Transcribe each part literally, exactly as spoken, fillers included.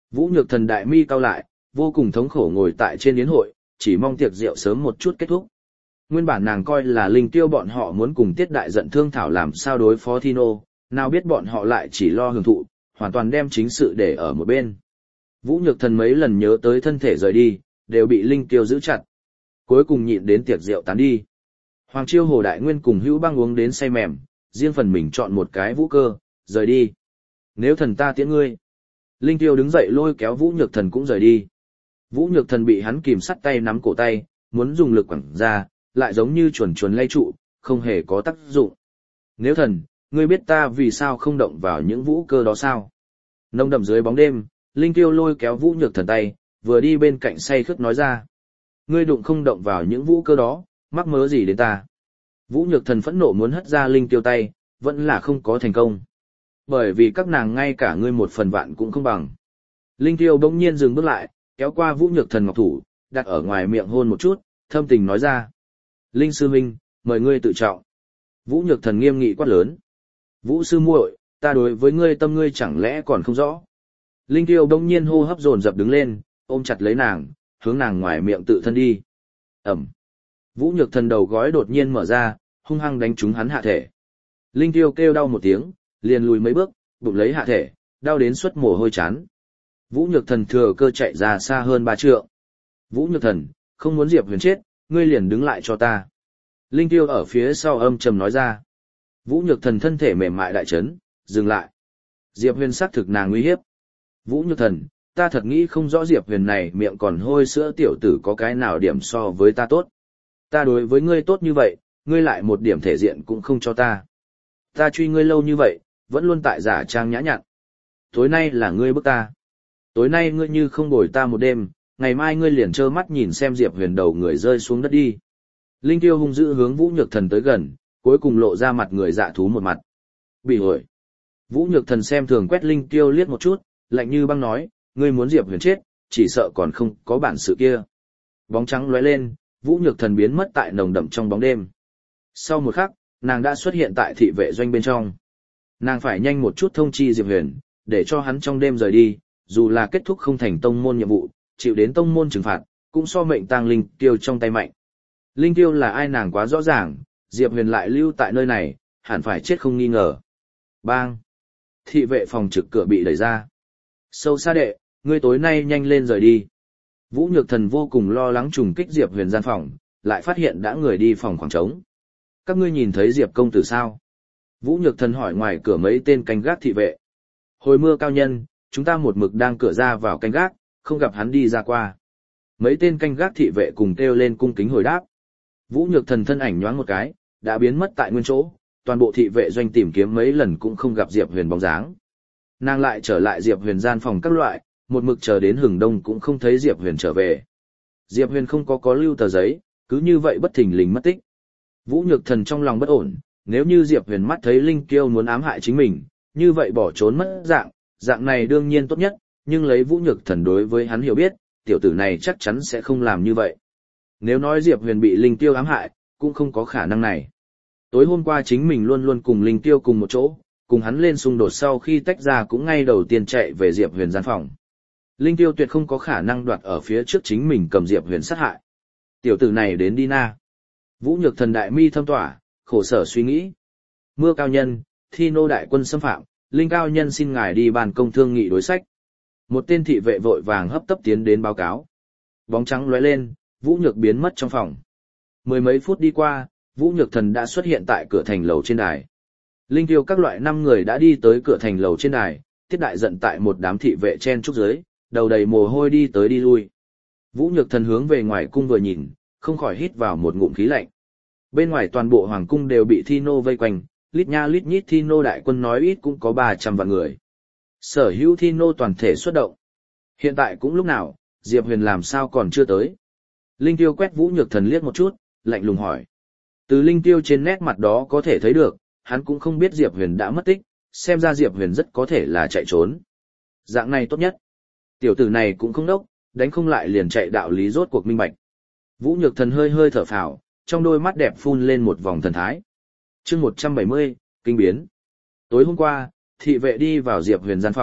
Vũ Nhược Thần đại mi cau lại, vô cùng thống khổ ngồi tại trên yến hội, chỉ mong tiệc rượu sớm một chút kết thúc. Nguyên bản nàng coi là Linh Tiêu bọn họ muốn cùng Tiết Đại giận thương thảo làm sao đối phó Thino, nào biết bọn họ lại chỉ lo hưởng thụ, hoàn toàn đem chính sự để ở một bên. Vũ Nhược Thần mấy lần nhớ tới thân thể rời đi, đều bị Linh Tiêu giữ chặt. Cuối cùng nhịn đến tiệc rượu tán đi. Hoàng Chiêu Hồ Đại Nguyên cùng Hữu Băng uống đến say mềm, riêng phần mình chọn một cái vũ cơ, rời đi. Nếu thần ta tiễn ngươi. Linh Tiêu đứng dậy lôi kéo Vũ Nhược Thần cũng rời đi. Vũ Nhược Thần bị hắn kìm sắt tay nắm cổ tay, muốn dùng lực quẳng ra, lại giống như chuồn chuồn lay trụ, không hề có tác dụng. Nếu thần, ngươi biết ta vì sao không động vào những vũ cơ đó sao? Nông đậm dưới bóng đêm, Linh Tiêu lôi kéo Vũ Nhược Thần tay, vừa đi bên cạnh say khướt nói ra. Ngươi đụng không động vào những vũ cơ đó, mắc mớ gì đến ta? Vũ Nhược Thần phẫn nộ muốn hất ra Linh Tiêu tay, vẫn là không có thành công. Bởi vì các nàng ngay cả ngươi một phần vạn cũng không bằng. Linh Tiêu bỗng nhiên dừng bước lại, kéo qua Vũ Nhược Thần ngọc thủ, đặt ở ngoài miệng hôn một chút, thâm tình nói ra. Linh sư huynh, mời ngươi tự trọng. Vũ Nhược Thần nghiêm nghị quát lớn. Vũ sư muội, ta đối với ngươi tâm ngươi chẳng lẽ còn không rõ. Linh Tiêu bỗng nhiên hô hấp dồn dập đứng lên, ôm chặt lấy nàng, hướng nàng ngoài miệng tự thân đi. Ẩm. Vũ Nhược Thần đầu gói đột nhiên mở ra, hung hăng đánh trúng hắn hạ thể. Linh Tiêu kêu đau một tiếng, liền lùi mấy bước, bụng lấy hạ thể, đau đến suất mồ hôi chán. Vũ Nhược Thần thừa cơ chạy ra xa hơn ba trượng. Vũ Nhược Thần, không muốn Diệp Huyền chết, ngươi liền đứng lại cho ta. Linh Tiêu ở phía sau âm trầm nói ra. Vũ Nhược Thần thân thể mềm mại đại chấn, dừng lại. Diệp Huyền xác thực nàng nguy hiếp. Vũ Nhược Thần, ta thật nghĩ không rõ Diệp Huyền này miệng còn hôi sữa tiểu tử có cái nào điểm so với ta tốt. Ta đối với ngươi tốt như vậy, ngươi lại một điểm thể diện cũng không cho ta. Ta truy ngươi lâu như vậy, vẫn luôn tại giả trang nhã nhặn. Tối nay là ngươi bức ta. Tối nay ngươi như không bồi ta một đêm, ngày mai ngươi liền trơ mắt nhìn xem Diệp Huyền đầu người rơi xuống đất đi. Linh Tiêu hung dữ hướng Vũ Nhược Thần tới gần, cuối cùng lộ ra mặt người dạ thú một mặt. Bị hội. Vũ Nhược Thần xem thường quét Linh Tiêu liếc một chút, lạnh như băng nói, ngươi muốn Diệp Huyền chết, chỉ sợ còn không có bản sự kia. Bóng trắng lóe lên, Vũ Nhược Thần biến mất tại nồng đậm trong bóng đêm. Sau một khắc, nàng đã xuất hiện tại thị vệ doanh bên trong. Nàng phải nhanh một chút thông chi Diệp Huyền, để cho hắn trong đêm rời đi, dù là kết thúc không thành tông môn nhiệm vụ, chịu đến tông môn trừng phạt, cũng so mệnh tang Linh Tiêu trong tay mạnh. Linh Tiêu là ai nàng quá rõ ràng, Diệp Huyền lại lưu tại nơi này, hẳn phải chết không nghi ngờ. Bang! Thị vệ phòng trực cửa bị đẩy ra. Sâu xa đệ, ngươi tối nay nhanh lên rời đi. Vũ Nhược Thần vô cùng lo lắng trùng kích Diệp Huyền gian phòng, lại phát hiện đã người đi phòng khoảng trống. Các ngươi nhìn thấy Diệp công tử sao? Vũ Nhược Thần hỏi ngoài cửa mấy tên canh gác thị vệ. Hồi mưa cao nhân, chúng ta một mực đang cửa ra vào canh gác, không gặp hắn đi ra qua. Mấy tên canh gác thị vệ cùng kêu lên cung kính hồi đáp. Vũ Nhược Thần thân ảnh nhoáng một cái, đã biến mất tại nguyên chỗ, toàn bộ thị vệ doanh tìm kiếm mấy lần cũng không gặp Diệp Huyền bóng dáng. Nàng lại trở lại Diệp Huyền gian phòng các loại, một mực chờ đến hừng đông cũng không thấy Diệp Huyền trở về. Diệp Huyền không có có lưu tờ giấy, cứ như vậy bất thình lình mất tích. Vũ Nhược Thần trong lòng bất ổn, nếu như Diệp Huyền mắt thấy Linh Kiêu muốn ám hại chính mình, như vậy bỏ trốn mất dạng, dạng này đương nhiên tốt nhất, nhưng lấy Vũ Nhược Thần đối với hắn hiểu biết, tiểu tử này chắc chắn sẽ không làm như vậy. Nếu nói Diệp Huyền bị Linh Tiêu ám hại, cũng không có khả năng này. Tối hôm qua chính mình luôn luôn cùng Linh Tiêu cùng một chỗ, cùng hắn lên xung đột sau khi tách ra cũng ngay đầu tiên chạy về Diệp Huyền gian phòng. Linh Tiêu tuyệt không có khả năng đoạt ở phía trước chính mình cầm Diệp Huyền sát hại. Tiểu tử này đến đi na. Vũ Nhược Thần đại mi thâm tỏa, khổ sở suy nghĩ. Mưa cao nhân, Thi nô đại quân xâm phạm, Linh cao nhân xin ngài đi bàn công thương nghị đối sách. Một tên thị vệ vội vàng hấp tấp tiến đến báo cáo. Bóng trắng lóe lên, Vũ Nhược biến mất trong phòng. Mười mấy phút đi qua, Vũ Nhược Thần đã xuất hiện tại cửa thành lầu trên đài. Linh Tiêu các loại năm người đã đi tới cửa thành lầu trên đài, Tiết Đại giận tại một đám thị vệ chen trúc dưới, đầu đầy mồ hôi đi tới đi lui. Vũ Nhược Thần hướng về ngoài cung vừa nhìn, không khỏi hít vào một ngụm khí lạnh. Bên ngoài toàn bộ hoàng cung đều bị Thi nô vây quanh, lít nha lít nhít Thi nô đại quân nói ít cũng có ba trăm vạn người. Sở hữu Thi nô toàn thể xuất động. Hiện tại cũng lúc nào, Diệp Huyền làm sao còn chưa tới? Linh Tiêu quét Vũ Nhược Thần liếc một chút, lạnh lùng hỏi. Từ Linh Tiêu trên nét mặt đó có thể thấy được, hắn cũng không biết Diệp Huyền đã mất tích, xem ra Diệp Huyền rất có thể là chạy trốn. Dạng này tốt nhất. Tiểu tử này cũng không đốc, đánh không lại liền chạy đạo lý rốt cuộc minh bạch. Vũ Nhược Thần hơi hơi thở phào, trong đôi mắt đẹp phun lên một vòng thần thái. Chương một trăm bảy mươi, kinh biến. Tối hôm qua, thị vệ đi vào Diệp Huyền gian phòng,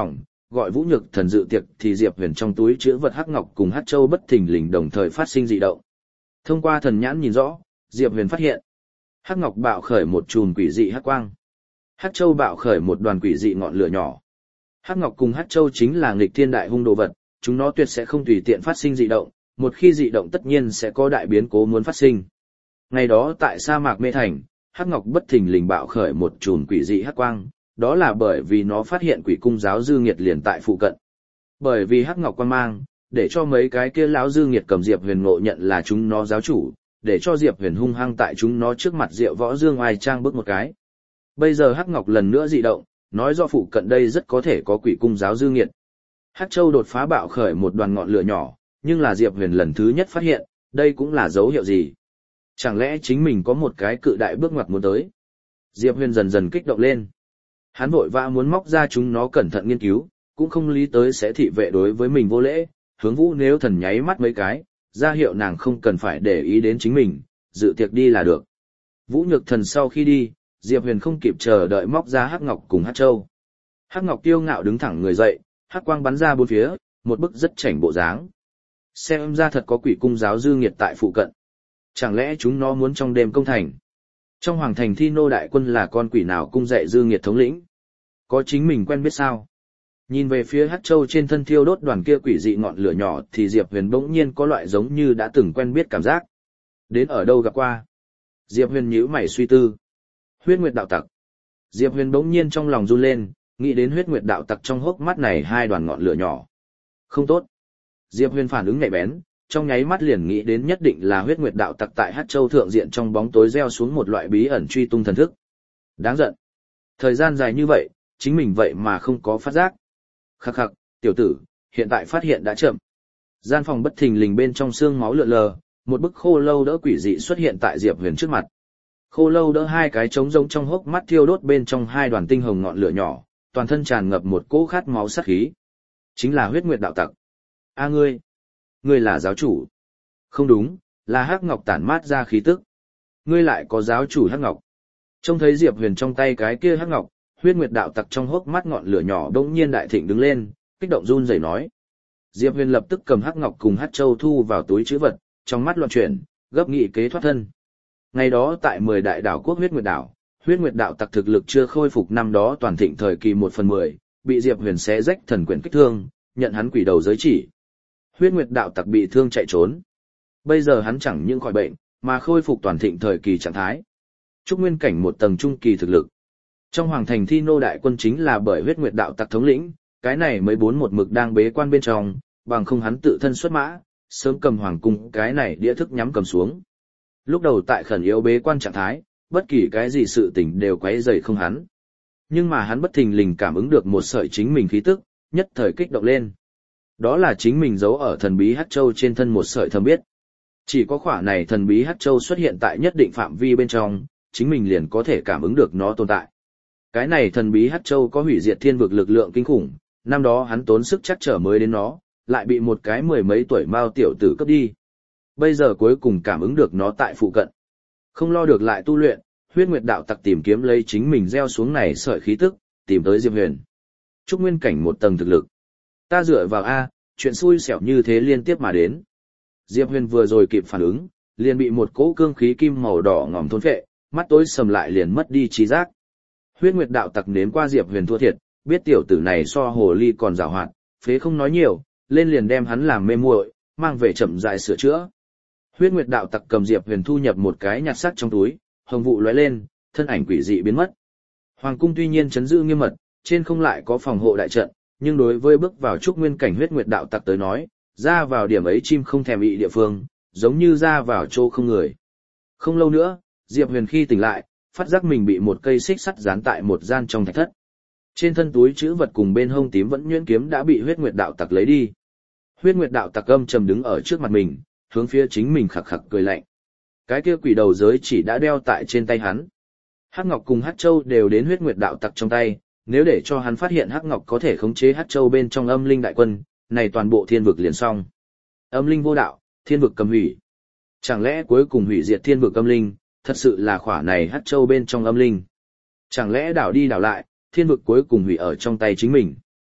gọi Vũ Nhược Thần dự tiệc thì Diệp Huyền trong túi chứa vật hắc ngọc cùng hắc châu bất thình lình đồng thời phát sinh dị động. Thông qua thần nhãn nhìn rõ, Diệp Huyền phát hiện hắc ngọc bạo khởi một chùm quỷ dị hắc quang, hắc châu bạo khởi một đoàn quỷ dị ngọn lửa nhỏ. Hắc ngọc cùng hắc châu chính là nghịch thiên đại hung đồ vật, chúng nó tuyệt sẽ không tùy tiện phát sinh dị động, một khi dị động tất nhiên sẽ có đại biến cố muốn phát sinh. Ngày đó tại sa mạc Mê Thành, hắc ngọc bất thình lình bạo khởi một chùm quỷ dị hắc quang, đó là bởi vì nó phát hiện quỷ cung giáo dư nghiệt liền tại phụ cận. Bởi vì hắc ngọc quang mang, để cho mấy cái kia lão dư nghiệt cầm Diệp Huyền ngộ nhận là chúng nó giáo chủ, để cho Diệp Huyền hung hăng tại chúng nó trước mặt Diệu Võ Dương Oai trang bước một cái. Bây giờ hắc ngọc lần nữa dị động, nói do phụ cận đây rất có thể có quỷ cung giáo dư nghiệt. Hắc châu đột phá bạo khởi một đoàn ngọn lửa nhỏ, nhưng là Diệp Huyền lần thứ nhất phát hiện, đây cũng là dấu hiệu gì? Chẳng lẽ chính mình có một cái cự đại bước ngoặt muốn tới? Diệp Huyền dần dần kích động lên. Hắn vội vã muốn móc ra chúng nó cẩn thận nghiên cứu, cũng không lý tới sẽ thị vệ đối với mình vô lễ, hướng Vũ Nếu Thần nháy mắt mấy cái, ra hiệu nàng không cần phải để ý đến chính mình, dự tiệc đi là được. Vũ Nhược Thần sau khi đi, Diệp Huyền không kịp chờ đợi móc ra hắc ngọc cùng hắc châu. Hắc ngọc kiêu ngạo đứng thẳng người dậy, hắc quang bắn ra bốn phía, một bức rất chảnh bộ dáng. Xem ra thật có quỷ cung giáo dư nghiệt tại phụ cận. Chẳng lẽ chúng nó muốn trong đêm công thành? Trong hoàng thành Thi Nô đại quân là con quỷ nào cung dạy dư nghiệt thống lĩnh? Có chính mình quen biết sao? Nhìn về phía hắc châu trên thân thiêu đốt đoàn kia quỷ dị ngọn lửa nhỏ thì Diệp Huyền bỗng nhiên có loại giống như đã từng quen biết cảm giác. Đến ở đâu gặp qua? Diệp Huyền nhíu mày suy tư. Huyết Nguyệt đạo tặc. Diệp Huyền bỗng nhiên trong lòng run lên, nghĩ đến Huyết Nguyệt đạo tặc trong hốc mắt này hai đoàn ngọn lửa nhỏ. Không tốt. Diệp Huyền phản ứng nhạy bén, trong nháy mắt liền nghĩ đến nhất định là Huyết Nguyệt đạo tặc tại Hắc Châu thượng diện trong bóng tối gieo xuống một loại bí ẩn truy tung thần thức. Đáng giận. Thời gian dài như vậy, chính mình vậy mà không có phát giác. Khắc khắc, tiểu tử, hiện tại phát hiện đã chậm. Gian phòng bất thình lình bên trong xương máu lượn lờ, một bức khô lâu đỡ quỷ dị xuất hiện tại Diệp Huyền trước mặt. Khô lâu đỡ hai cái trống rỗng trong hốc mắt thiêu đốt bên trong hai đoàn tinh hồng ngọn lửa nhỏ, toàn thân tràn ngập một cỗ khát máu sát khí. Chính là Huyết Nguyệt đạo tặc. A ngươi, ngươi là giáo chủ. Không đúng, là hắc ngọc tản mát ra khí tức. Ngươi lại có giáo chủ hắc ngọc. Trông thấy Diệp Huyền trong tay cái kia hắc ngọc, Huyết Nguyệt đạo tặc trong hốc mắt ngọn lửa nhỏ bỗng nhiên đại thịnh đứng lên, kích động run rẩy nói. Diệp Huyền lập tức cầm hắc ngọc cùng hắc châu thu vào túi trữ vật, trong mắt loạn chuyển, gấp nghị kế thoát thân. Ngày đó tại mười đại đảo quốc Huyết Nguyệt đảo, Huyết Nguyệt đạo tặc thực lực chưa khôi phục năm đó toàn thịnh thời kỳ một phần mười, bị Diệp Huyền xé rách thần quyền kích thương, nhận hắn quỷ đầu giới chỉ. Huyết Nguyệt đạo tặc bị thương chạy trốn. Bây giờ hắn chẳng những khỏi bệnh, mà khôi phục toàn thịnh thời kỳ trạng thái. Trúc nguyên cảnh một tầng trung kỳ thực lực. Trong hoàng thành Thi Nô đại quân chính là bởi Huyết Nguyệt đạo tặc thống lĩnh, cái này mới bốn một mực đang bế quan bên trong, bằng không hắn tự thân xuất mã, sớm cầm hoàng cung cái này đĩa thức nhắm cầm xuống. Lúc đầu tại khẩn yếu bế quan trạng thái, bất kỳ cái gì sự tình đều quấy rầy không hắn. Nhưng mà hắn bất thình lình cảm ứng được một sợi chính mình khí tức, nhất thời kích động lên. Đó là chính mình giấu ở thần bí Hắc Châu trên thân một sợi thầm biết. Chỉ có khỏa này thần bí Hắc Châu xuất hiện tại nhất định phạm vi bên trong, chính mình liền có thể cảm ứng được nó tồn tại. Cái này thần bí Hắc Châu có hủy diệt thiên vực lực lượng kinh khủng, năm đó hắn tốn sức chắc trở mới đến nó, lại bị một cái mười mấy tuổi mao tiểu tử cướp đi. Bây giờ cuối cùng cảm ứng được nó tại phụ cận. Không lo được lại tu luyện, Huyết Nguyệt đạo tặc tìm kiếm lấy chính mình gieo xuống này sợi khí tức, tìm tới Diệp Huyền. Trúc nguyên cảnh một tầng thực lực. Ta dựa vào A, chuyện xui xẻo như thế liên tiếp mà đến. Diệp Huyền vừa rồi kịp phản ứng, liền bị một cỗ cương khí kim màu đỏ ngòm thôn phệ, mắt tối sầm lại liền mất đi trí giác. Huyết Nguyệt đạo tặc nếm qua Diệp Huyền thua thiệt, biết tiểu tử này so hồ ly còn giàu hoạt, phế không nói nhiều, lên liền đem hắn làm mê muội, mang về chậm rãi sửa chữa. Huyết Nguyệt đạo tặc cầm Diệp Huyền thu nhập một cái nhặt xác trong túi, hồng vụ lóe lên, thân ảnh quỷ dị biến mất. Hoàng cung tuy nhiên trấn giữ nghiêm mật, trên không lại có phòng hộ đại trận, nhưng đối với bước vào trúc nguyên cảnh Huyết Nguyệt đạo tặc tới nói, ra vào điểm ấy chim không thèm ị địa phương, giống như ra vào chỗ không người. Không lâu nữa, Diệp Huyền khi tỉnh lại, phát giác mình bị một cây xích sắt dán tại một gian trong thạch thất. Trên thân túi trữ vật cùng bên hông tím vẫn nhuyễn kiếm đã bị Huyết Nguyệt đạo tặc lấy đi. Huyết Nguyệt đạo tặc âm trầm đứng ở trước mặt mình, hướng phía chính mình khặc khặc cười lạnh. Cái kia quỷ đầu giới chỉ đã đeo tại trên tay hắn. Hắc Ngọc cùng Hắc Châu đều đến Huyết Nguyệt đạo tặc trong tay, nếu để cho hắn phát hiện Hắc Ngọc có thể khống chế Hắc Châu bên trong âm linh đại quân, này toàn bộ thiên vực liền xong. Âm linh vô đạo, thiên vực cầm hủy. Chẳng lẽ cuối cùng hủy diệt thiên vực âm linh, thật sự là khỏa này Hắc Châu bên trong âm linh? Chẳng lẽ đảo đi đảo lại, thiên vực cuối cùng hủy ở trong tay chính mình?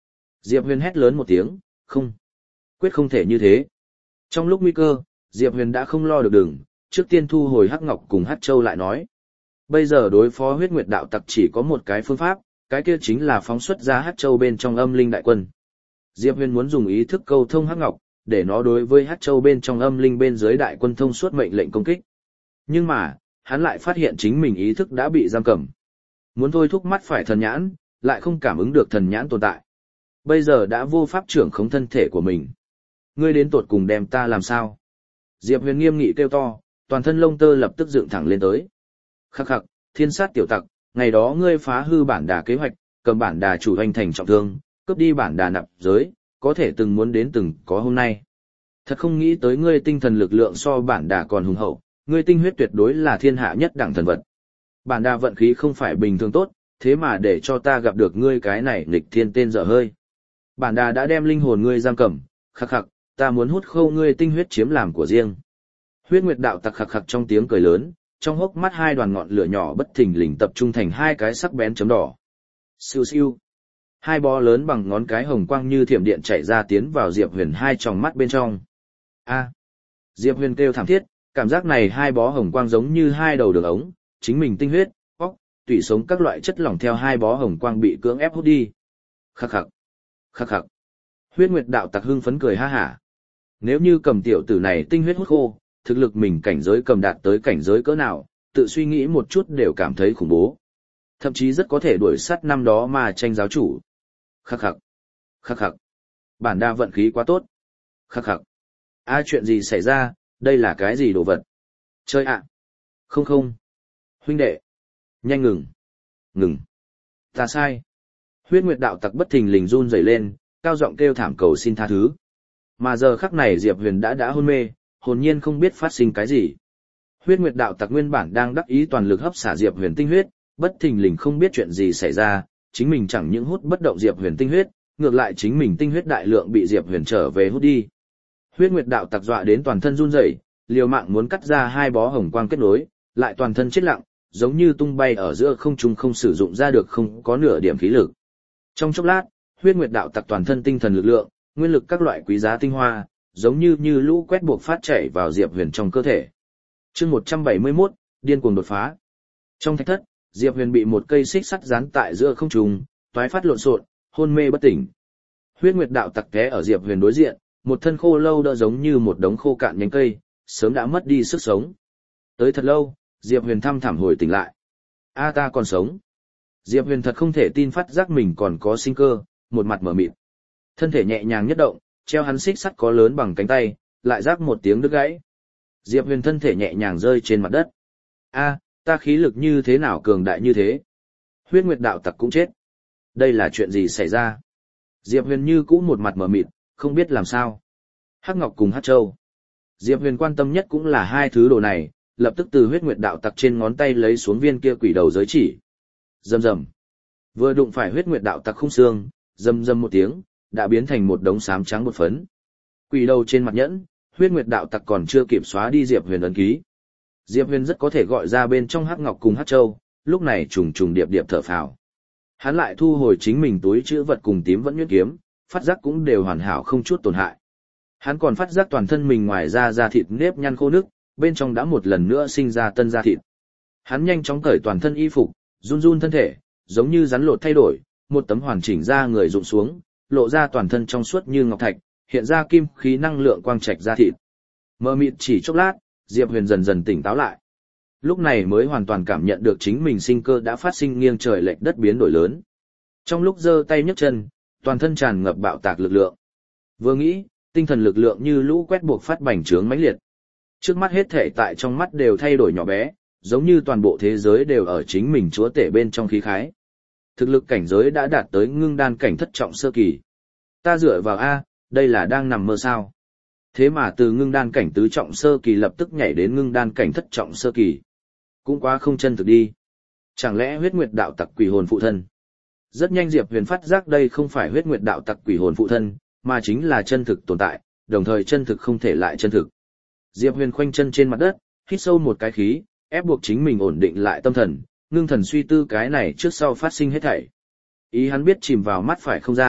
Diệp Huyền hét lớn một tiếng, không. Quyết không thể như thế. Trong lúc nguy cơ, Diệp Huyền đã không lo được đường, trước tiên thu hồi Hắc Ngọc cùng Hắc Châu lại nói. Bây giờ đối phó huyết nguyệt đạo tặc chỉ có một cái phương pháp, cái kia chính là phóng xuất ra Hắc Châu bên trong âm linh đại quân. Diệp Huyền muốn dùng ý thức câu thông Hắc Ngọc, để nó đối với Hắc Châu bên trong âm linh bên dưới đại quân thông suốt mệnh lệnh công kích. Nhưng mà, hắn lại phát hiện chính mình ý thức đã bị giam cầm. Muốn thôi thúc mắt phải thần nhãn, lại không cảm ứng được thần nhãn tồn tại. Bây giờ đã vô pháp trưởng khống thân thể của mình. Ngươi đến tột cùng đem ta làm sao? Diệp Huyền nghiêm nghị kêu to, toàn thân lông tơ lập tức dựng thẳng lên tới. Khắc khắc, thiên sát tiểu tặc, ngày đó ngươi phá hư bản đà kế hoạch, cầm bản đà chủ hoành thành trọng thương, cướp đi bản đà nạp giới, có thể từng muốn đến từng có hôm nay. Thật không nghĩ tới ngươi tinh thần lực lượng so bản đà còn hùng hậu, ngươi tinh huyết tuyệt đối là thiên hạ nhất đẳng thần vật. Bản đà vận khí không phải bình thường tốt, thế mà để cho ta gặp được ngươi cái này nghịch thiên tên dở hơi. Bản đà đã đem linh hồn ngươi giam cầm, khắc khắc, ta muốn hút khâu ngươi tinh huyết chiếm làm của riêng. Huyết nguyệt đạo tặc khắc khắc trong tiếng cười lớn, trong hốc mắt hai đoàn ngọn lửa nhỏ bất thình lình tập trung thành hai cái sắc bén chấm đỏ. Siêu siêu. Hai bó lớn bằng ngón cái hồng quang như thiểm điện chạy ra tiến vào Diệp Huyền hai tròng mắt bên trong. A. Diệp Huyền kêu thảm thiết, cảm giác này hai bó hồng quang giống như hai đầu đường ống, chính mình tinh huyết, óc, tủy sống các loại chất lỏng theo hai bó hồng quang bị cưỡng ép hút đi. Khắc khắc. Khắc khắc. Huyết nguyệt đạo tặc hưng phấn cười ha hả. Nếu như cầm tiểu tử này tinh huyết hút khô, thực lực mình cảnh giới cầm đạt tới cảnh giới cỡ nào, tự suy nghĩ một chút đều cảm thấy khủng bố. Thậm chí rất có thể đuổi sát năm đó mà tranh giáo chủ. Khắc khắc. Khắc khắc. Bản đa vận khí quá tốt. Khắc khắc. A chuyện gì xảy ra, đây là cái gì đồ vật? Chơi ạ. Không không. Huynh đệ. Nhanh ngừng. Ngừng. Ta sai. Huyết nguyệt đạo tặc bất thình lình run rẩy lên, cao giọng kêu thảm cầu xin tha thứ. Mà giờ khắc này Diệp Huyền đã đã hôn mê, hồn nhiên không biết phát sinh cái gì. Huyết nguyệt đạo tặc nguyên bản đang đắc ý toàn lực hấp xả Diệp Huyền tinh huyết, bất thình lình không biết chuyện gì xảy ra, chính mình chẳng những hút bất động Diệp Huyền tinh huyết, ngược lại chính mình tinh huyết đại lượng bị Diệp Huyền trở về hút đi. Huyết nguyệt đạo tặc dọa đến toàn thân run rẩy, liều mạng muốn cắt ra hai bó hồng quang kết nối, lại toàn thân chết lặng, giống như tung bay ở giữa không trung không sử dụng ra được không có nửa điểm khí lực. Trong chốc lát, huyết nguyệt đạo tặc toàn thân tinh thần lực lượng, nguyên lực các loại quý giá tinh hoa, giống như như lũ quét buộc phát chảy vào Diệp Huyền trong cơ thể. Chương một trăm bảy mươi mốt, điên cuồng đột phá. Trong thạch thất, Diệp Huyền bị một cây xích sắt dán tại giữa không trung, toái phát lộn xộn, hôn mê bất tỉnh. Huyết nguyệt đạo tặc té ở Diệp Huyền đối diện, một thân khô lâu đỡ giống như một đống khô cạn nhánh cây, sớm đã mất đi sức sống. Tới thật lâu, Diệp Huyền thăm thẳm hồi tỉnh lại. A ta còn sống. Diệp Huyền thật không thể tin phát giác mình còn có sinh cơ, một mặt mở mịt. Thân thể nhẹ nhàng nhất động, treo hắn xích sắt có lớn bằng cánh tay, lại rắc một tiếng đứt gãy. Diệp Huyền thân thể nhẹ nhàng rơi trên mặt đất. A, ta khí lực như thế nào cường đại như thế? Huyết nguyệt đạo tặc cũng chết. Đây là chuyện gì xảy ra? Diệp Huyền như cũ một mặt mở mịt, không biết làm sao. Hắc Ngọc cùng Hắc Châu. Diệp Huyền quan tâm nhất cũng là hai thứ đồ này, lập tức từ huyết nguyệt đạo tặc trên ngón tay lấy xuống viên kia quỷ đầu giới chỉ. Rầm rầm. Vừa đụng phải huyết nguyệt đạo tặc khung xương, rầm rầm một tiếng, đã biến thành một đống xám trắng bột phấn. Quỷ đầu trên mặt nhẫn, huyết nguyệt đạo tặc còn chưa kịp xóa đi Diệp Huyền ấn ký. Diệp Huyền rất có thể gọi ra bên trong Hắc Ngọc cùng Hắc Châu, lúc này trùng trùng điệp điệp thở phào. Hắn lại thu hồi chính mình túi trữ vật cùng tím vẫn nhuyễn kiếm, phát giác cũng đều hoàn hảo không chút tổn hại. Hắn còn phát giác toàn thân mình ngoài da da thịt nếp nhăn khô nước, bên trong đã một lần nữa sinh ra tân da thịt. Hắn nhanh chóng cởi toàn thân y phục, run run thân thể, giống như rắn lột thay đổi, một tấm hoàn chỉnh da người rụng xuống, lộ ra toàn thân trong suốt như ngọc thạch, hiện ra kim khí năng lượng quang trạch da thịt. Mơ mịt chỉ chốc lát, Diệp Huyền dần dần tỉnh táo lại. Lúc này mới hoàn toàn cảm nhận được chính mình sinh cơ đã phát sinh nghiêng trời lệch đất biến đổi lớn. Trong lúc giơ tay nhấc chân, toàn thân tràn ngập bạo tạc lực lượng. Vừa nghĩ, tinh thần lực lượng như lũ quét buộc phát bành trướng mãnh liệt. Trước mắt hết thể tại trong mắt đều thay đổi nhỏ bé, giống như toàn bộ thế giới đều ở chính mình chúa tể bên trong khí khái. Thực lực cảnh giới đã đạt tới ngưng đan cảnh thất trọng sơ kỳ. Ta dựa vào A, đây là đang nằm mơ sao. Thế mà từ ngưng đan cảnh tứ trọng sơ kỳ lập tức nhảy đến ngưng đan cảnh thất trọng sơ kỳ. Cũng quá không chân thực đi. Chẳng lẽ huyết nguyệt đạo tặc quỷ hồn phụ thân? Rất nhanh Diệp Huyền phát giác đây không phải huyết nguyệt đạo tặc quỷ hồn phụ thân, mà chính là chân thực tồn tại, đồng thời chân thực không thể lại chân thực. Diệp Huyền khoanh chân trên mặt đất, hít sâu một cái khí, ép buộc chính mình ổn định lại tâm thần, ngưng thần suy tư cái này trước sau phát sinh hết thảy. Ý hắn biết chìm vào mắt phải không gian,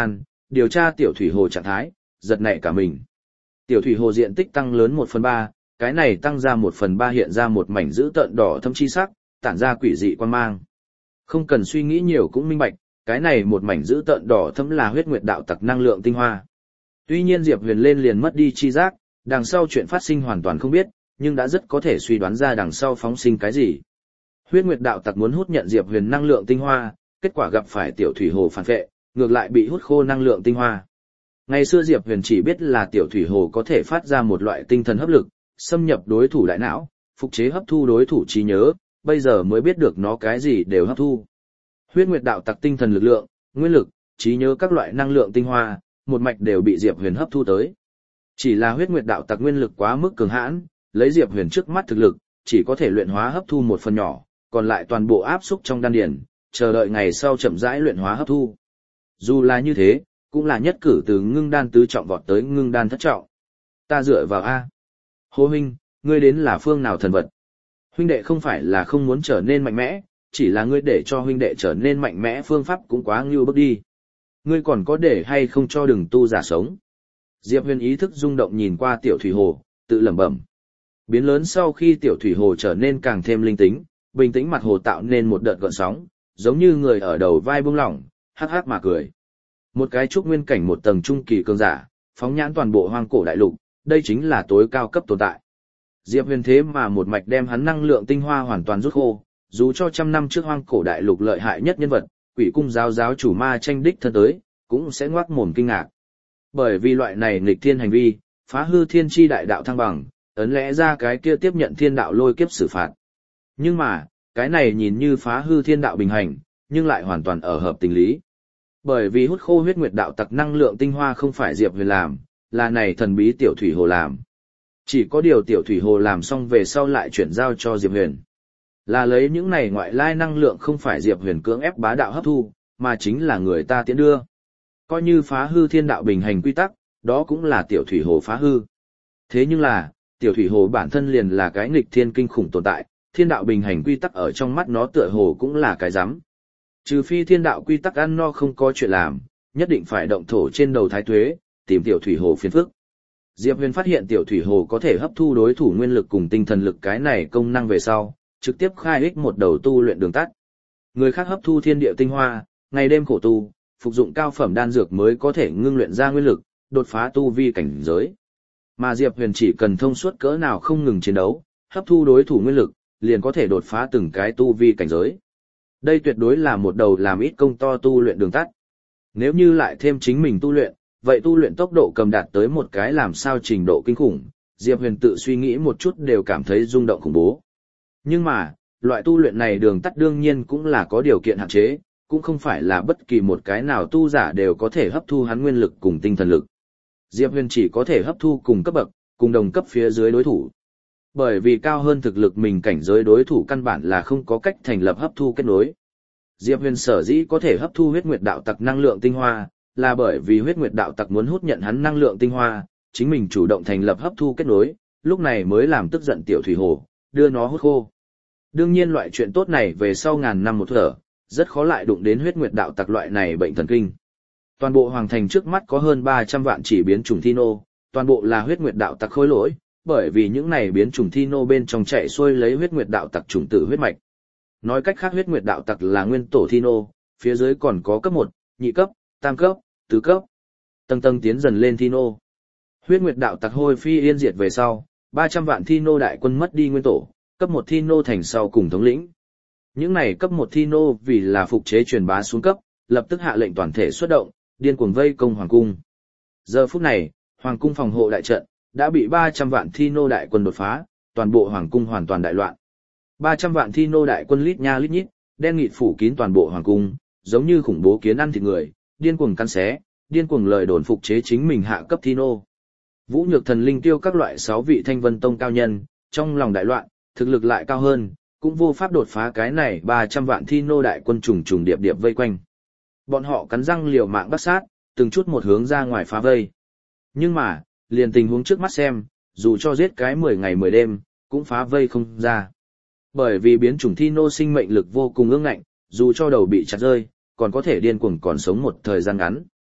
điều tra tiểu thủy hồ trạng thái, giật nảy cả mình. Tiểu thủy hồ diện tích tăng lớn một phần ba, cái này tăng ra một phần ba hiện ra một mảnh dữ tợn đỏ thâm chi sắc, tản ra quỷ dị quan mang. Không cần suy nghĩ nhiều cũng minh bạch, cái này một mảnh dữ tợn đỏ thâm là huyết nguyệt đạo tặc năng lượng tinh hoa. Tuy nhiên Diệp Huyền lên liền mất đi chi giác, đằng sau chuyện phát sinh hoàn toàn không biết, nhưng đã rất có thể suy đoán ra đằng sau phóng sinh cái gì. Huyết nguyệt đạo tặc muốn hút nhận Diệp Huyền năng lượng tinh hoa, kết quả gặp phải tiểu thủy hồ phản vệ, ngược lại bị hút khô năng lượng tinh hoa. Ngày xưa Diệp Huyền chỉ biết là tiểu thủy hồ có thể phát ra một loại tinh thần hấp lực, xâm nhập đối thủ đại não, phục chế hấp thu đối thủ trí nhớ, bây giờ mới biết được nó cái gì đều hấp thu. Huyết nguyệt đạo tặc tinh thần lực lượng, nguyên lực, trí nhớ các loại năng lượng tinh hoa, một mạch đều bị Diệp Huyền hấp thu tới. Chỉ là huyết nguyệt đạo tặc nguyên lực quá mức cường hãn, lấy Diệp Huyền trước mắt thực lực, chỉ có thể luyện hóa hấp thu một phần nhỏ, còn lại toàn bộ áp xúc trong đan điền, chờ đợi ngày sau chậm rãi luyện hóa hấp thu. Dù là như thế, cũng là nhất cử từ ngưng đan tứ trọng vọt tới ngưng đan thất trọng. Ta dựa vào A. Hồ huynh, ngươi đến là phương nào thần vật? Huynh đệ không phải là không muốn trở nên mạnh mẽ, chỉ là ngươi để cho huynh đệ trở nên mạnh mẽ phương pháp cũng quá ngưu bức đi. Ngươi còn có để hay không cho đừng tu giả sống? Diệp Huyền ý thức rung động nhìn qua tiểu thủy hồ, tự lẩm bẩm. Biến lớn sau khi tiểu thủy hồ trở nên càng thêm linh tính, bình tĩnh mặt hồ tạo nên một đợt gợn sóng, giống như người ở đầu vai buông lỏng, hắc hắc mà cười. Một cái trúc nguyên cảnh một tầng trung kỳ cường giả, phóng nhãn toàn bộ hoang cổ đại lục, đây chính là tối cao cấp tồn tại. Diệp Huyền thế mà một mạch đem hắn năng lượng tinh hoa hoàn toàn rút khô, dù cho trăm năm trước hoang cổ đại lục lợi hại nhất nhân vật, Quỷ cung giáo giáo chủ ma tranh đích thân tới, cũng sẽ ngoác mồm kinh ngạc. Bởi vì loại này nghịch thiên hành vi, phá hư thiên chi đại đạo thăng bằng, ấn lẽ ra cái kia tiếp nhận thiên đạo lôi kiếp xử phạt. Nhưng mà, cái này nhìn như phá hư thiên đạo bình hành, nhưng lại hoàn toàn ở hợp tình lý. Bởi vì hút khô huyết nguyệt đạo tặc năng lượng tinh hoa không phải Diệp Huyền làm, là này thần bí tiểu thủy hồ làm. Chỉ có điều tiểu thủy hồ làm xong về sau lại chuyển giao cho Diệp Huyền. Là lấy những này ngoại lai năng lượng không phải Diệp Huyền cưỡng ép bá đạo hấp thu, mà chính là người ta tiến đưa. Coi như phá hư thiên đạo bình hành quy tắc, đó cũng là tiểu thủy hồ phá hư. Thế nhưng là, tiểu thủy hồ bản thân liền là cái nghịch thiên kinh khủng tồn tại, thiên đạo bình hành quy tắc ở trong mắt nó tựa hồ cũng là cái rắm. Trừ phi thiên đạo quy tắc ăn no không có chuyện làm, nhất định phải động thổ trên đầu thái tuế, tìm tiểu thủy hồ phiền phức. Diệp Huyền phát hiện tiểu thủy hồ có thể hấp thu đối thủ nguyên lực cùng tinh thần lực cái này công năng về sau, trực tiếp khai ích một đầu tu luyện đường tắt. Người khác hấp thu thiên địa tinh hoa, ngày đêm khổ tu, phục dụng cao phẩm đan dược mới có thể ngưng luyện ra nguyên lực, đột phá tu vi cảnh giới. Mà Diệp Huyền chỉ cần thông suốt cỡ nào không ngừng chiến đấu, hấp thu đối thủ nguyên lực, liền có thể đột phá từng cái tu vi cảnh giới. Đây tuyệt đối là một đầu làm ít công to tu luyện đường tắt. Nếu như lại thêm chính mình tu luyện, vậy tu luyện tốc độ cầm đạt tới một cái làm sao trình độ kinh khủng, Diệp Huyền tự suy nghĩ một chút đều cảm thấy rung động khủng bố. Nhưng mà, loại tu luyện này đường tắt đương nhiên cũng là có điều kiện hạn chế, cũng không phải là bất kỳ một cái nào tu giả đều có thể hấp thu hắn nguyên lực cùng tinh thần lực. Diệp Huyền chỉ có thể hấp thu cùng cấp bậc, cùng đồng cấp phía dưới đối thủ. Bởi vì cao hơn thực lực mình cảnh giới đối thủ căn bản là không có cách thành lập hấp thu kết nối. Diệp Huyền sở dĩ có thể hấp thu huyết nguyệt đạo tặc năng lượng tinh hoa, là bởi vì huyết nguyệt đạo tặc muốn hút nhận hắn năng lượng tinh hoa, chính mình chủ động thành lập hấp thu kết nối, lúc này mới làm tức giận tiểu thủy hồ, đưa nó hút khô. Đương nhiên loại chuyện tốt này về sau ngàn năm một thở, rất khó lại đụng đến huyết nguyệt đạo tặc loại này bệnh thần kinh. Toàn bộ hoàng thành trước mắt có hơn ba trăm vạn chỉ biến chủng thi nô, toàn bộ là huyết nguyệt đạo tặc khối lỗi, bởi vì những này biến chủng thi nô bên trong chạy xuôi lấy huyết nguyệt đạo tặc chủng tử huyết mạch. Nói cách khác huyết nguyệt đạo tặc là nguyên tổ thi nô, phía dưới còn có cấp một, nhị cấp, tam cấp, tứ cấp. Tầng tầng tiến dần lên thi nô. Huyết nguyệt đạo tặc hôi phi yên diệt về sau, ba trăm vạn thi nô đại quân mất đi nguyên tổ, cấp một thi nô thành sau cùng thống lĩnh. Những này cấp một thi nô vì là phục chế truyền bá xuống cấp, lập tức hạ lệnh toàn thể xuất động, điên cuồng vây công hoàng cung. Giờ phút này, hoàng cung phòng hộ đại trận đã bị ba trăm vạn thi nô đại quân đột phá, toàn bộ hoàng cung hoàn toàn đại loạn. ba trăm vạn thi nô đại quân lít nha lít nhít, đen nghịt phủ kín toàn bộ hoàng cung, giống như khủng bố kiến ăn thịt người, điên cuồng cắn xé, điên cuồng lời đồn phục chế chính mình hạ cấp thi nô. Vũ Nhược Thần Linh Tiêu các loại sáu vị Thanh Vân Tông cao nhân, trong lòng đại loạn, thực lực lại cao hơn, cũng vô pháp đột phá cái này ba trăm vạn thi nô đại quân trùng trùng điệp điệp vây quanh. Bọn họ cắn răng liều mạng bắt sát, từng chút một hướng ra ngoài phá vây. Nhưng mà, liền tình huống trước mắt xem, dù cho giết cái mười ngày mười đêm, cũng phá vây không ra. Bởi vì biến chủng thi nô sinh mệnh lực vô cùng ương ngạnh, dù cho đầu bị chặt rơi, còn có thể điên cuồng còn sống một thời gian ngắn.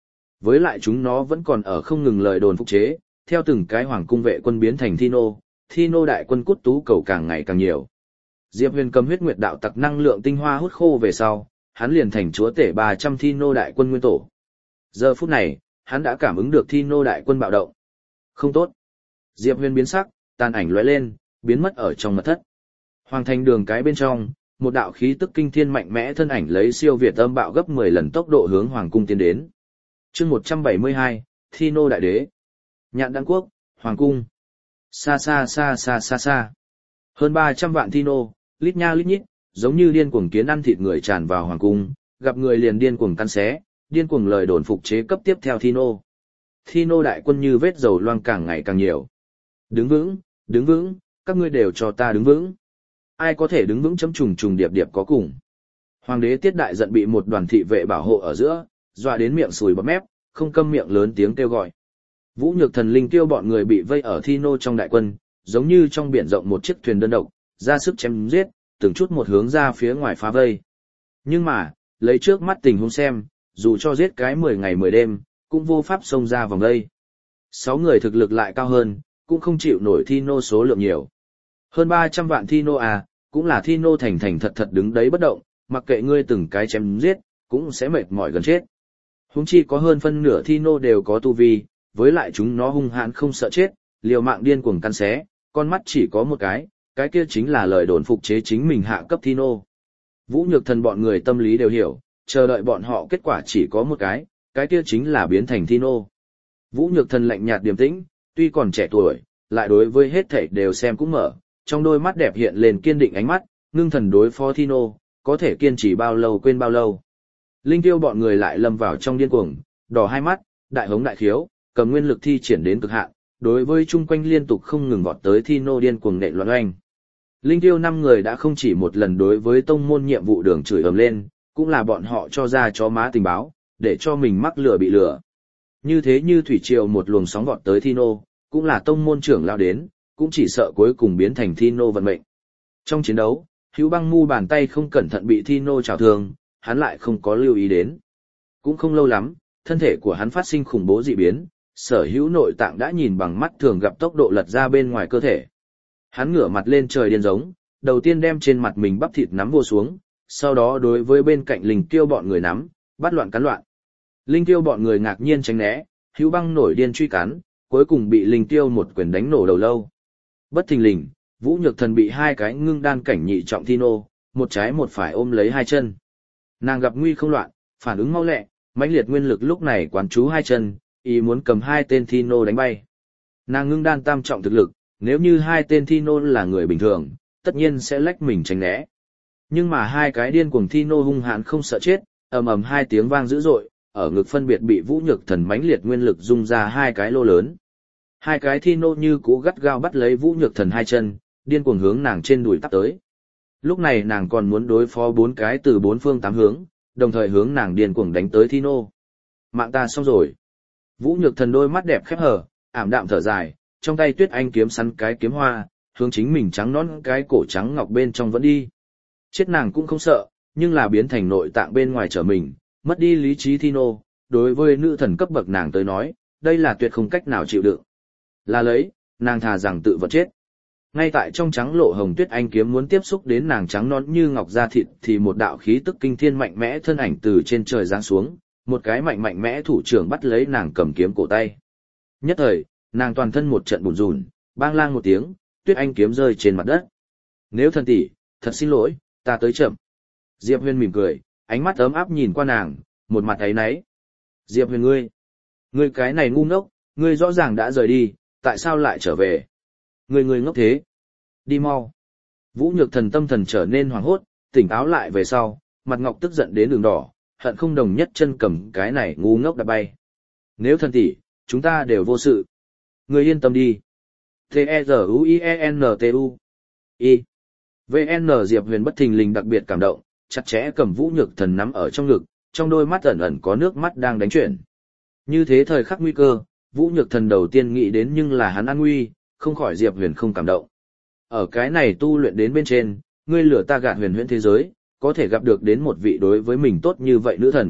Với lại chúng nó vẫn còn ở không ngừng lời đồn phục chế, theo từng cái hoàng cung vệ quân biến thành thi nô, thi nô đại quân cút tú cầu càng ngày càng nhiều. Diệp Huyền cầm huyết nguyệt đạo tặc năng lượng tinh hoa hút khô về sau, hắn liền thành chúa tể ba trăm thi nô đại quân nguyên tổ. Giờ phút này, hắn đã cảm ứng được thi nô đại quân bạo động. Không tốt. Diệp Huyền biến sắc, tàn ảnh lóe lên, biến mất ở trong mật thất. Hoàng thành đường cái bên trong, một đạo khí tức kinh thiên mạnh mẽ thân ảnh lấy siêu việt âm bạo gấp mười lần tốc độ hướng hoàng cung tiến đến. Chương một trăm bảy mươi hai, Thi nô đại đế. Nhạn Đăng quốc, hoàng cung. Xa xa xa xa xa xa. Hơn ba trăm vạn thi nô, lít nha lít nhít, giống như điên cuồng kiến ăn thịt người tràn vào hoàng cung, gặp người liền điên cuồng căn xé, điên cuồng lời đồn phục chế cấp tiếp theo thi nô. Thi nô đại quân như vết dầu loang càng ngày càng nhiều. Đứng vững, đứng vững, các ngươi đều cho ta đứng vững. Ai có thể đứng vững chấm trùng trùng điệp điệp có cùng. Hoàng đế Tiết Đại giận bị một đoàn thị vệ bảo hộ ở giữa, dọa đến miệng sùi bọt mép, không câm miệng lớn tiếng kêu gọi. Vũ Nhược Thần Linh Tiêu bọn người bị vây ở thi nô trong đại quân, giống như trong biển rộng một chiếc thuyền đơn độc, ra sức chém giết, từng chút một hướng ra phía ngoài phá vây. Nhưng mà, lấy trước mắt tình huống xem, dù cho giết cái mười ngày mười đêm, cũng vô pháp xông ra vòng vây. Sáu người thực lực lại cao hơn, cũng không chịu nổi thi nô số lượng nhiều. Hơn ba trăm vạn thi nô à, cũng là thi nô thành thành thật thật đứng đấy bất động, mặc kệ ngươi từng cái chém giết, cũng sẽ mệt mỏi gần chết. Huống chi có hơn phân nửa thi nô đều có tu vi, với lại chúng nó hung hãn không sợ chết, liều mạng điên cuồng căn xé, con mắt chỉ có một cái, cái kia chính là lời đồn phục chế chính mình hạ cấp thi nô. Vũ Nhược Thần bọn người tâm lý đều hiểu, chờ đợi bọn họ kết quả chỉ có một cái, cái kia chính là biến thành thi nô. Vũ Nhược Thần lạnh nhạt điềm tĩnh, tuy còn trẻ tuổi, lại đối với hết thảy đều xem cũng mở, trong đôi mắt đẹp hiện lên kiên định ánh mắt, ngưng thần đối phó thi nô, có thể kiên trì bao lâu quên bao lâu. Linh Tiêu bọn người lại lâm vào trong điên cuồng, đỏ hai mắt, đại hống đại khiếu, cầm nguyên lực thi triển đến cực hạn, đối với chung quanh liên tục không ngừng vọt tới thi nô điên cuồng nện loạn oanh. Linh Tiêu năm người đã không chỉ một lần đối với tông môn nhiệm vụ đường chửi ầm lên, cũng là bọn họ cho ra chó má tình báo, để cho mình mắc lửa bị lửa. Như thế như thủy triều một luồng sóng vọt tới thi nô, cũng là tông môn trưởng lao đến, cũng chỉ sợ cuối cùng biến thành thi nô vận mệnh. Trong chiến đấu, Hữu Băng mu bàn tay không cẩn thận bị thi nô trào thương, hắn lại không có lưu ý đến. Cũng không lâu lắm, thân thể của hắn phát sinh khủng bố dị biến, sở hữu nội tạng đã nhìn bằng mắt thường gặp tốc độ lật ra bên ngoài cơ thể. Hắn ngửa mặt lên trời điên giống, đầu tiên đem trên mặt mình bắp thịt nắm vô xuống, sau đó đối với bên cạnh Linh Tiêu bọn người nắm, bắt loạn cắn loạn. Linh Tiêu bọn người ngạc nhiên tránh né, Hữu Băng nổi điên truy cắn, cuối cùng bị Linh Tiêu một quyền đánh nổ đầu lâu. Bất thình lình, Vũ Nhược Thần bị hai cái ngưng đan cảnh nhị trọng thi nô, một trái một phải ôm lấy hai chân. Nàng gặp nguy không loạn, phản ứng mau lẹ, mãnh liệt nguyên lực lúc này quán chú hai chân, ý muốn cầm hai tên thi nô đánh bay. Nàng ngưng đan tam trọng thực lực, nếu như hai tên thi nô là người bình thường, tất nhiên sẽ lách mình tránh né. Nhưng mà hai cái điên cuồng thi nô hung hãn không sợ chết, ầm ầm hai tiếng vang dữ dội, ở ngực phân biệt bị Vũ Nhược Thần mãnh liệt nguyên lực dung ra hai cái lô lớn. Hai cái thi nô như cũ gắt gao bắt lấy Vũ Nhược Thần hai chân, điên cuồng hướng nàng trên đùi tắp tới. Lúc này nàng còn muốn đối phó bốn cái từ bốn phương tám hướng, đồng thời hướng nàng điên cuồng đánh tới thi nô. Mạng ta xong rồi. Vũ Nhược Thần đôi mắt đẹp khép hờ, ảm đạm thở dài, trong tay Tuyết Anh kiếm săn cái kiếm hoa, hướng chính mình trắng nõn cái cổ trắng ngọc bên trong vẫn đi. Chết nàng cũng không sợ, nhưng là biến thành nội tạng bên ngoài trở mình, mất đi lý trí thi nô, đối với nữ thần cấp bậc nàng tới nói, đây là tuyệt không cách nào chịu đựng. Là lấy, nàng thà rằng tự vật chết. Ngay tại trong trắng lộ hồng Tuyết Anh kiếm muốn tiếp xúc đến nàng trắng nõn như ngọc da thịt thì một đạo khí tức kinh thiên mạnh mẽ thân ảnh từ trên trời giáng xuống, một cái mạnh mạnh mẽ thủ trưởng bắt lấy nàng cầm kiếm cổ tay. Nhất thời, nàng toàn thân một trận bùn rùn, bang lang một tiếng, Tuyết Anh kiếm rơi trên mặt đất. Nếu thần tỷ, thật xin lỗi, ta tới chậm. Diệp Huyền mỉm cười, ánh mắt ấm áp nhìn qua nàng, một mặt áy náy. Diệp Huyền ngươi, ngươi cái này ngu ngốc, ngươi rõ ràng đã rời đi, tại sao lại trở về? Ngươi ngươi ngốc thế. Đi mau. Vũ Nhược Thần tâm thần trở nên hoảng hốt, tỉnh táo lại về sau, mặt ngọc tức giận đến đường đỏ, hận không đồng nhất chân cầm cái này ngu ngốc đạp bay. Nếu thần tỷ, chúng ta đều vô sự. Ngươi yên tâm đi. T-E-Z-U-I-E-N-T-U I vê en Diệp Huyền bất thình lình đặc biệt cảm động, chặt chẽ cầm Vũ Nhược Thần nắm ở trong ngực, trong đôi mắt ẩn ẩn có nước mắt đang đánh chuyển. Như thế thời khắc nguy cơ, Vũ Nhược Thần đầu tiên nghĩ đến nhưng là hắn an nguy, không khỏi Diệp Huyền không cảm động. Ở cái này tu luyện đến bên trên, ngươi lừa ta gạt huyền huyễn thế giới, có thể gặp được đến một vị đối với mình tốt như vậy nữ thần,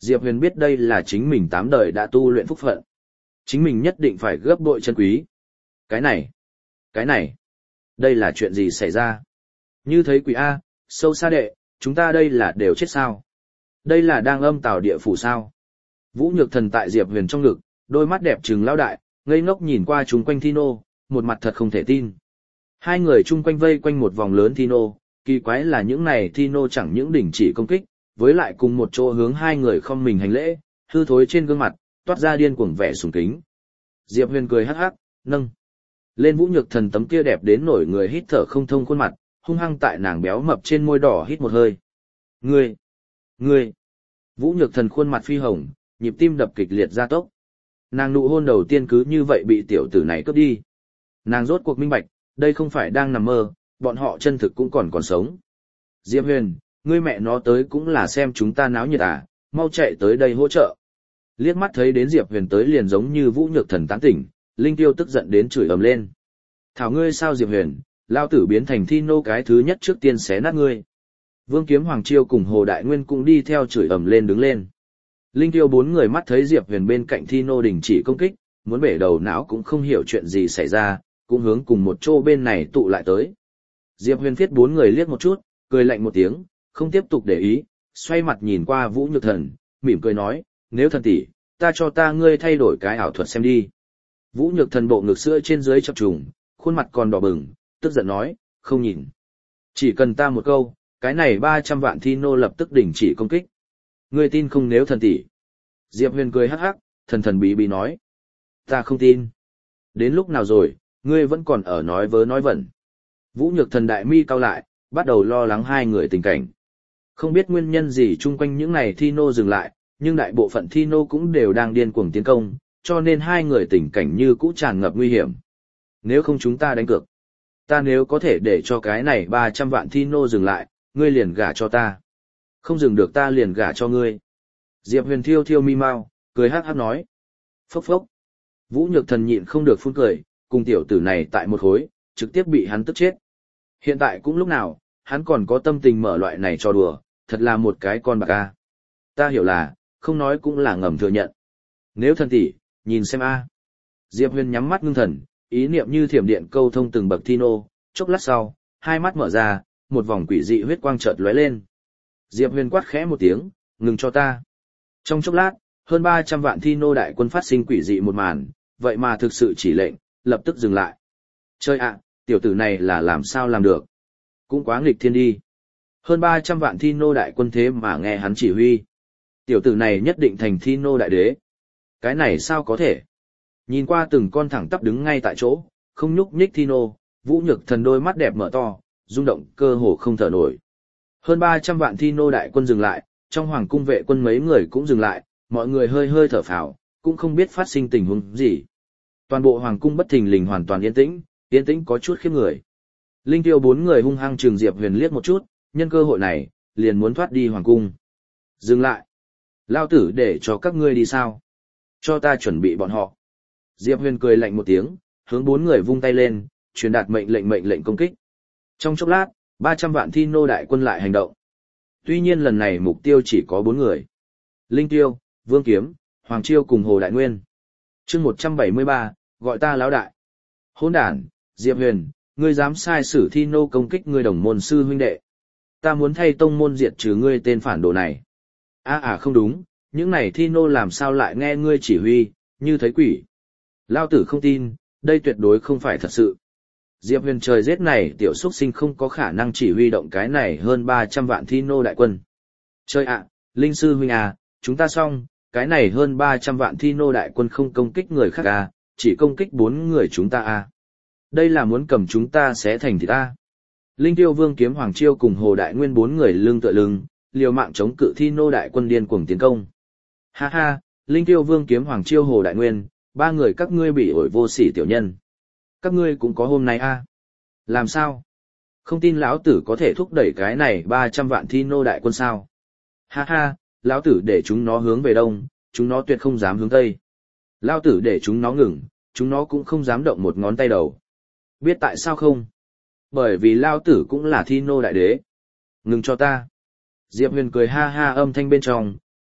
Diệp Huyền biết đây là chính mình tám đời đã tu luyện phúc phận. Chính mình nhất định phải gấp bội chân quý. Cái này, cái này, đây là chuyện gì xảy ra? Như thấy quỷ A, sâu xa đệ, chúng ta đây là đều chết sao? Đây là đang âm tào địa phủ sao? Vũ Nhược Thần tại Diệp Huyền trong ngực, đôi mắt đẹp trừng lao đại, ngây ngốc nhìn qua chúng quanh Thino, một mặt thật không thể tin. Hai người chung quanh vây quanh một vòng lớn Thino, kỳ quái là những này Thino chẳng những đình chỉ công kích, với lại cùng một chỗ hướng hai người không mình hành lễ, hư thối trên gương mặt, toát ra điên cuồng vẻ sùng kính. Diệp Huyền cười hắc hắc, nâng lên Vũ Nhược Thần tấm kia đẹp đến nổi người hít thở không thông khuôn mặt, hung hăng tại nàng béo mập trên môi đỏ hít một hơi. Ngươi, ngươi, Vũ Nhược Thần khuôn mặt phi hồng, nhịp tim đập kịch liệt gia tốc. Nàng nụ hôn đầu tiên cứ như vậy bị tiểu tử này cướp đi. Nàng rốt cuộc minh bạch, đây không phải đang nằm mơ, bọn họ chân thực cũng còn còn sống. Diệp Huyền, ngươi mẹ nó tới cũng là xem chúng ta náo nhiệt à, mau chạy tới đây hỗ trợ. Liếc mắt thấy đến Diệp Huyền tới liền giống như Vũ Nhược Thần tán tỉnh, Linh Tiêu tức giận đến chửi ầm lên. Thảo ngươi sao Diệp Huyền, lao tử biến thành thi nô cái thứ nhất trước tiên xé nát ngươi. Vương Kiếm Hoàng Chiêu cùng Hồ Đại Nguyên cũng đi theo chửi ầm lên đứng lên. Linh Tiêu bốn người mắt thấy Diệp Huyền bên cạnh thi nô đình chỉ công kích, muốn bể đầu não cũng không hiểu chuyện gì xảy ra, cũng hướng cùng một chỗ bên này tụ lại tới. Diệp Huyền viết bốn người liếc một chút, cười lạnh một tiếng, không tiếp tục để ý, xoay mặt nhìn qua Vũ Nhược Thần, mỉm cười nói, nếu thần tỷ, ta cho ta ngươi thay đổi cái ảo thuật xem đi. Vũ Nhược Thần bộ ngực sữa trên dưới chập trùng, khuôn mặt còn đỏ bừng, tức giận nói, không nhìn. Chỉ cần ta một câu, cái này ba trăm vạn thi nô lập tức đình chỉ công kích. Ngươi tin không nếu thần tỷ? Diệp Huyền cười hắc hắc, thần thần bí bí nói. Ta không tin. Đến lúc nào rồi, ngươi vẫn còn ở nói vớ nói vẩn. Vũ Nhược Thần đại mi cau lại, bắt đầu lo lắng hai người tình cảnh. Không biết nguyên nhân gì chung quanh những này thi nô dừng lại, nhưng đại bộ phận thi nô cũng đều đang điên cuồng tiến công, cho nên hai người tình cảnh như cũ tràn ngập nguy hiểm. Nếu không chúng ta đánh cược. Ta nếu có thể để cho cái này ba trăm vạn thi nô dừng lại, ngươi liền gả cho ta. Không dừng được ta liền gả cho ngươi. Diệp Huyền thiêu thiêu mi mau, cười hát hát nói. Phốc phốc. Vũ Nhược Thần nhịn không được phun cười, cùng tiểu tử này tại một khối, trực tiếp bị hắn tức chết. Hiện tại cũng lúc nào, hắn còn có tâm tình mở loại này cho đùa, thật là một cái con bạc a. Ta hiểu là, không nói cũng là ngầm thừa nhận. Nếu thần tỷ, nhìn xem a. Diệp Huyền nhắm mắt ngưng thần, ý niệm như thiểm điện câu thông từng bậc thi nô, chốc lát sau, hai mắt mở ra, một vòng quỷ dị huyết quang chợt lóe lên. Diệp Huyền quát khẽ một tiếng, ngừng cho ta. Trong chốc lát, hơn ba trăm vạn thi nô đại quân phát sinh quỷ dị một màn, vậy mà thực sự chỉ lệnh, lập tức dừng lại. Chơi ạ, tiểu tử này là làm sao làm được? Cũng quá nghịch thiên đi. Hơn ba trăm vạn thi nô đại quân thế mà nghe hắn chỉ huy. Tiểu tử này nhất định thành thi nô đại đế. Cái này sao có thể? Nhìn qua từng con thẳng tắp đứng ngay tại chỗ, không nhúc nhích thi nô, Vũ Nhược Thần đôi mắt đẹp mở to, rung động cơ hồ không thở nổi. Hơn ba trăm vạn thi nô đại quân dừng lại, trong hoàng cung vệ quân mấy người cũng dừng lại, mọi người hơi hơi thở phào, cũng không biết phát sinh tình huống gì. Toàn bộ hoàng cung bất thình lình hoàn toàn yên tĩnh, yên tĩnh có chút khiếp người. Linh Tiêu bốn người hung hăng trừng Diệp Huyền liếc một chút, nhân cơ hội này, liền muốn thoát đi hoàng cung. Dừng lại. Lao tử để cho các ngươi đi sao? Cho ta chuẩn bị bọn họ. Diệp Huyền cười lạnh một tiếng, hướng bốn người vung tay lên, truyền đạt mệnh lệnh mệnh lệnh công kích. Trong chốc lát, ba trăm vạn thi nô đại quân lại hành động. Tuy nhiên lần này mục tiêu chỉ có bốn người. Linh Tiêu, Vương Kiếm, Hoàng Chiêu cùng Hồ Đại Nguyên. Chương một trăm bảy mươi ba, gọi ta lão đại. Hỗn đản, Diệp Huyền, ngươi dám sai sử thi nô công kích ngươi đồng môn sư huynh đệ. Ta muốn thay tông môn diệt trừ ngươi tên phản đồ này. À à không đúng, những này thi nô làm sao lại nghe ngươi chỉ huy, như thấy quỷ. Lao tử không tin, đây tuyệt đối không phải thật sự. Diệp Huyền trời giết này tiểu xuất sinh không có khả năng chỉ huy động cái này hơn ba trăm vạn thi nô đại quân. Chơi ạ, Linh sư huynh à, chúng ta xong, cái này hơn ba trăm vạn thi nô đại quân không công kích người khác à, chỉ công kích bốn người chúng ta à. Đây là muốn cầm chúng ta sẽ thành thì ta. Linh Tiêu Vương Kiếm Hoàng Chiêu cùng Hồ Đại Nguyên bốn người lưng tựa lưng, liều mạng chống cự thi nô đại quân điên cuồng tiến công. Ha ha, Linh Tiêu Vương Kiếm Hoàng Chiêu Hồ Đại Nguyên, ba người các ngươi bị ổi vô sỉ tiểu nhân. Các ngươi cũng có hôm nay a? À? Làm sao? Không tin lão tử có thể thúc đẩy cái này ba trăm vạn thi nô đại quân sao? Ha ha, lão tử để chúng nó hướng về đông, chúng nó tuyệt không dám hướng tây. Lão tử để chúng nó ngừng, chúng nó cũng không dám động một ngón tay đầu. Biết tại sao không? Bởi vì lão tử cũng là thi nô đại đế. Ngừng cho ta. Diệp Huyền cười ha ha âm thanh bên trong,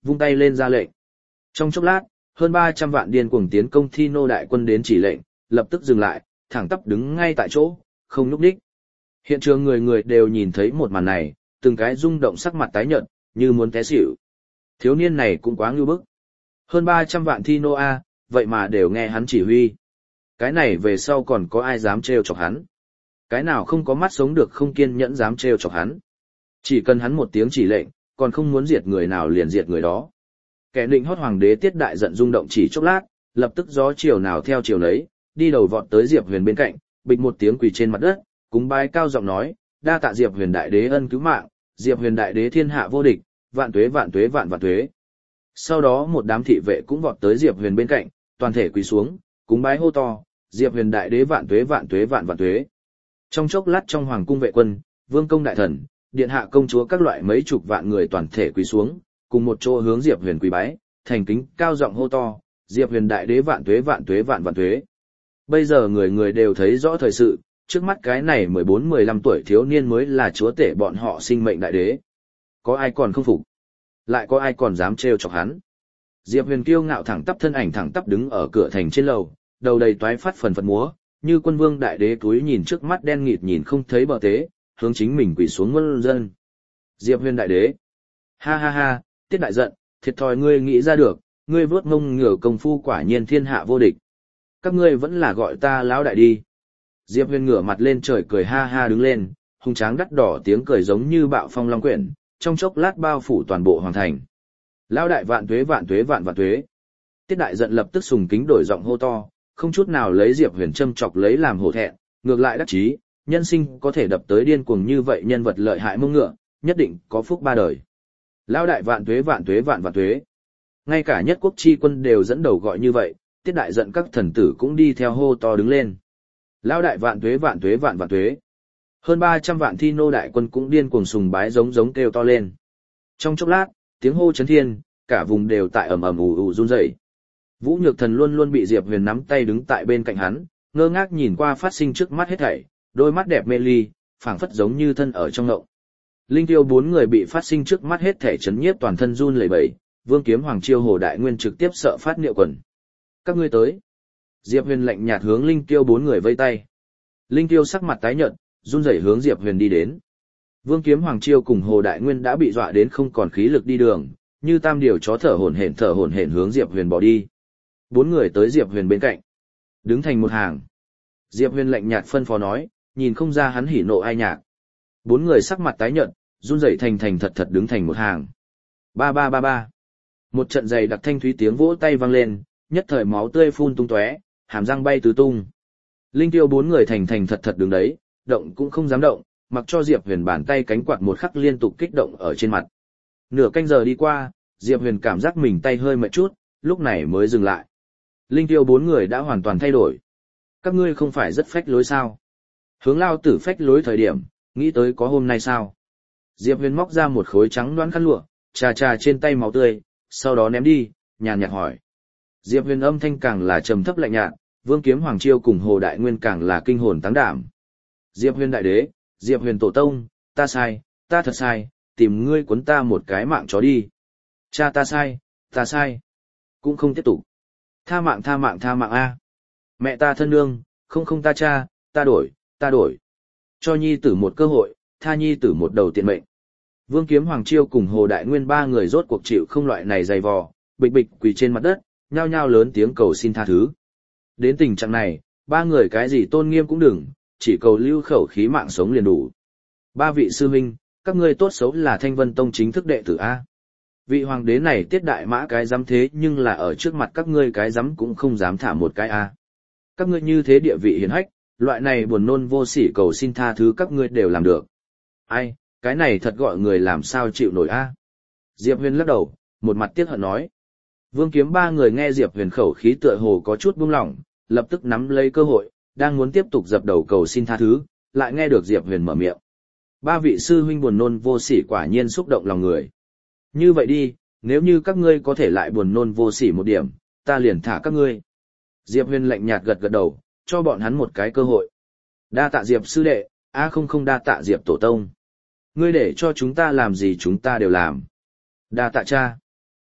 vung tay lên ra lệnh. Trong chốc lát, hơn ba trăm vạn điên cuồng tiến công Thi nô đại quân đến chỉ lệnh, lập tức dừng lại, thẳng tắp đứng ngay tại chỗ, không nhúc nhích. Hiện trường người người đều nhìn thấy một màn này, từng cái rung động sắc mặt tái nhợt, như muốn té xỉu. Thiếu niên này cũng quá ngưu bức. Hơn ba trăm vạn Thi nô a, vậy mà đều nghe hắn chỉ huy. Cái này về sau còn có ai dám trêu chọc hắn? Cái nào không có mắt sống được không kiên nhẫn dám trêu chọc hắn? Chỉ cần hắn một tiếng chỉ lệnh, còn không muốn diệt người nào liền diệt người đó. Kẻ định hót hoàng đế Tiết Đại giận rung động chỉ chốc lát, lập tức gió chiều nào theo chiều nấy, đi đầu vọt tới Diệp Huyền bên cạnh, bịch một tiếng quỳ trên mặt đất, cúng bái cao giọng nói, đa tạ Diệp Huyền đại đế ân cứu mạng, Diệp Huyền đại đế thiên hạ vô địch, vạn tuế vạn tuế vạn vạn tuế. Sau đó một đám thị vệ cũng vọt tới Diệp Huyền bên cạnh, toàn thể quỳ xuống, cúng bái hô to, Diệp Huyền đại đế vạn tuế vạn tuế vạn vạn tuế. Trong chốc lát trong hoàng cung vệ quân, vương công đại thần, điện hạ công chúa các loại mấy chục vạn người toàn thể quỳ xuống, cùng một chỗ hướng Diệp Huyền quỳ bái, thành kính cao giọng hô to, Diệp Huyền đại đế vạn tuế vạn tuế vạn vạn tuế. Bây giờ người người đều thấy rõ thời sự, trước mắt cái này mười bốn mười lăm tuổi thiếu niên mới là chúa tể bọn họ sinh mệnh đại đế. Có ai còn không phục? Lại có ai còn dám trêu chọc hắn? Diệp Huyền kiêu ngạo thẳng tắp thân ảnh thẳng tắp đứng ở cửa thành trên lầu, đầu đầy toái phát phần phật múa, như quân vương đại đế túi nhìn trước mắt đen nghịt nhìn không thấy bờ tế, hướng chính mình quỳ xuống muôn dân. Diệp Huyền đại đế. Ha ha ha, Tiết Đại giận, thiệt thòi ngươi nghĩ ra được, ngươi vớt ngông ngửa công phu quả nhiên thiên hạ vô địch. Các ngươi vẫn là gọi ta lão đại đi. Diệp Huyền ngửa mặt lên trời cười ha ha đứng lên, hung tráng đắt đỏ tiếng cười giống như bạo phong long quyển, trong chốc lát bao phủ toàn bộ hoàng thành. Lão đại vạn tuế vạn tuế vạn vạn tuế. Tiết Đại giận lập tức sùng kính đổi giọng hô to, không chút nào lấy Diệp Huyền châm chọc lấy làm hổ thẹn, ngược lại đắc chí, nhân sinh có thể đập tới điên cuồng như vậy nhân vật lợi hại mông ngựa, nhất định có phúc ba đời. Lão đại vạn tuế vạn tuế vạn vạn tuế. Ngay cả nhất quốc chi quân đều dẫn đầu gọi như vậy, Tiết Đại giận các thần tử cũng đi theo hô to đứng lên. Lão đại vạn tuế vạn tuế vạn vạn tuế. Hơn ba trăm vạn Thi nô đại quân cũng điên cuồng sùng bái giống giống kêu to lên. Trong chốc lát, tiếng hô chấn thiên, cả vùng đều tại ầm ầm ù ù run rẩy. Vũ Nhược Thần luôn luôn bị Diệp Huyền nắm tay đứng tại bên cạnh hắn, ngơ ngác nhìn qua phát sinh trước mắt hết thảy, đôi mắt đẹp mê ly, phảng phất giống như thân ở trong ngộng. Linh Tiêu bốn người bị phát sinh trước mắt hết thảy chấn nhiếp toàn thân run lẩy bẩy, Vương Kiếm Hoàng Chiêu Hồ Đại Nguyên trực tiếp sợ phát niệu quần. Các ngươi tới. Diệp Huyền lạnh nhạt hướng Linh Tiêu bốn người vây tay. Linh Tiêu sắc mặt tái nhợt, run rẩy hướng Diệp Huyền đi đến. Vương Kiếm Hoàng Chiêu cùng Hồ Đại Nguyên đã bị dọa đến không còn khí lực đi đường, như tam điều chó thở hổn hển thở hổn hển hướng Diệp Huyền bỏ đi. Bốn người tới Diệp Huyền bên cạnh, đứng thành một hàng. Diệp Huyền lạnh nhạt phân phó nói, nhìn không ra hắn hỉ nộ ai nhạc. Bốn người sắc mặt tái nhợt, run rẩy thành thành thật thật đứng thành một hàng. Ba ba ba ba. Một trận dày đặc thanh thúy tiếng vỗ tay vang lên, nhất thời máu tươi phun tung tóe, hàm răng bay tứ tung. Linh Tiêu bốn người thành thành thật thật đứng đấy, động cũng không dám động, mặc cho Diệp Huyền bàn tay cánh quạt một khắc liên tục kích động ở trên mặt. Nửa canh giờ đi qua, Diệp Huyền cảm giác mình tay hơi mệt chút, lúc này mới dừng lại. Linh Tiêu bốn người đã hoàn toàn thay đổi. Các ngươi không phải rất phách lối sao? Hướng lao tử phách lối thời điểm, nghĩ tới có hôm nay sao? Diệp Huyền móc ra một khối trắng đoán khăn lụa, trà trà trên tay máu tươi, sau đó ném đi, nhàn nhạt hỏi. Diệp Huyền âm thanh càng là trầm thấp lạnh nhạt, Vương Kiếm Hoàng Chiêu cùng Hồ Đại Nguyên càng là kinh hồn táng đảm. Diệp Huyền đại đế, Diệp Huyền tổ tông, ta sai, ta thật sai, tìm ngươi cuốn ta một cái mạng chó đi. Cha ta sai, ta sai. Cũng không tiếp tục. Tha mạng tha mạng tha mạng a. Mẹ ta thân nương, không không ta cha, ta đổi, ta đổi. Cho nhi tử một cơ hội, tha nhi tử một đầu tiện mệnh. Vương Kiếm Hoàng Chiêu cùng Hồ Đại Nguyên ba người rốt cuộc chịu không loại này dày vò, bịch bịch quỳ trên mặt đất, nhao nhao lớn tiếng cầu xin tha thứ. Đến tình trạng này, ba người cái gì tôn nghiêm cũng đừng, chỉ cầu lưu khẩu khí mạng sống liền đủ. Ba vị sư huynh, các ngươi tốt xấu là Thanh Vân Tông chính thức đệ tử a. Vị hoàng đế này Tiết Đại Mã cái dám thế nhưng là ở trước mặt các ngươi cái dám cũng không dám thả một cái a. Các ngươi như thế địa vị hiển hách, loại này buồn nôn vô sỉ cầu xin tha thứ các ngươi đều làm được. Ai, cái này thật gọi người làm sao chịu nổi a. Diệp Huyền lắc đầu, một mặt tiếc hận nói. Vương Kiếm ba người nghe Diệp Huyền khẩu khí tựa hồ có chút buông lỏng, lập tức nắm lấy cơ hội, đang muốn tiếp tục dập đầu cầu xin tha thứ, lại nghe được Diệp Huyền mở miệng. Ba vị sư huynh buồn nôn vô sỉ quả nhiên xúc động lòng người. Như vậy đi, nếu như các ngươi có thể lại buồn nôn vô sỉ một điểm, ta liền thả các ngươi. Diệp Huyền lạnh nhạt gật gật đầu, cho bọn hắn một cái cơ hội. Đa tạ Diệp sư đệ, a không không đa tạ Diệp tổ tông. Ngươi để cho chúng ta làm gì chúng ta đều làm. Đa tạ cha.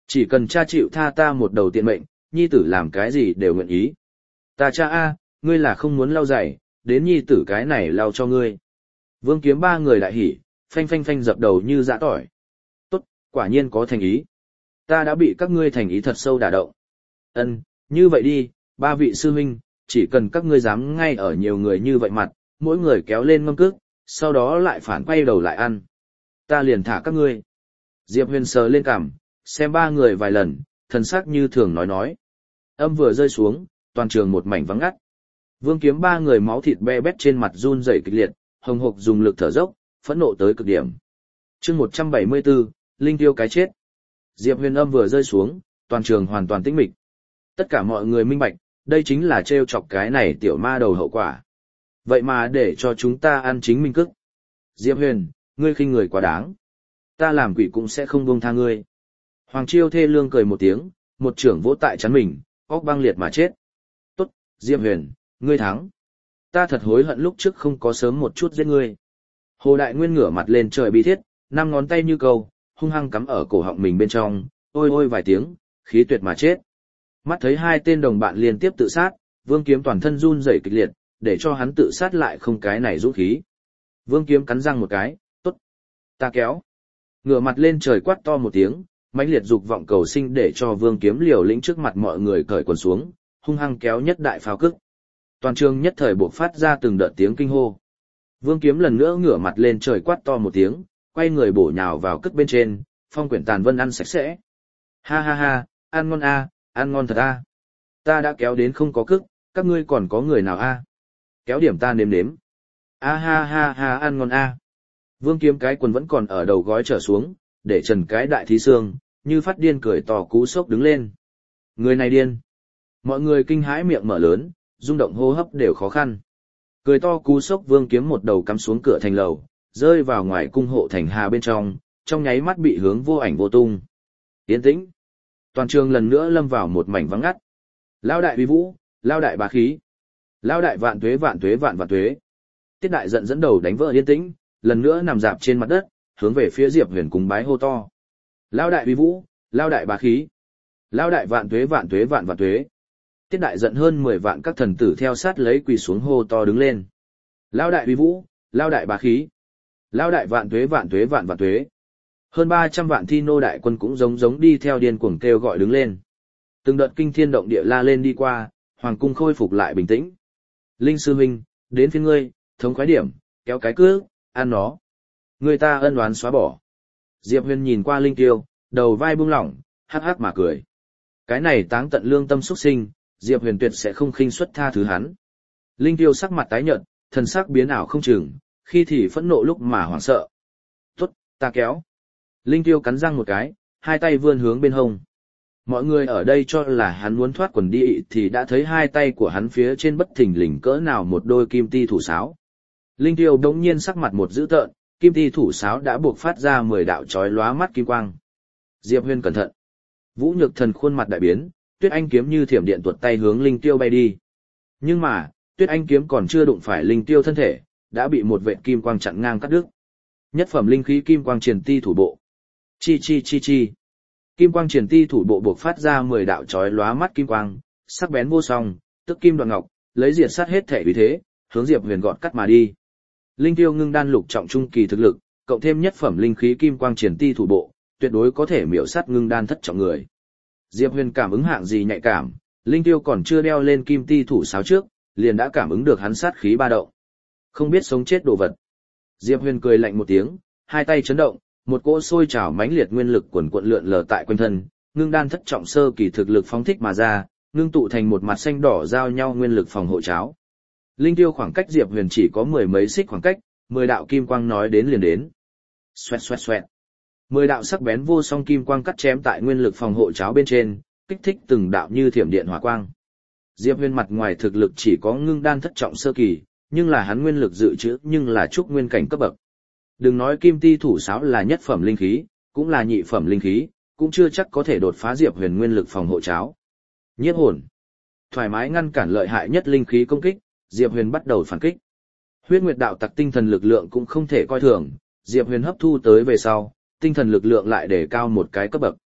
Chỉ cần cha chịu tha ta một đầu tiện mệnh, nhi tử làm cái gì đều nguyện ý. Ta cha a, ngươi là không muốn lau giày, đến nhi tử cái này lau cho ngươi. Vương Kiếm ba người đại hỉ, phanh phanh phanh dập đầu như dã tỏi. Tốt, quả nhiên có thành ý. Ta đã bị các ngươi thành ý thật sâu đả động. Ân, như vậy đi, ba vị sư huynh, chỉ cần các ngươi dám ngay ở nhiều người như vậy mặt, mỗi người kéo lên mâm cước, sau đó lại phản quay đầu lại ăn. Ta liền thả các ngươi. Diệp Huyền sờ lên cằm, xem ba người vài lần, thần sắc như thường nói nói. Âm vừa rơi xuống, toàn trường một mảnh vắng ngắt. Vương Kiếm ba người máu thịt be bét trên mặt run rẩy kịch liệt, hồng hộc dùng lực thở dốc, phẫn nộ tới cực điểm. Chương một trăm bảy mươi bốn, Linh Tiêu cái chết. Diệp Huyền âm vừa rơi xuống, toàn trường hoàn toàn tĩnh mịch. Tất cả mọi người minh bạch, đây chính là trêu chọc cái này tiểu ma đầu hậu quả. Vậy mà để cho chúng ta ăn chính minh cức. Diệp Huyền, ngươi khinh người quá đáng. Ta làm quỷ cũng sẽ không buông tha ngươi. Hoàng Chiêu thê lương cười một tiếng, một trưởng vỗ tại chắn mình, óc băng liệt mà chết. Tốt, Diệp Huyền, ngươi thắng. Ta thật hối hận lúc trước không có sớm một chút giết ngươi. Hồ Đại Nguyên ngửa mặt lên trời bi thiết, năm ngón tay như câu, hung hăng cắm ở cổ họng mình bên trong, ôi ôi vài tiếng, khí tuyệt mà chết. Mắt thấy hai tên đồng bạn liên tiếp tự sát, Vương Kiếm toàn thân run rẩy kịch liệt, để cho hắn tự sát lại không cái này dũng khí. Vương Kiếm cắn răng một cái, tốt, ta kéo. Ngửa mặt lên trời quát to một tiếng, mãnh liệt dục vọng cầu sinh để cho Vương Kiếm liều lĩnh trước mặt mọi người cởi quần xuống, hung hăng kéo nhất đại pháo cức. Toàn trường nhất thời buộc phát ra từng đợt tiếng kinh hô. Vương Kiếm lần nữa ngửa mặt lên trời quát to một tiếng, quay người bổ nhào vào cức bên trên, phong quyển tàn vân ăn sạch sẽ. Ha ha ha, ăn ngon a, ăn ngon thật a. Ta đã kéo đến không có cức, các ngươi còn có người nào a? Kéo điểm ta nếm nếm. A ha ha ha, ăn ngon a. Vương Kiếm cái quần vẫn còn ở đầu gói trở xuống, để trần cái đại thí xương, như phát điên cười to cú sốc đứng lên. Người này điên. Mọi người kinh hãi miệng mở lớn, rung động hô hấp đều khó khăn. Cười to cú sốc Vương Kiếm một đầu cắm xuống cửa thành lầu, rơi vào ngoài cung hộ thành hà bên trong, trong nháy mắt bị hướng vô ảnh vô tung. Yên tĩnh. Toàn trường lần nữa lâm vào một mảnh vắng ngắt. Lao đại uy vũ, lao đại bá khí. Lao đại vạn tuế vạn tuế vạn vạn tuế. Tiết đại giận dẫn đầu đánh vỡ yên tĩnh, lần nữa nằm dạp trên mặt đất, hướng về phía Diệp Huyền cùng bái hô to. Lao đại uy vũ, lao đại bá khí. Lao đại vạn tuế vạn tuế vạn vạn tuế. Tiết đại giận hơn mười vạn các thần tử theo sát lấy quỳ xuống hô to đứng lên. Lao đại uy vũ, lao đại bá khí. Lao đại vạn tuế vạn tuế vạn vạn tuế. Hơn ba trăm vạn thi nô đại quân cũng giống giống đi theo điên cuồng kêu gọi đứng lên. Từng đợt kinh thiên động địa la lên đi qua, hoàng cung khôi phục lại bình tĩnh. Linh sư huynh, đến phiên ngươi, thống khoái điểm, kéo cái cước, ăn nó. Người ta ân oán xóa bỏ. Diệp Huyền nhìn qua Linh Tiêu, đầu vai buông lỏng, hắc hắc mà cười. Cái này táng tận lương tâm xuất sinh, Diệp Huyền tuyệt sẽ không khinh suất tha thứ hắn. Linh Tiêu sắc mặt tái nhợt, thần sắc biến ảo không chừng, khi thì phẫn nộ lúc mà hoảng sợ. Tốt, ta kéo. Linh Tiêu cắn răng một cái, hai tay vươn hướng bên hông. Mọi người ở đây cho là hắn muốn thoát quần đi thì đã thấy hai tay của hắn phía trên bất thình lình cỡ nào một đôi kim ti thủ sáo. Linh Tiêu đống nhiên sắc mặt một dữ tợn, kim ti thủ sáo đã buộc phát ra mười đạo chói lóa mắt kim quang. Diệp Huyền cẩn thận. Vũ Nhược Thần khuôn mặt đại biến, Tuyết Anh kiếm như thiểm điện tuột tay hướng Linh Tiêu bay đi. Nhưng mà, Tuyết Anh kiếm còn chưa đụng phải Linh Tiêu thân thể, đã bị một vệt kim quang chặn ngang cắt đứt. Nhất phẩm linh khí kim quang truyền ti thủ bộ. Chi chi chi chi. Kim quang truyền ti thủ bộ buộc phát ra mười đạo chói lóa mắt kim quang, sắc bén vô song, tức kim đoạn ngọc, lấy diệt sát hết thể uy thế, hướng Diệp Huyền gọt cắt mà đi. Linh Tiêu ngưng đan lục trọng trung kỳ thực lực, cộng thêm nhất phẩm linh khí kim quang truyền ti thủ bộ, tuyệt đối có thể miểu sát ngưng đan thất trọng người. Diệp Huyền cảm ứng hạng gì nhạy cảm, Linh Tiêu còn chưa đeo lên kim ti thủ sáo trước, liền đã cảm ứng được hắn sát khí ba động. Không biết sống chết đồ vật. Diệp Huyền cười lạnh một tiếng, hai tay chấn động, một cỗ sôi trào mãnh liệt nguyên lực quần quận lượn lờ tại quanh thân, ngưng đan thất trọng sơ kỳ thực lực phóng thích mà ra, ngưng tụ thành một mặt xanh đỏ giao nhau nguyên lực phòng hộ cháo. Linh Tiêu khoảng cách Diệp Huyền chỉ có mười mấy xích khoảng cách, mười đạo kim quang nói đến liền đến. Xoẹt xoẹt xoẹt. Mười đạo sắc bén vô song kim quang cắt chém tại nguyên lực phòng hộ cháo bên trên, kích thích từng đạo như thiểm điện hỏa quang. Diệp Huyền mặt ngoài thực lực chỉ có ngưng đan thất trọng sơ kỳ, nhưng là hắn nguyên lực dự trữ nhưng là trúc nguyên cảnh cấp bậc. Đừng nói kim ti thủ sáo là nhất phẩm linh khí, cũng là nhị phẩm linh khí, cũng chưa chắc có thể đột phá Diệp Huyền nguyên lực phòng hộ cháo. Nhiếp hồn. Thoải mái ngăn cản lợi hại nhất linh khí công kích, Diệp Huyền bắt đầu phản kích. Huyết Nguyệt đạo tặc tinh thần lực lượng cũng không thể coi thường, Diệp Huyền hấp thu tới về sau, tinh thần lực lượng lại đề cao một cái cấp bậc.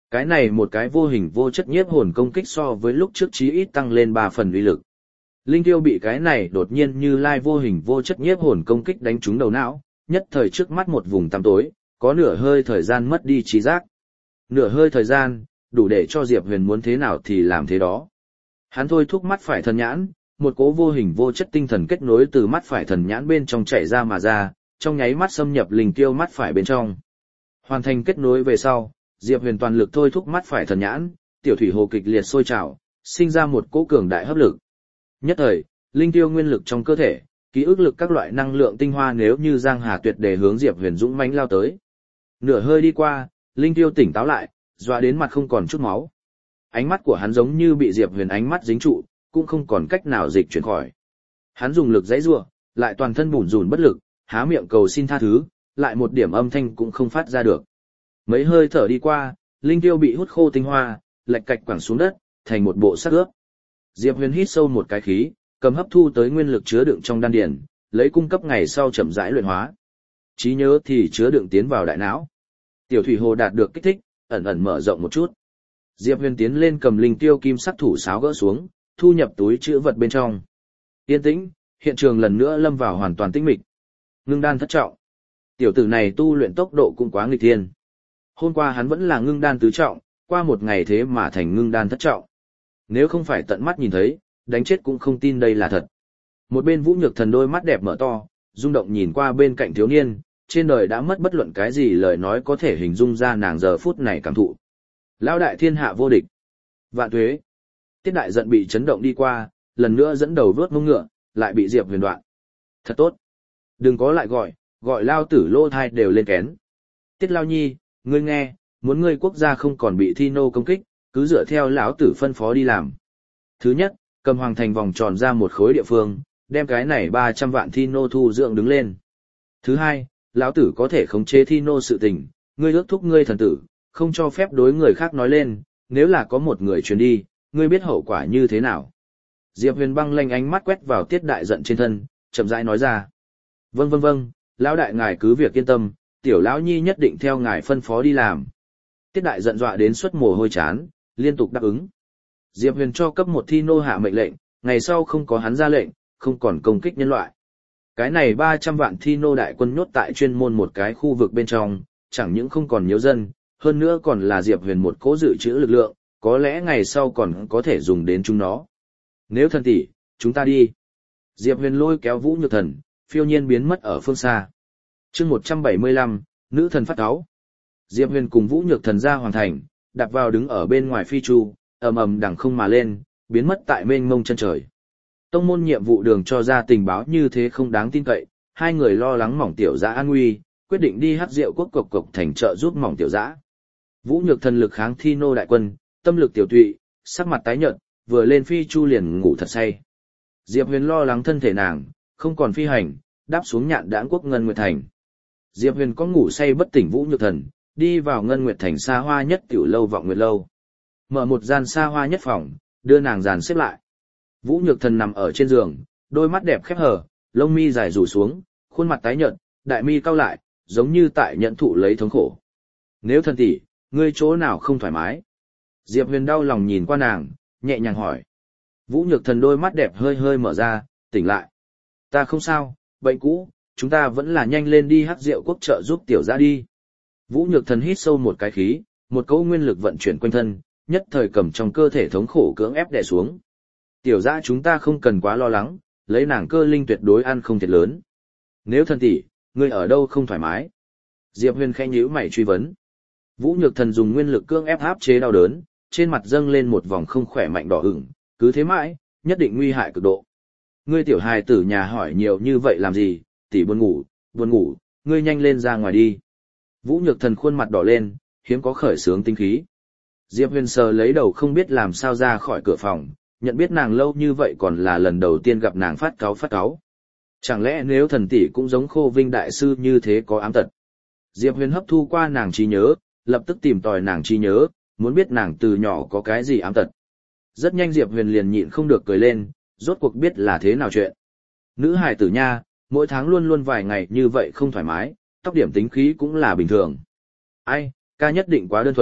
Cái này một cái vô hình vô chất nhiếp hồn công kích so với lúc trước chí ít tăng lên ba phần uy lực. Linh Tiêu bị cái này đột nhiên như lai vô hình vô chất nhiếp hồn công kích đánh trúng đầu não, nhất thời trước mắt một vùng tăm tối, có nửa hơi thời gian mất đi trí giác. Nửa hơi thời gian, đủ để cho Diệp Huyền muốn thế nào thì làm thế đó. Hắn thôi thúc mắt phải thần nhãn, một cỗ vô hình vô chất tinh thần kết nối từ mắt phải thần nhãn bên trong chạy ra mà ra, trong nháy mắt xâm nhập Linh Tiêu mắt phải bên trong. Hoàn thành kết nối về sau, Diệp Huyền toàn lực thôi thúc mắt phải thần nhãn, tiểu thủy hồ kịch liệt sôi trào, sinh ra một cỗ cường đại hấp lực. Nhất thời, Linh Tiêu nguyên lực trong cơ thể, ký ức lực các loại năng lượng tinh hoa nếu như giang hà tuyệt để hướng Diệp Huyền dũng mãnh lao tới. Nửa hơi đi qua, Linh Tiêu tỉnh táo lại, dọa đến mặt không còn chút máu. Ánh mắt của hắn giống như bị Diệp Huyền ánh mắt dính trụ, cũng không còn cách nào dịch chuyển khỏi. Hắn dùng lực giãy giụa, lại toàn thân bủn rủn bất lực, há miệng cầu xin tha thứ, lại một điểm âm thanh cũng không phát ra được. Mấy hơi thở đi qua, Linh Tiêu bị hút khô tinh hoa, lệch cạch quẳng xuống đất, thành một bộ xác ướp. Diệp Huyền hít sâu một cái khí, cầm hấp thu tới nguyên lực chứa đựng trong đan điền, lấy cung cấp ngày sau chậm rãi luyện hóa. Trí nhớ thì chứa đựng tiến vào đại não. Tiểu thủy hồ đạt được kích thích, ẩn ẩn mở rộng một chút. Diệp Huyền tiến lên cầm linh tiêu kim sắc thủ sáo gỡ xuống, thu nhập túi trữ vật bên trong. Yên tĩnh, hiện trường lần nữa lâm vào hoàn toàn tĩnh mịch. Ngưng đan thất trọng. Tiểu tử này tu luyện tốc độ cũng quá nghịch thiên. Hôm qua hắn vẫn là ngưng đan tứ trọng, qua một ngày thế mà thành ngưng đan thất trọng. Nếu không phải tận mắt nhìn thấy, đánh chết cũng không tin đây là thật. Một bên Vũ Nhược Thần đôi mắt đẹp mở to, rung động nhìn qua bên cạnh thiếu niên, trên đời đã mất bất luận cái gì lời nói có thể hình dung ra nàng giờ phút này cảm thụ. Lão đại thiên hạ vô địch. Vạn tuế. Tiết đại giận bị chấn động đi qua, lần nữa dẫn đầu vớt mông ngựa, lại bị Diệp Huyền đoạn. Thật tốt. Đừng có lại gọi, gọi lao tử lô thai đều lên kén. Tiết lao nhi, ngươi nghe, muốn ngươi quốc gia không còn bị thi nô công kích, cứ dựa theo lão tử phân phó đi làm. Thứ nhất, cầm hoàng thành vòng tròn ra một khối địa phương, đem cái này ba trăm vạn thi nô thu dưỡng đứng lên. Thứ hai, lão tử có thể khống chế thi nô sự tình, ngươi ước thúc ngươi thần tử, không cho phép đối người khác nói lên, nếu là có một người truyền đi, ngươi biết hậu quả như thế nào. Diệp Huyền băng lanh ánh mắt quét vào Tiết đại giận trên thân, chậm rãi nói ra. Vâng vâng vâng, lão đại ngài cứ việc yên tâm, tiểu lão nhi nhất định theo ngài phân phó đi làm. Tiết đại giận dọa đến suất mồ hôi chán, liên tục đáp ứng. Diệp Huyền cho cấp một thi nô hạ mệnh lệnh, ngày sau không có hắn ra lệnh, không còn công kích nhân loại. Cái này ba trăm vạn thi nô đại quân nhốt tại chuyên môn một cái khu vực bên trong, chẳng những không còn nhiều dân, hơn nữa còn là Diệp Huyền một cố dự trữ lực lượng, có lẽ ngày sau còn có thể dùng đến chúng nó. Nếu thần tỷ, chúng ta đi. Diệp Huyền lôi kéo Vũ Nhược Thần, phiêu nhiên biến mất ở phương xa. Chương một trăm bảy mươi lăm, nữ thần phát cáu. Diệp Huyền cùng Vũ Nhược Thần ra hoàn thành, đạp vào đứng ở bên ngoài phi chu, ầm ầm đằng không mà lên, biến mất tại mênh mông chân trời. Tông môn nhiệm vụ đường cho ra tình báo như thế không đáng tin cậy, hai người lo lắng Mỏng Tiểu Dã an nguy, quyết định đi Hắc Diệu quốc cộc cộc thành trợ giúp Mỏng Tiểu Dã. Vũ Nhược Thần lực kháng thi nô đại quân, tâm lực tiểu tụy, sắc mặt tái nhợt, vừa lên phi chu liền ngủ thật say. Diệp Huyền lo lắng thân thể nàng, không còn phi hành, đáp xuống Nhạn Đãng quốc Ngân Nguyệt thành. Diệp Huyền có ngủ say bất tỉnh Vũ Nhược Thần, đi vào Ngân Nguyệt thành xa hoa nhất tiểu lâu Vọng Nguyệt lâu. Mở một gian xa hoa nhất phòng, đưa nàng dàn xếp lại. Vũ Nhược Thần nằm ở trên giường, đôi mắt đẹp khép hờ, lông mi dài rủ xuống, khuôn mặt tái nhợt, đại mi cau lại, giống như tại nhận thụ lấy thống khổ. Nếu thần tỷ, ngươi chỗ nào không thoải mái? Diệp Huyền đau lòng nhìn qua nàng, nhẹ nhàng hỏi. Vũ Nhược Thần đôi mắt đẹp hơi hơi mở ra, tỉnh lại. Ta không sao, bệnh cũ, chúng ta vẫn là nhanh lên đi Hắc Diệu quốc trợ giúp tiểu Dã đi. Vũ Nhược Thần hít sâu một cái khí, một cỗ nguyên lực vận chuyển quanh thân, nhất thời cầm trong cơ thể thống khổ cưỡng ép đè xuống. Tiểu Dã chúng ta không cần quá lo lắng, lấy nàng cơ linh tuyệt đối ăn không thiệt lớn. Nếu thần tỷ, ngươi ở đâu không thoải mái? Diệp Huyền khẽ nhíu mày truy vấn. Vũ Nhược Thần dùng nguyên lực cưỡng ép áp chế đau đớn, trên mặt dâng lên một vòng không khỏe mạnh đỏ ửng, cứ thế mãi, nhất định nguy hại cực độ. Ngươi tiểu hài tử nhà hỏi nhiều như vậy làm gì, tỷ buồn ngủ, buồn ngủ, ngươi nhanh lên ra ngoài đi. Vũ Nhược Thần khuôn mặt đỏ lên, hiếm có khởi sướng tinh khí. Diệp Huyền sờ lấy đầu không biết làm sao ra khỏi cửa phòng, nhận biết nàng lâu như vậy còn là lần đầu tiên gặp nàng phát cáu phát cáu. Chẳng lẽ nếu thần tỷ cũng giống Khô Vinh đại sư như thế có ám tật? Diệp Huyền hấp thu qua nàng trí nhớ, lập tức tìm tòi nàng trí nhớ, muốn biết nàng từ nhỏ có cái gì ám tật. Rất nhanh Diệp Huyền liền nhịn không được cười lên, rốt cuộc biết là thế nào chuyện. Nữ hài tử nha, mỗi tháng luôn luôn vài ngày như vậy không thoải mái, tóc điểm tính khí cũng là bình thường. Ai, ca nhất định quá đơn thuần,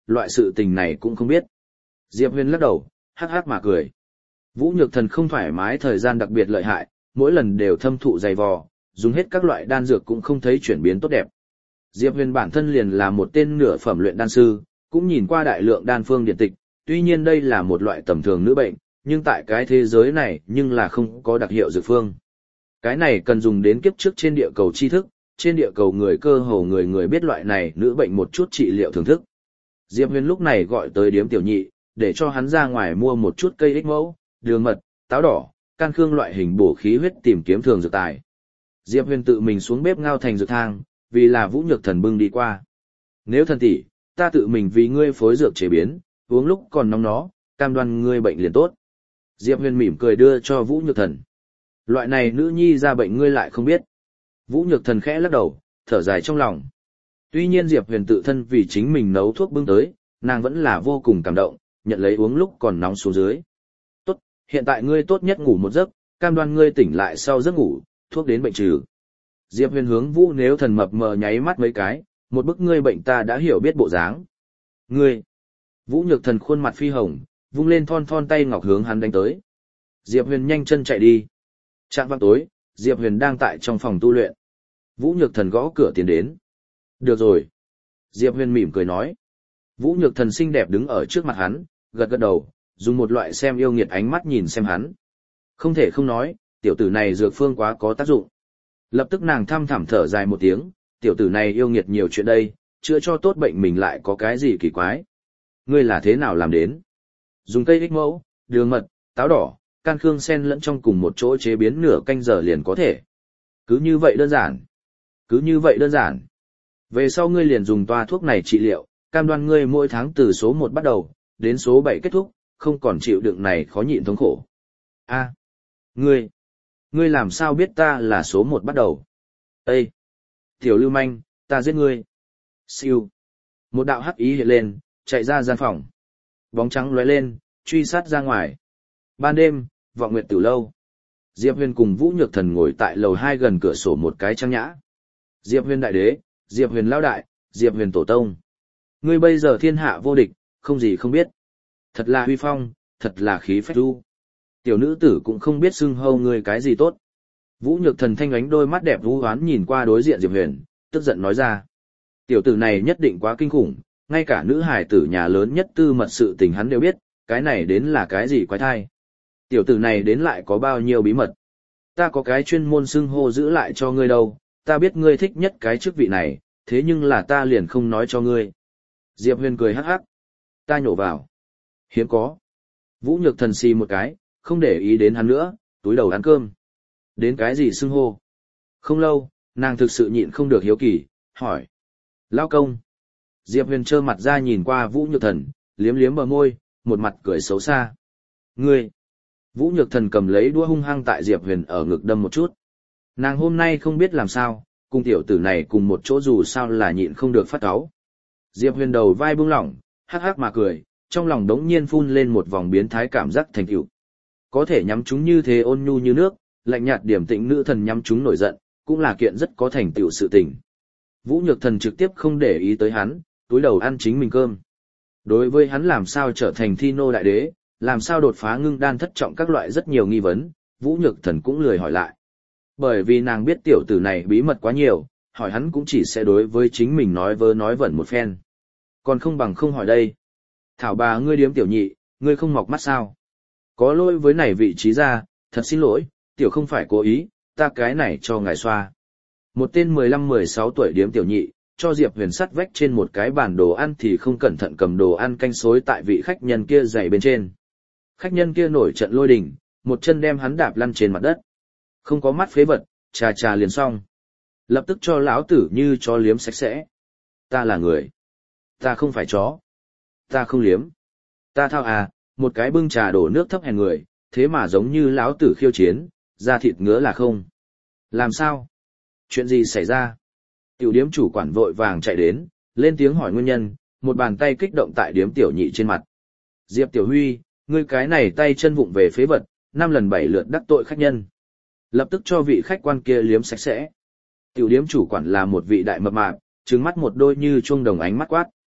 loại sự tình này cũng không biết. Diệp Huyền lắc đầu, hắc hắc mà cười. Vũ Nhược Thần không thoải mái thời gian đặc biệt lợi hại, mỗi lần đều thâm thụ dày vò, dùng hết các loại đan dược cũng không thấy chuyển biến tốt đẹp. Diệp Huyền bản thân liền là một tên nửa phẩm luyện đan sư, cũng nhìn qua đại lượng đan phương điện tịch, tuy nhiên đây là một loại tầm thường nữ bệnh, nhưng tại cái thế giới này nhưng là không có đặc hiệu dược phương. Cái này cần dùng đến kiếp trước trên địa cầu tri thức, trên địa cầu người cơ hồ người người biết loại này nữ bệnh một chút trị liệu thưởng thức. Diệp Huyền lúc này gọi tới điếm tiểu nhị, để cho hắn ra ngoài mua một chút cây ích mẫu, đường mật, táo đỏ, can khương loại hình bổ khí huyết tìm kiếm thường dược tài. Diệp Huyền tự mình xuống bếp ngao thành dược thang, vì là Vũ Nhược Thần bưng đi qua. Nếu thần tỷ, ta tự mình vì ngươi phối dược chế biến, uống lúc còn nóng nó, cam đoan ngươi bệnh liền tốt. Diệp Huyền mỉm cười đưa cho Vũ Nhược Thần. Loại này nữ nhi ra bệnh ngươi lại không biết. Vũ Nhược Thần khẽ lắc đầu, thở dài trong lòng. Tuy nhiên Diệp Huyền tự thân vì chính mình nấu thuốc bưng tới, nàng vẫn là vô cùng cảm động, nhận lấy uống lúc còn nóng xuống dưới. Tốt, hiện tại ngươi tốt nhất ngủ một giấc, cam đoan ngươi tỉnh lại sau giấc ngủ, thuốc đến bệnh trừ. Diệp Huyền hướng Vũ Nếu Thần mập mờ nháy mắt mấy cái, một bức ngươi bệnh ta đã hiểu biết bộ dáng. Ngươi! Vũ Nhược Thần khuôn mặt phi hồng, vung lên thon thon tay ngọc hướng hắn đánh tới. Diệp Huyền nhanh chân chạy đi. Trạng vạng tối, Diệp Huyền đang tại trong phòng tu luyện. Vũ Nhược Thần gõ cửa tiến đến. Được rồi. Diệp Huyền mỉm cười nói. Vũ Nhược Thần xinh đẹp đứng ở trước mặt hắn, gật gật đầu, dùng một loại xem yêu nghiệt ánh mắt nhìn xem hắn. Không thể không nói, tiểu tử này dược phương quá có tác dụng. Lập tức nàng thăm thẳm thở dài một tiếng, tiểu tử này yêu nghiệt nhiều chuyện đây, chữa cho tốt bệnh mình lại có cái gì kỳ quái. Ngươi là thế nào làm đến? Dùng cây ích mẫu, đường mật, táo đỏ, can khương xen lẫn trong cùng một chỗ chế biến nửa canh giờ liền có thể. Cứ như vậy đơn giản. Cứ như vậy đơn giản. Về sau ngươi liền dùng toa thuốc này trị liệu, cam đoan ngươi mỗi tháng từ số một bắt đầu, đến số bảy kết thúc, không còn chịu đựng này khó nhịn thống khổ. A, ngươi, ngươi làm sao biết ta là số một bắt đầu? Ê! Tiểu lưu manh, ta giết ngươi. Siêu! Một đạo hắc ý hiện lên, chạy ra gian phòng. Bóng trắng lóe lên, truy sát ra ngoài. Ban đêm, vọng nguyệt tử lâu. Diệp Huyền cùng Vũ Nhược Thần ngồi tại lầu hai gần cửa sổ một cái trang nhã. Diệp Huyền đại đế, Diệp Huyền lão đại, Diệp Huyền tổ tông. Ngươi bây giờ thiên hạ vô địch, không gì không biết. Thật là huy phong, thật là khí phách du. Tiểu nữ tử cũng không biết xưng hâu ngươi cái gì tốt. Vũ Nhược Thần thanh ánh đôi mắt đẹp vũ hoán nhìn qua đối diện Diệp Huyền, tức giận nói ra. Tiểu tử này nhất định quá kinh khủng, ngay cả nữ hải tử nhà lớn nhất tư mật sự tình hắn đều biết, cái này đến là cái gì quái thai. Tiểu tử này đến lại có bao nhiêu bí mật. Ta có cái chuyên môn xưng hô giữ lại cho ngươi đâu, ta biết ngươi thích nhất cái chức vị này, thế nhưng là ta liền không nói cho ngươi. Diệp Huyền cười hắc hắc. Ta nhổ vào. Hiếm có. Vũ Nhược Thần xì một cái, không để ý đến hắn nữa, túi đầu ăn cơm. Đến cái gì xưng hô? Không lâu, nàng thực sự nhịn không được hiếu kỳ, hỏi. Lao công. Diệp Huyền trơ mặt ra nhìn qua Vũ Nhược Thần, liếm liếm bờ môi, một mặt cười xấu xa. Ngươi. Vũ Nhược Thần cầm lấy đũa hung hăng tại Diệp Huyền ở ngực đâm một chút. Nàng hôm nay không biết làm sao, cùng tiểu tử này cùng một chỗ dù sao là nhịn không được phát cáu. Diệp Huyền đầu vai buông lỏng, hắc hắc mà cười, trong lòng đống nhiên phun lên một vòng biến thái cảm giác thành tựu. Có thể nhắm chúng như thế ôn nhu như nước, lạnh nhạt điềm tĩnh nữ thần nhắm chúng nổi giận, cũng là kiện rất có thành tựu sự tình. Vũ Nhược Thần trực tiếp không để ý tới hắn, túi đầu ăn chính mình cơm. Đối với hắn làm sao trở thành thi nô đại đế, làm sao đột phá ngưng đan thất trọng các loại rất nhiều nghi vấn, Vũ Nhược Thần cũng lười hỏi lại. Bởi vì nàng biết tiểu tử này bí mật quá nhiều, hỏi hắn cũng chỉ sẽ đối với chính mình nói vơ nói vẩn một phen. Còn không bằng không hỏi đây. Thảo bà ngươi điếm tiểu nhị, ngươi không mọc mắt sao? Có lỗi với này vị trí ra, thật xin lỗi, tiểu không phải cố ý, ta cái này cho ngài xoa. Một tên mười lăm mười sáu tuổi điếm tiểu nhị, cho Diệp Huyền sắt vách trên một cái bàn đồ ăn thì không cẩn thận cầm đồ ăn canh xối tại vị khách nhân kia dày bên trên. Khách nhân kia nổi trận lôi đình, một chân đem hắn đạp lăn trên mặt đất. Không có mắt phế vật, trà trà liền xong. Lập tức cho lão tử như chó liếm sạch sẽ. Ta là người. Ta không phải chó. Ta không liếm. Ta thao à, một cái bưng trà đổ nước thấp hèn người, thế mà giống như lão tử khiêu chiến, da thịt ngứa là không. Làm sao? Chuyện gì xảy ra? Tiểu điếm chủ quản vội vàng chạy đến, lên tiếng hỏi nguyên nhân, một bàn tay kích động tại điếm tiểu nhị trên mặt. Diệp Tiểu Huy, ngươi cái này tay chân vụng về phế vật, năm lần bảy lượt đắc tội khách nhân. Lập tức cho vị khách quan kia liếm sạch sẽ. Tiểu điếm chủ quản là một vị đại mập mạp, trừng mắt một đôi như chuông đồng ánh mắt quát.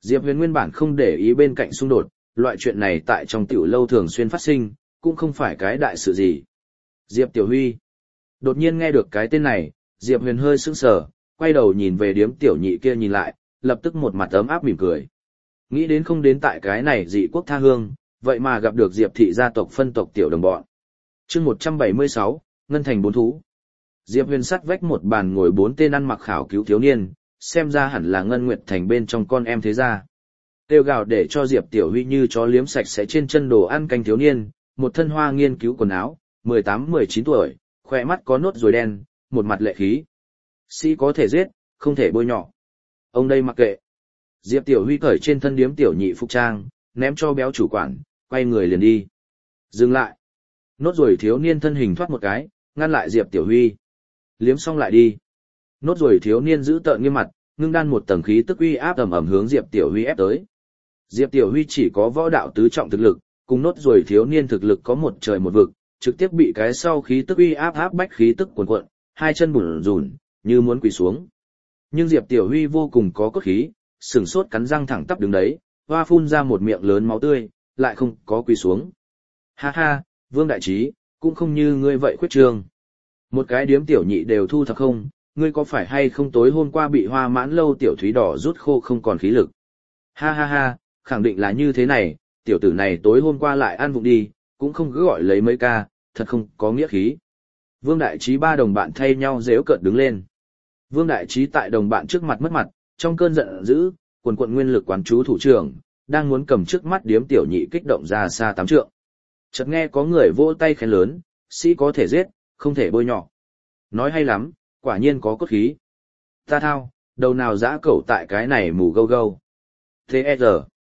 Diệp Huyền nguyên bản không để ý bên cạnh xung đột, loại chuyện này tại trong tiểu lâu thường xuyên phát sinh, cũng không phải cái đại sự gì. Diệp Tiểu Huy. Đột nhiên nghe được cái tên này, Diệp Huyền hơi sững sờ, quay đầu nhìn về điếm tiểu nhị kia nhìn lại, lập tức một mặt ấm áp mỉm cười. Nghĩ đến không đến tại cái này dị quốc tha hương, vậy mà gặp được Diệp thị gia tộc phân tộc tiểu đồng bọn. Chương một trăm bảy mươi sáu, Ngân Thành bốn thú. Diệp Huyền sắt vách một bàn ngồi bốn tên ăn mặc khảo cứu thiếu niên, xem ra hẳn là Ngân Nguyệt Thành bên trong con em thế gia. Tiêu gạo để cho Diệp Tiểu Huy như chó liếm sạch sẽ trên chân đồ ăn canh thiếu niên, một thân hoa nghiên cứu quần áo, mười tám mười chín tuổi, khỏe mắt có nốt ruồi đen, một mặt lệ khí. Sĩ có thể giết, không thể bôi nhọ. Ông đây mặc kệ. Diệp Tiểu Huy cởi trên thân điếm tiểu nhị phục trang, ném cho béo chủ quản, quay người liền đi. Dừng lại. Nốt ruồi thiếu niên thân hình thoát một cái, ngăn lại Diệp Tiểu Huy. Liếm xong lại đi. Nốt ruồi thiếu niên giữ tợn nghiêm mặt, ngưng đan một tầng khí tức uy áp ầm ầm hướng Diệp Tiểu Huy ép tới. Diệp Tiểu Huy chỉ có võ đạo tứ trọng thực lực, cùng nốt ruồi thiếu niên thực lực có một trời một vực, trực tiếp bị cái sau khí tức uy áp áp bách khí tức cuồn cuộn, hai chân bủn rủn, như muốn quỳ xuống. Nhưng Diệp Tiểu Huy vô cùng có cốt khí, sừng sốt cắn răng thẳng tắp đứng đấy, hoa phun ra một miệng lớn máu tươi, lại không có quỳ xuống. Ha ha, Vương Đại Trí, cũng không như ngươi vậy khuyết trương. Một cái điếm tiểu nhị đều thu thập không, ngươi có phải hay không tối hôm qua bị Hoa Mãn lâu tiểu thúy đỏ rút khô không còn khí lực. Ha ha ha, khẳng định là như thế này, tiểu tử này tối hôm qua lại ăn vụng đi, cũng không cứ gọi lấy mấy ca, thật không có nghĩa khí. Vương Đại Trí ba đồng bạn thay nhau giễu cợt đứng lên. Vương Đại Trí tại đồng bạn trước mặt mất mặt, trong cơn giận dữ, quần quận nguyên lực quán chú thủ trưởng, đang muốn cầm trước mắt điếm tiểu nhị kích động ra xa tám trượng. Chợt nghe có người vỗ tay khen lớn, sĩ có thể giết, không thể bôi nhọ. Nói hay lắm, quả nhiên có cốt khí. Ta thao, đầu nào dã cẩu tại cái này mù gâu gâu. T-E-R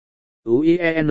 U-I-E-N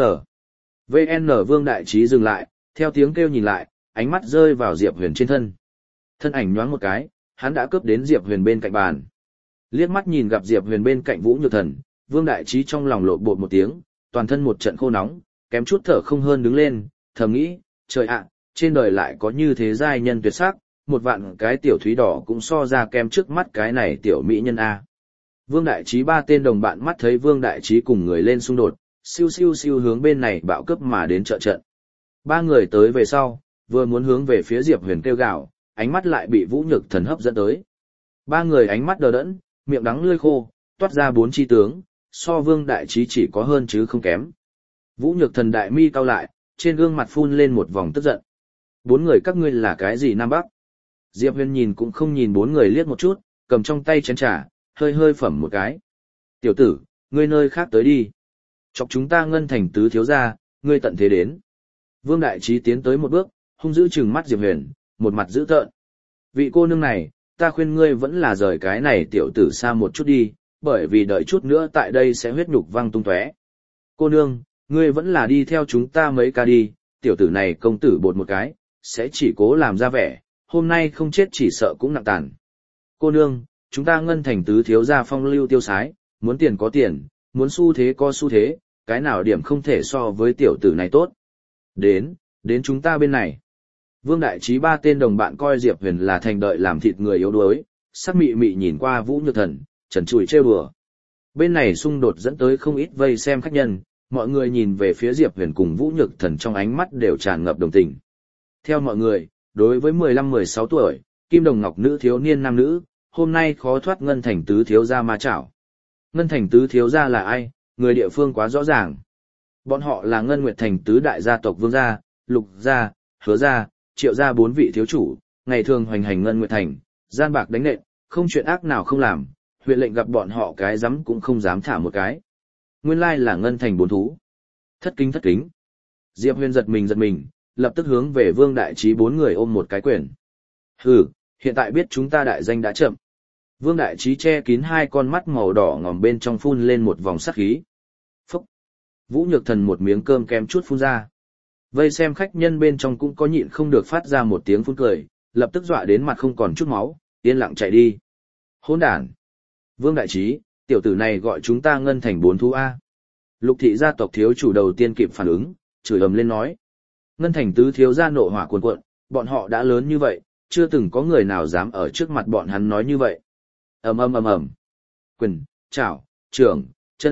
V N Vương Đại Trí dừng lại, theo tiếng kêu nhìn lại, ánh mắt rơi vào Diệp Huyền trên thân. Thân ảnh nhoáng một cái, hắn đã cướp đến Diệp Huyền bên cạnh bàn. Liếc mắt nhìn gặp Diệp Huyền bên cạnh Vũ Nhược Thần, Vương Đại Trí trong lòng lộn bột một tiếng, toàn thân một trận khô nóng, kém chút thở không hơn đứng lên, thầm nghĩ, trời ạ, trên đời lại có như thế giai nhân tuyệt sắc, một vạn cái tiểu thúy đỏ cũng so ra kem trước mắt cái này tiểu mỹ nhân a. Vương Đại Trí ba tên đồng bạn mắt thấy Vương Đại Trí cùng người lên xung đột, siêu siêu siêu hướng bên này bạo cướp mà đến trợ trận. Ba người tới về sau, vừa muốn hướng về phía Diệp Huyền kêu gào, ánh mắt lại bị Vũ Nhược Thần hấp dẫn tới. Ba người ánh mắt đờ đẫn, miệng đắng lưỡi khô, toát ra bốn chi tướng, so Vương Đại Trí chỉ có hơn chứ không kém. Vũ Nhược Thần đại mi cau lại, trên gương mặt phun lên một vòng tức giận. Bốn người các ngươi là cái gì Nam Bắc? Diệp Huyền nhìn cũng không nhìn bốn người liếc một chút, cầm trong tay chén trà, hơi hơi phẩm một cái. Tiểu tử, ngươi nơi khác tới đi. Chọc chúng ta Ngân Thành tứ thiếu gia, ngươi tận thế đến. Vương Đại Trí tiến tới một bước, hung dữ trừng mắt Diệp Huyền, một mặt dữ tợn. Vị cô nương này, ta khuyên ngươi vẫn là rời cái này tiểu tử xa một chút đi, bởi vì đợi chút nữa tại đây sẽ huyết nhục văng tung tóe. Cô nương, ngươi vẫn là đi theo chúng ta mấy ca đi, tiểu tử này công tử bột một cái, sẽ chỉ cố làm ra vẻ, hôm nay không chết chỉ sợ cũng nặng tàn. Cô nương, chúng ta Ngân Thành tứ thiếu gia phong lưu tiêu sái, muốn tiền có tiền, muốn xu thế có xu thế, cái nào điểm không thể so với tiểu tử này tốt. Đến, đến chúng ta bên này. Vương Đại Trí ba tên đồng bạn coi Diệp Huyền là thành đợi làm thịt người yếu đuối, sắc mị mị nhìn qua Vũ Nhược Thần, trần trụi trêu đùa. Bên này xung đột dẫn tới không ít vây xem khách nhân, mọi người nhìn về phía Diệp Huyền cùng Vũ Nhược Thần trong ánh mắt đều tràn ngập đồng tình. Theo mọi người, đối với mười lăm mười sáu tuổi, kim đồng ngọc nữ thiếu niên nam nữ, hôm nay khó thoát Ngân Thành tứ thiếu gia ma chảo. Ngân Thành tứ thiếu gia là ai, người địa phương quá rõ ràng. Bọn họ là Ngân Nguyệt Thành tứ đại gia tộc Vương gia, Lục gia, Hứa gia, Triệu gia bốn vị thiếu chủ, ngày thường hoành hành Ngân Nguyệt Thành, gian bạc đánh nện, không chuyện ác nào không làm, huyện lệnh gặp bọn họ cái dám cũng không dám thả một cái. Nguyên lai là Ngân Thành bốn thú. Thất kính thất kính. Diệp Huyền giật mình giật mình, lập tức hướng về Vương Đại Trí bốn người ôm một cái quyền. Hừ, hiện tại biết chúng ta đại danh đã chậm. Vương Đại Trí che kín hai con mắt màu đỏ ngòm bên trong phun lên một vòng sát khí. Phúc! Vũ Nhược Thần một miếng cơm kém chút phun ra. Vây xem khách nhân bên trong cũng có nhịn không được phát ra một tiếng phun cười, lập tức dọa đến mặt không còn chút máu, yên lặng chạy đi. Hỗn đản! Vương Đại Trí, tiểu tử này gọi chúng ta Ngân Thành bốn thú A. Lục thị gia tộc thiếu chủ đầu tiên kịp phản ứng, chửi ầm lên nói. Ngân Thành tứ thiếu gia nộ hỏa cuồn cuộn, bọn họ đã lớn như vậy, chưa từng có người nào dám ở trước mặt bọn hắn nói như vậy. Ầm ầm ầm ầm. Quyền, chảo, trưởng, chân,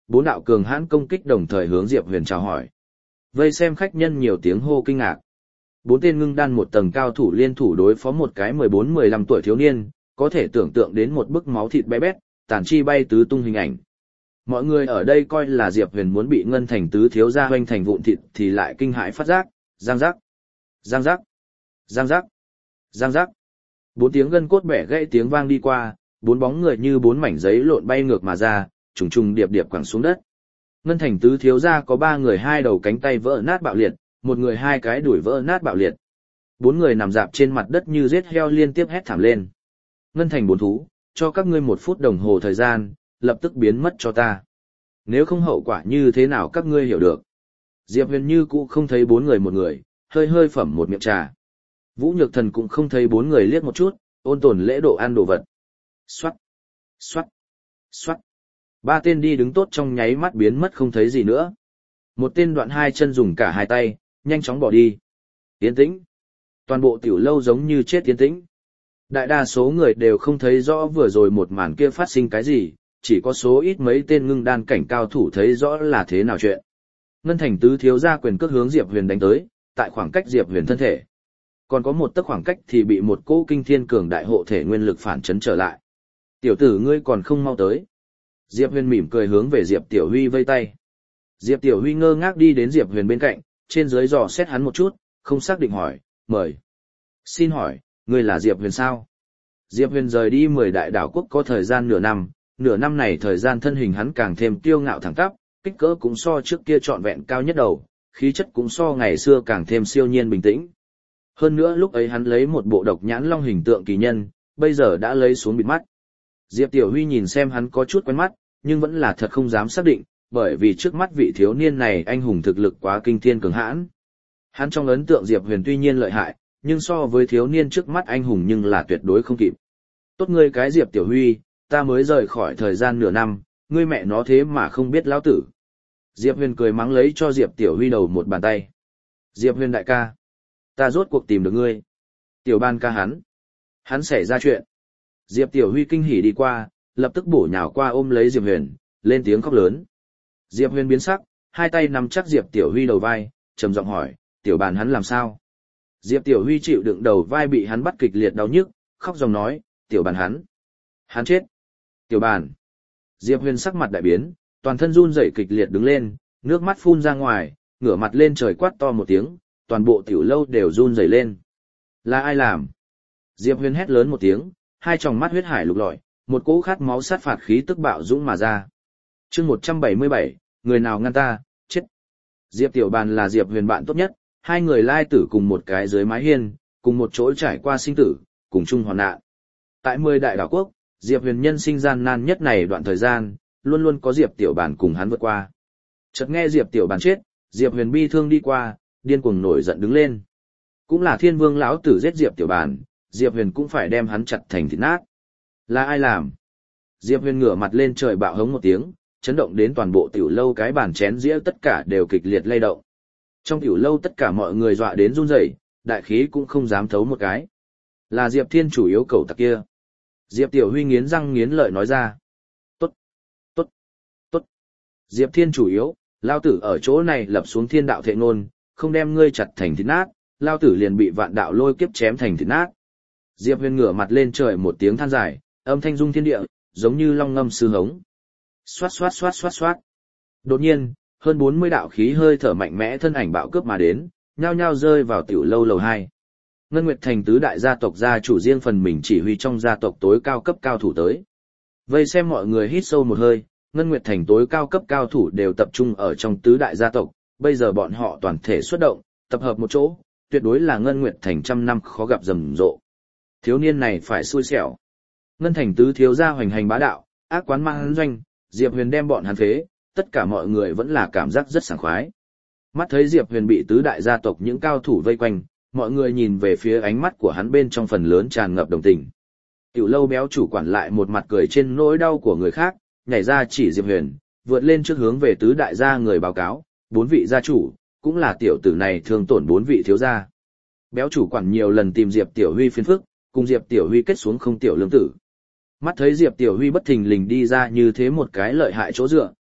Bốn đạo cường hãn công kích đồng thời hướng Diệp Huyền chào hỏi. Vây xem khách nhân nhiều tiếng hô kinh ngạc. Bốn tên ngưng đan một tầng cao thủ liên thủ đối phó một cái mười bốn mười lăm tuổi thiếu niên, có thể tưởng tượng đến một bức máu thịt bé bét, tàn chi bay tứ tung hình ảnh. Mọi người ở đây coi là Diệp Huyền muốn bị Ngân Thành tứ thiếu gia hoành thành vụn thịt thì lại kinh hãi phát giác, giang giác, giang giác, giang giác, giang giác. Bốn tiếng gân cốt bẻ gãy tiếng vang đi qua, bốn bóng người như bốn mảnh giấy lộn bay ngược mà ra, trùng trùng điệp điệp quẳng xuống đất. Ngân Thành tứ thiếu gia có ba người hai đầu cánh tay vỡ nát bạo liệt, một người hai cái đùi vỡ nát bạo liệt. Bốn người nằm dạp trên mặt đất như giết heo liên tiếp hét thảm lên. Ngân Thành bốn thú, cho các ngươi một phút đồng hồ thời gian, lập tức biến mất cho ta. Nếu không hậu quả như thế nào các ngươi hiểu được. Diệp Huyền như cũ không thấy bốn người một người, hơi hơi phẩm một miệng trà. Vũ Nhược Thần cũng không thấy bốn người liếc một chút, ôn tồn lễ độ ăn đồ vật. Xoát, xoát, xoát. Ba tên đi đứng tốt trong nháy mắt biến mất không thấy gì nữa. Một tên đoạn hai chân dùng cả hai tay, nhanh chóng bỏ đi. Yên tĩnh. Toàn bộ tiểu lâu giống như chết yên tĩnh. Đại đa số người đều không thấy rõ vừa rồi một màn kia phát sinh cái gì, chỉ có số ít mấy tên ngưng đan cảnh cao thủ thấy rõ là thế nào chuyện. Ngân Thành tứ thiếu gia quyền cước hướng Diệp Huyền đánh tới, tại khoảng cách Diệp Huyền thân thể. Còn có một tấc khoảng cách thì bị một cỗ kinh thiên cường đại hộ thể nguyên lực phản chấn trở lại. Tiểu tử ngươi còn không mau tới. Diệp Huyền mỉm cười hướng về Diệp Tiểu Huy vây tay. Diệp Tiểu Huy ngơ ngác đi đến Diệp Huyền bên cạnh, trên dưới dò xét hắn một chút, không xác định hỏi, mời. Xin hỏi, ngươi là Diệp Huyền sao? Diệp Huyền rời đi mười đại đảo quốc có thời gian nửa năm, nửa năm này thời gian thân hình hắn càng thêm kiêu ngạo thẳng tắp, kích cỡ cũng so trước kia trọn vẹn cao nhất đầu, khí chất cũng so ngày xưa càng thêm siêu nhiên bình tĩnh. Hơn nữa lúc ấy hắn lấy một bộ độc nhãn long hình tượng kỳ nhân, bây giờ đã lấy xuống bịt mắt. Diệp Tiểu Huy nhìn xem hắn có chút quen mắt, nhưng vẫn là thật không dám xác định, bởi vì trước mắt vị thiếu niên này anh hùng thực lực quá kinh thiên cường hãn. Hắn trong ấn tượng Diệp Huyền tuy nhiên lợi hại, nhưng so với thiếu niên trước mắt anh hùng nhưng là tuyệt đối không kịp. Tốt ngươi cái Diệp Tiểu Huy, ta mới rời khỏi thời gian nửa năm, ngươi mẹ nó thế mà không biết lão tử. Diệp Huyền cười mắng lấy cho Diệp Tiểu Huy đầu một bàn tay. Diệp Huyền đại ca, ta rốt cuộc tìm được ngươi. Tiểu Ban ca hắn, hắn xảy ra chuyện. Diệp Tiểu Huy kinh hỉ đi qua, lập tức bổ nhào qua ôm lấy Diệp Huyền, lên tiếng khóc lớn. Diệp Huyền biến sắc, hai tay nắm chắc Diệp Tiểu Huy đầu vai, trầm giọng hỏi, Tiểu Bàn hắn làm sao? Diệp Tiểu Huy chịu đựng đầu vai bị hắn bắt kịch liệt đau nhức, khóc dòng nói, Tiểu Bàn hắn, hắn chết. Tiểu Bàn. Diệp Huyền sắc mặt đại biến, toàn thân run rẩy kịch liệt đứng lên, nước mắt phun ra ngoài, ngửa mặt lên trời quát to một tiếng, toàn bộ tiểu lâu đều run rẩy lên. Là ai làm? Diệp Huyền hét lớn một tiếng, hai tròng mắt huyết hải lục lọi, một cỗ khát máu sát phạt khí tức bạo dũng mà ra. Chương một trăm bảy mươi bảy, người nào ngăn ta, chết. Diệp Tiểu Bàn là Diệp Huyền bạn tốt nhất, hai người lai tử cùng một cái dưới mái hiên, cùng một chỗ trải qua sinh tử, cùng chung hoạn nạn. Tại mười đại đảo quốc, Diệp Huyền nhân sinh gian nan nhất này đoạn thời gian, luôn luôn có Diệp Tiểu Bàn cùng hắn vượt qua. Chợt nghe Diệp Tiểu Bàn chết, Diệp Huyền bi thương đi qua, điên cuồng nổi giận đứng lên. Cũng là Thiên Vương lão tử giết Diệp Tiểu Bàn, Diệp Huyền cũng phải đem hắn chặt thành thịt nát. Là ai làm? Diệp Huyền ngửa mặt lên trời bạo hống một tiếng, chấn động đến toàn bộ tiểu lâu cái bàn chén dĩa tất cả đều kịch liệt lay động. Trong tiểu lâu tất cả mọi người dọa đến run rẩy, đại khí cũng không dám thấu một cái. Là Diệp Thiên chủ yếu cầu tặc kia. Diệp Tiểu Huy nghiến răng nghiến lợi nói ra. Tốt, tốt, tốt. Diệp Thiên chủ yếu, lao tử ở chỗ này lập xuống thiên đạo thệ ngôn, không đem ngươi chặt thành thịt nát, lao tử liền bị vạn đạo lôi kiếp chém thành thịt nát. Diệp Huyền ngửa mặt lên trời một tiếng than dài, âm thanh rung thiên địa, giống như long ngâm sư hống. Xoát xoát xoát xoát xoát. Đột nhiên, hơn bốn mươi đạo khí hơi thở mạnh mẽ thân ảnh bạo cướp mà đến, nhao nhao rơi vào tiểu lâu lầu hai. Ngân Nguyệt Thành tứ đại gia tộc gia chủ riêng phần mình chỉ huy trong gia tộc tối cao cấp cao thủ tới. Vây xem mọi người hít sâu một hơi, Ngân Nguyệt Thành tối cao cấp cao thủ đều tập trung ở trong tứ đại gia tộc, bây giờ bọn họ toàn thể xuất động, tập hợp một chỗ, tuyệt đối là Ngân Nguyệt Thành trăm năm khó gặp rầm rộ. Thiếu niên này phải xui xẻo. Ngân Thành tứ thiếu gia hoành hành bá đạo, ác quán mang hắn doanh, Diệp Huyền đem bọn hắn phế, tất cả mọi người vẫn là cảm giác rất sảng khoái. Mắt thấy Diệp Huyền bị tứ đại gia tộc những cao thủ vây quanh, mọi người nhìn về phía ánh mắt của hắn bên trong phần lớn tràn ngập đồng tình. Tiểu lâu béo chủ quản lại một mặt cười trên nỗi đau của người khác, nhảy ra chỉ Diệp Huyền, vượt lên trước hướng về tứ đại gia người báo cáo, bốn vị gia chủ, cũng là tiểu tử này thường tổn bốn vị thiếu gia. Béo chủ quản nhiều lần tìm Diệp Tiểu Huy phiền phức, cùng Diệp Tiểu Huy kết xuống không tiểu lương tử. Mắt thấy Diệp Tiểu Huy bất thình lình đi ra như thế một cái lợi hại chỗ dựa,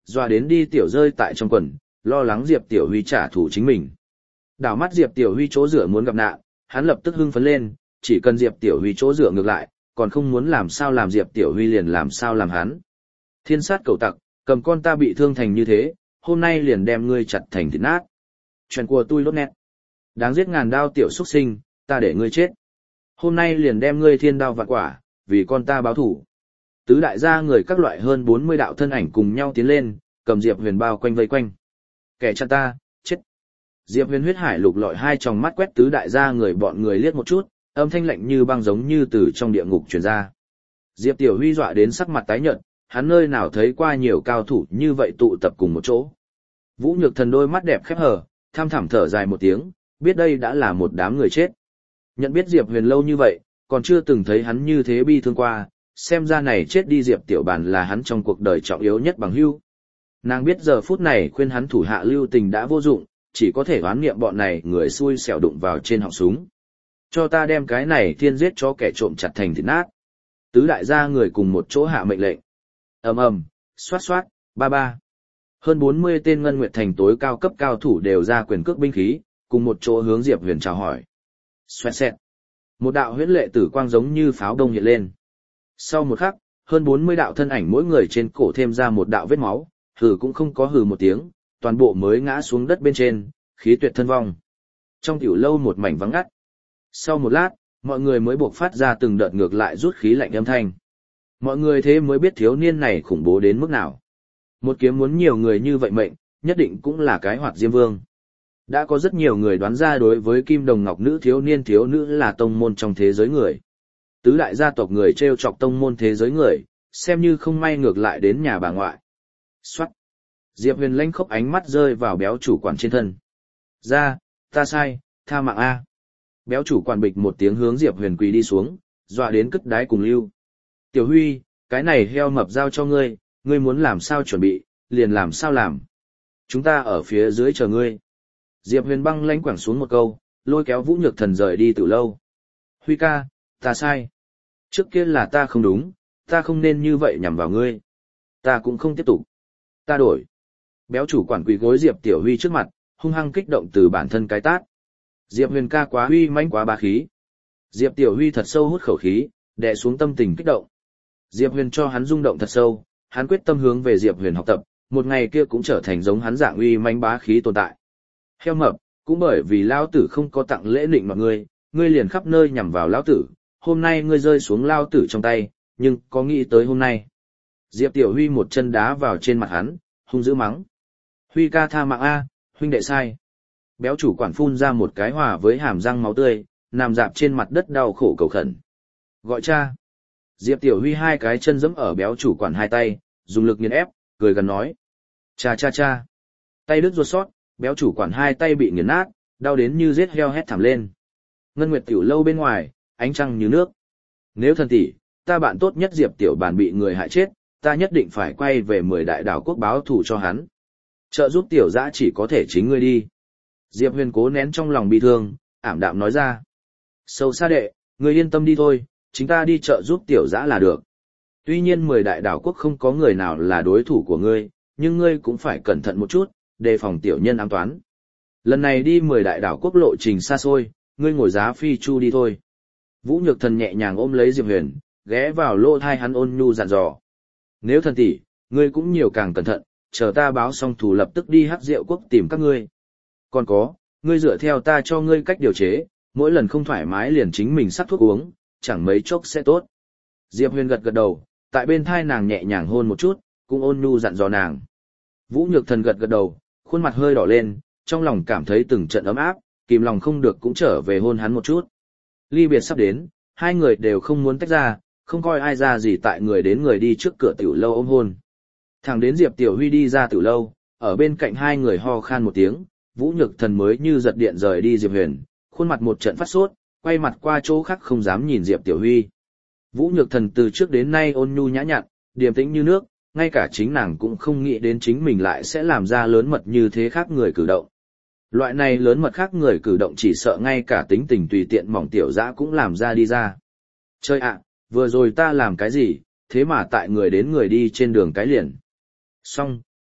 doa đến đi tiểu rơi tại trong quần, lo lắng Diệp Tiểu Huy trả thù chính mình. Đảo mắt Diệp Tiểu Huy chỗ rửa muốn gặp nạn, hắn lập tức hưng phấn lên, chỉ cần Diệp Tiểu Huy chỗ rửa ngược lại, còn không muốn làm sao làm Diệp Tiểu Huy liền làm sao làm hắn. Thiên sát cầu tặc, cầm con ta bị thương thành như thế, hôm nay liền đem ngươi chặt thành thịt nát. Chuyện của tôi lốt nét. Đáng giết ngàn đao tiểu xuất sinh, ta để ngươi chết. Hôm nay liền đem ngươi thiên đao vạn quả, vì con ta báo thủ. Tứ đại gia người các loại hơn bốn mươi đạo thân ảnh cùng nhau tiến lên, cầm Diệp Huyền bao quanh vây quanh. Kẻ chặn ta, chết. Diệp Huyền huyết hải lục lọi hai tròng mắt quét tứ đại gia người bọn người liếc một chút, âm thanh lạnh như băng giống như từ trong địa ngục truyền ra. Diệp Tiểu Huy dọa đến sắc mặt tái nhợt, hắn nơi nào thấy qua nhiều cao thủ như vậy tụ tập cùng một chỗ. Vũ Nhược Thần đôi mắt đẹp khép hờ, tham thẳm thở dài một tiếng, biết đây đã là một đám người chết. Nhận biết Diệp Huyền lâu như vậy, còn chưa từng thấy hắn như thế bi thương qua, xem ra này chết đi Diệp Tiểu Bàn là hắn trong cuộc đời trọng yếu nhất bằng hữu. Nàng biết giờ phút này khuyên hắn thủ hạ lưu tình đã vô dụng, chỉ có thể oán niệm bọn này người xui xẻo đụng vào trên họng súng. Cho ta đem cái này thiên giết cho kẻ trộm chặt thành thịt nát. Tứ đại gia người cùng một chỗ hạ mệnh lệnh. Ầm ầm, xoát xoát, ba ba. Hơn bốn mươi tên Ngân Nguyệt Thành tối cao cấp cao thủ đều ra quyền cước binh khí, cùng một chỗ hướng Diệp Huyền chào hỏi. Xoẹt xẹt. Một đạo huyễn lệ tử quang giống như pháo đông hiện lên. Sau một khắc, hơn bốn mươi đạo thân ảnh mỗi người trên cổ thêm ra một đạo vết máu, hừ cũng không có hừ một tiếng, toàn bộ mới ngã xuống đất bên trên, khí tuyệt thân vong. Trong tiểu lâu một mảnh vắng ngắt. Sau một lát, mọi người mới buộc phát ra từng đợt ngược lại rút khí lạnh âm thanh. Mọi người thế mới biết thiếu niên này khủng bố đến mức nào. Một kiếm muốn nhiều người như vậy mệnh, nhất định cũng là cái hoạt diêm vương. Đã có rất nhiều người đoán ra đối với Kim Đồng Ngọc nữ thiếu niên thiếu nữ là tông môn trong thế giới người. Tứ đại gia tộc người treo chọc tông môn thế giới người, xem như không may ngược lại đến nhà bà ngoại. Xoát. Diệp Huyền lanh khóc ánh mắt rơi vào béo chủ quản trên thân. Ra, ta sai, tha mạng A. Béo chủ quản bịch một tiếng hướng Diệp Huyền quỳ đi xuống, dọa đến cất đái cùng lưu. Tiểu Huy, cái này heo mập giao cho ngươi, ngươi muốn làm sao chuẩn bị, liền làm sao làm. Chúng ta ở phía dưới chờ ngươi. Diệp Huyền băng lãnh quẳng xuống một câu, lôi kéo Vũ Nhược Thần rời đi từ lâu. Huy ca, ta sai. Trước kia là ta không đúng, ta không nên như vậy nhằm vào ngươi. Ta cũng không tiếp tục. Ta đổi. Béo chủ quản quỳ gối Diệp Tiểu Huy trước mặt, hung hăng kích động từ bản thân cái tát. Diệp Huyền ca quá huy mãnh quá bá khí. Diệp Tiểu Huy thật sâu hút khẩu khí, đè xuống tâm tình kích động. Diệp Huyền cho hắn rung động thật sâu, hắn quyết tâm hướng về Diệp Huyền học tập, một ngày kia cũng trở thành giống hắn dạng uy mãnh bá khí tồn tại. Heo mập, cũng bởi vì lão tử không có tặng lễ nịnh mọi ngươi, ngươi liền khắp nơi nhằm vào lão tử, hôm nay ngươi rơi xuống lão tử trong tay, nhưng có nghĩ tới hôm nay. Diệp Tiểu Huy một chân đá vào trên mặt hắn, hung dữ mắng. Huy ca tha mạng A, huynh đệ sai. Béo chủ quản phun ra một cái hòa với hàm răng máu tươi, nằm dạp trên mặt đất đau khổ cầu khẩn. Gọi cha. Diệp Tiểu Huy hai cái chân giẫm ở béo chủ quản hai tay, dùng lực nghiền ép, cười gần nói. Cha cha cha. Tay đứt ruột sót, béo chủ quản hai tay bị nghiền nát, đau đến như giết heo hét thảm lên. Ngân Nguyệt tiểu lâu bên ngoài, ánh trăng như nước. Nếu thần tỷ, ta bạn tốt nhất Diệp Tiểu Bàn bị người hại chết, ta nhất định phải quay về mười đại đảo quốc báo thù cho hắn. Trợ giúp tiểu dã chỉ có thể chính ngươi đi. Diệp Huyền cố nén trong lòng bi thương, ảm đạm nói ra. Sâu xa đệ, ngươi yên tâm đi thôi, chính ta đi trợ giúp tiểu dã là được. Tuy nhiên mười đại đảo quốc không có người nào là đối thủ của ngươi, nhưng ngươi cũng phải cẩn thận một chút, đề phòng tiểu nhân ám toán. Lần này đi mười đại đảo quốc lộ trình xa xôi, ngươi ngồi giá phi chu đi thôi. Vũ Nhược Thần nhẹ nhàng ôm lấy Diệp Huyền, ghé vào lỗ thai hắn ôn nhu dặn dò. Nếu thần tỷ, ngươi cũng nhiều càng cẩn thận, chờ ta báo xong thủ lập tức đi Hắc Diệu quốc tìm các ngươi. Còn có, ngươi dựa theo ta cho ngươi cách điều chế, mỗi lần không thoải mái liền chính mình sắc thuốc uống, chẳng mấy chốc sẽ tốt. Diệp Huyền gật gật đầu, tại bên thai nàng nhẹ nhàng hôn một chút, cũng ôn nhu dặn dò nàng. Vũ Nhược Thần gật gật đầu, khuôn mặt hơi đỏ lên, trong lòng cảm thấy từng trận ấm áp, kìm lòng không được cũng trở về hôn hắn một chút. Ly biệt sắp đến, hai người đều không muốn tách ra, không coi ai ra gì tại người đến người đi trước cửa tiểu lâu ôm hôn. Thẳng đến Diệp Tiểu Huy đi ra tiểu lâu, ở bên cạnh hai người ho khan một tiếng, Vũ Nhược Thần mới như giật điện rời đi Diệp Huyền, khuôn mặt một trận phát sốt, quay mặt qua chỗ khác không dám nhìn Diệp Tiểu Huy. Vũ Nhược Thần từ trước đến nay ôn nhu nhã nhặn, điềm tĩnh như nước, ngay cả chính nàng cũng không nghĩ đến chính mình lại sẽ làm ra lớn mật như thế khác người cử động. Loại này lớn mật khác người cử động chỉ sợ ngay cả tính tình tùy tiện mỏng tiểu dã cũng làm ra đi ra. Chơi ạ, vừa rồi ta làm cái gì, thế mà tại người đến người đi trên đường cái liền. Xong,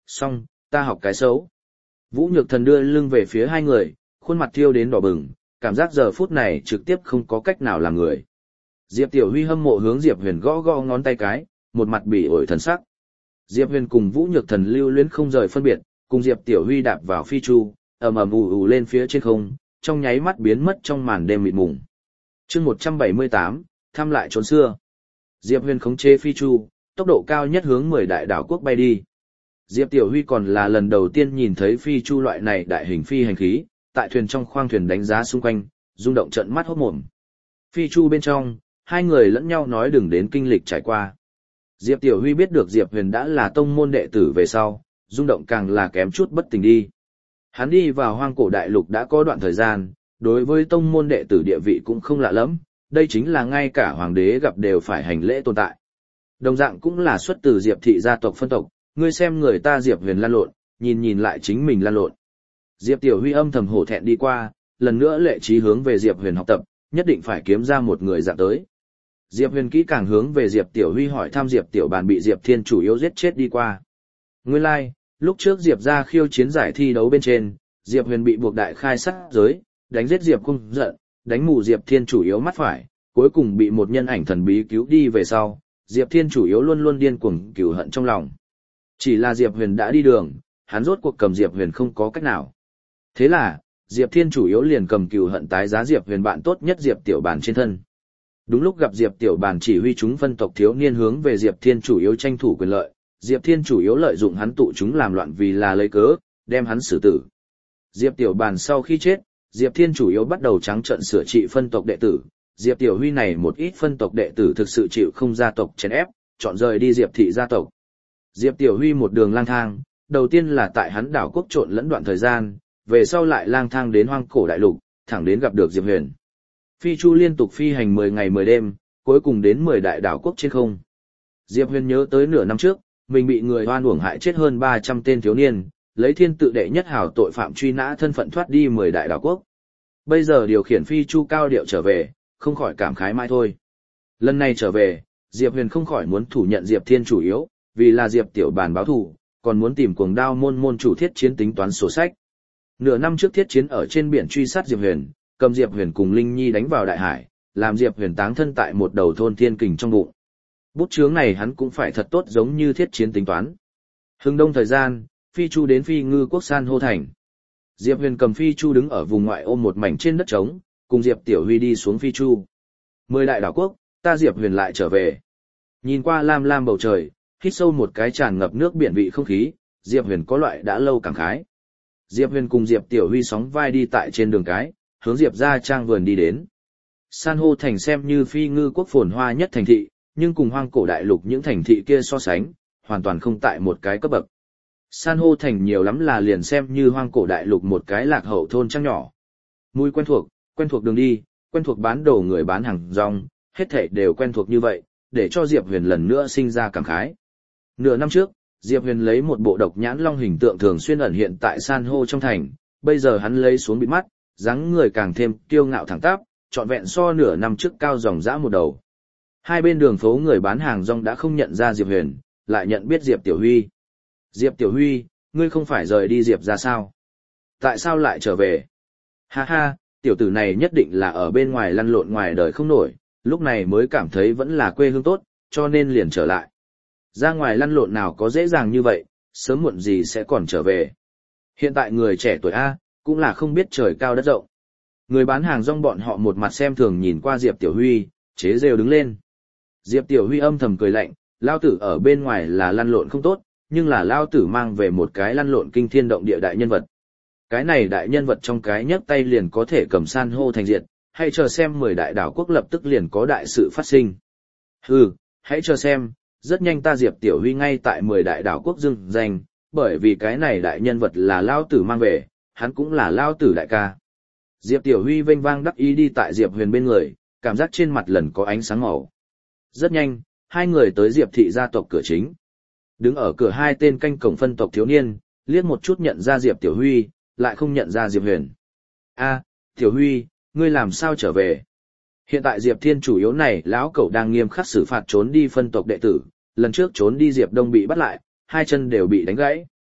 xong, ta học cái xấu. Vũ Nhược Thần đưa lưng về phía hai người, khuôn mặt thiêu đến đỏ bừng, cảm giác giờ phút này trực tiếp không có cách nào làm người. Diệp Tiểu Huy hâm mộ hướng Diệp Huyền gõ gõ ngón tay cái, một mặt bỉ ổi thần sắc. Diệp Huyền cùng Vũ Nhược Thần lưu luyến không rời phân biệt, cùng Diệp Tiểu Huy đạp vào phi chu, ầm ầm ù ù lên phía trên không, trong nháy mắt biến mất trong màn đêm mịt mùng. Chương một trăm bảy mươi tám, thăm lại trốn xưa. Diệp Huyền khống chế phi chu, tốc độ cao nhất hướng mười đại đảo quốc bay đi. Diệp Tiểu Huy còn là lần đầu tiên nhìn thấy phi chu loại này đại hình phi hành khí, tại thuyền trong khoang thuyền đánh giá xung quanh, rung động trợn mắt hốt mồm. Phi chu bên trong, hai người lẫn nhau nói đừng đến kinh lịch trải qua. Diệp Tiểu Huy biết được Diệp Huyền đã là tông môn đệ tử về sau, rung động càng là kém chút bất tỉnh đi. Hắn đi vào hoang cổ đại lục đã có đoạn thời gian, đối với tông môn đệ tử địa vị cũng không lạ lắm, đây chính là ngay cả hoàng đế gặp đều phải hành lễ tồn tại. Đồng dạng cũng là xuất từ Diệp thị gia tộc phân tộc, ngươi xem người ta Diệp Huyền lan lộn, nhìn nhìn lại chính mình lan lộn. Diệp Tiểu Huy âm thầm hổ thẹn đi qua, lần nữa lệ trí hướng về Diệp Huyền học tập, nhất định phải kiếm ra một người dạng tới. Diệp Huyền kỹ càng hướng về Diệp Tiểu Huy hỏi thăm Diệp Tiểu Bàn bị Diệp Thiên chủ yếu giết chết đi qua. Nguyên lai, like, lúc trước Diệp ra khiêu chiến giải thi đấu bên trên, Diệp Huyền bị buộc đại khai sát giới, đánh giết Diệp Cung giận, đánh mù Diệp Thiên chủ yếu mắt phải, cuối cùng bị một nhân ảnh thần bí cứu đi về sau, Diệp Thiên chủ yếu luôn luôn điên cuồng cừu hận trong lòng. Chỉ là Diệp Huyền đã đi đường, hắn rốt cuộc cầm Diệp Huyền không có cách nào. Thế là, Diệp Thiên chủ yếu liền cầm cừu hận tái giá Diệp Huyền bạn tốt nhất Diệp Tiểu Bàn trên thân. Đúng lúc gặp Diệp Tiểu Bàn chỉ huy chúng phân tộc thiếu niên hướng về Diệp Thiên chủ yếu tranh thủ quyền lợi, Diệp Thiên chủ yếu lợi dụng hắn tụ chúng làm loạn vì là lấy cớ, đem hắn xử tử. Diệp Tiểu Bàn sau khi chết, Diệp Thiên chủ yếu bắt đầu trắng trợn sửa trị phân tộc đệ tử. Diệp Tiểu Huy này một ít phân tộc đệ tử thực sự chịu không gia tộc chèn ép, chọn rời đi Diệp thị gia tộc. Diệp Tiểu Huy một đường lang thang, đầu tiên là tại hắn đảo quốc trộn lẫn đoạn thời gian, về sau lại lang thang đến hoang cổ đại lục, thẳng đến gặp được Diệp Huyền. Phi chu liên tục phi hành mười ngày mười đêm, cuối cùng đến mười đại đảo quốc trên không. Diệp Huyền nhớ tới nửa năm trước, mình bị người oan uổng hại chết hơn ba trăm tên thiếu niên, lấy thiên tự đệ nhất hào tội phạm truy nã thân phận thoát đi mười đại đảo quốc. Bây giờ điều khiển phi chu cao điệu trở về, không khỏi cảm khái mãi thôi. Lần này trở về, Diệp Huyền không khỏi muốn thủ nhận Diệp Thiên chủ yếu, vì là Diệp Tiểu Bàn báo thù, còn muốn tìm cuồng đao môn môn chủ Thiết Chiến tính toán sổ sách. Nửa năm trước Thiết Chiến ở trên biển truy sát Diệp Huyền, cầm Diệp Huyền cùng Linh Nhi đánh vào đại hải, làm Diệp Huyền táng thân tại một đầu thôn thiên kình trong bụng. Bút chướng này hắn cũng phải thật tốt giống như Thiết Chiến tính toán. Hưng đông thời gian, phi chu đến Phi Ngư quốc san hô thành. Diệp Huyền cầm phi chu đứng ở vùng ngoại ô một mảnh trên đất trống, cùng Diệp Tiểu Huy đi xuống phi chu. Mười đại đảo quốc, ta Diệp Huyền lại trở về. Nhìn qua lam lam bầu trời, hít sâu một cái tràn ngập nước biển vị không khí, Diệp Huyền có loại đã lâu cảm khái. Diệp Huyền cùng Diệp Tiểu Huy sóng vai đi tại trên đường cái, hướng Diệp gia trang vườn đi đến. San hô thành xem như Phi Ngư quốc phồn hoa nhất thành thị, nhưng cùng hoang cổ đại lục những thành thị kia so sánh, hoàn toàn không tại một cái cấp bậc. San hô thành nhiều lắm là liền xem như hoang cổ đại lục một cái lạc hậu thôn trang nhỏ. Mùi quen thuộc, quen thuộc đường đi, quen thuộc bán đồ người bán hàng rong, hết thảy đều quen thuộc như vậy, để cho Diệp Huyền lần nữa sinh ra cảm khái. Nửa năm trước, Diệp Huyền lấy một bộ độc nhãn long hình tượng thường xuyên ẩn hiện tại san hô trong thành, bây giờ hắn lấy xuống bịt mắt, dáng người càng thêm kiêu ngạo thẳng tắp, trọn vẹn so nửa năm trước cao dòng dã một đầu. Hai bên đường phố người bán hàng rong đã không nhận ra Diệp Huyền, lại nhận biết Diệp Tiểu Huy. Diệp Tiểu Huy, ngươi không phải rời đi Diệp ra sao? Tại sao lại trở về? Ha ha, tiểu tử này nhất định là ở bên ngoài lăn lộn ngoài đời không nổi, lúc này mới cảm thấy vẫn là quê hương tốt, cho nên liền trở lại. Ra ngoài lăn lộn nào có dễ dàng như vậy, sớm muộn gì sẽ còn trở về. Hiện tại người trẻ tuổi A, cũng là không biết trời cao đất rộng. Người bán hàng rong bọn họ một mặt xem thường nhìn qua Diệp Tiểu Huy, chế rêu đứng lên. Diệp Tiểu Huy âm thầm cười lạnh, lao tử ở bên ngoài là lăn lộn không tốt, nhưng là lao tử mang về một cái lăn lộn kinh thiên động địa đại nhân vật. Cái này đại nhân vật trong cái nhấc tay liền có thể cầm san hô thành diệt, hãy chờ xem mười đại đảo quốc lập tức liền có đại sự phát sinh. Hừ, hãy chờ xem, rất nhanh ta Diệp Tiểu Huy ngay tại mười đại đảo quốc dưng danh, bởi vì cái này đại nhân vật là lao tử mang về, hắn cũng là lao tử đại ca. Diệp Tiểu Huy vênh vang đắc ý đi tại Diệp Huyền bên người, cảm giác trên mặt lần có ánh sáng màu. Rất nhanh, hai người tới Diệp thị gia tộc cửa chính. Đứng ở cửa hai tên canh cổng phân tộc thiếu niên, liếc một chút nhận ra Diệp Tiểu Huy, lại không nhận ra Diệp Huyền. A, Tiểu Huy, ngươi làm sao trở về? Hiện tại Diệp Thiên chủ yếu này lão cẩu đang nghiêm khắc xử phạt trốn đi phân tộc đệ tử, lần trước trốn đi Diệp Đông bị bắt lại, hai chân đều bị đánh gãy.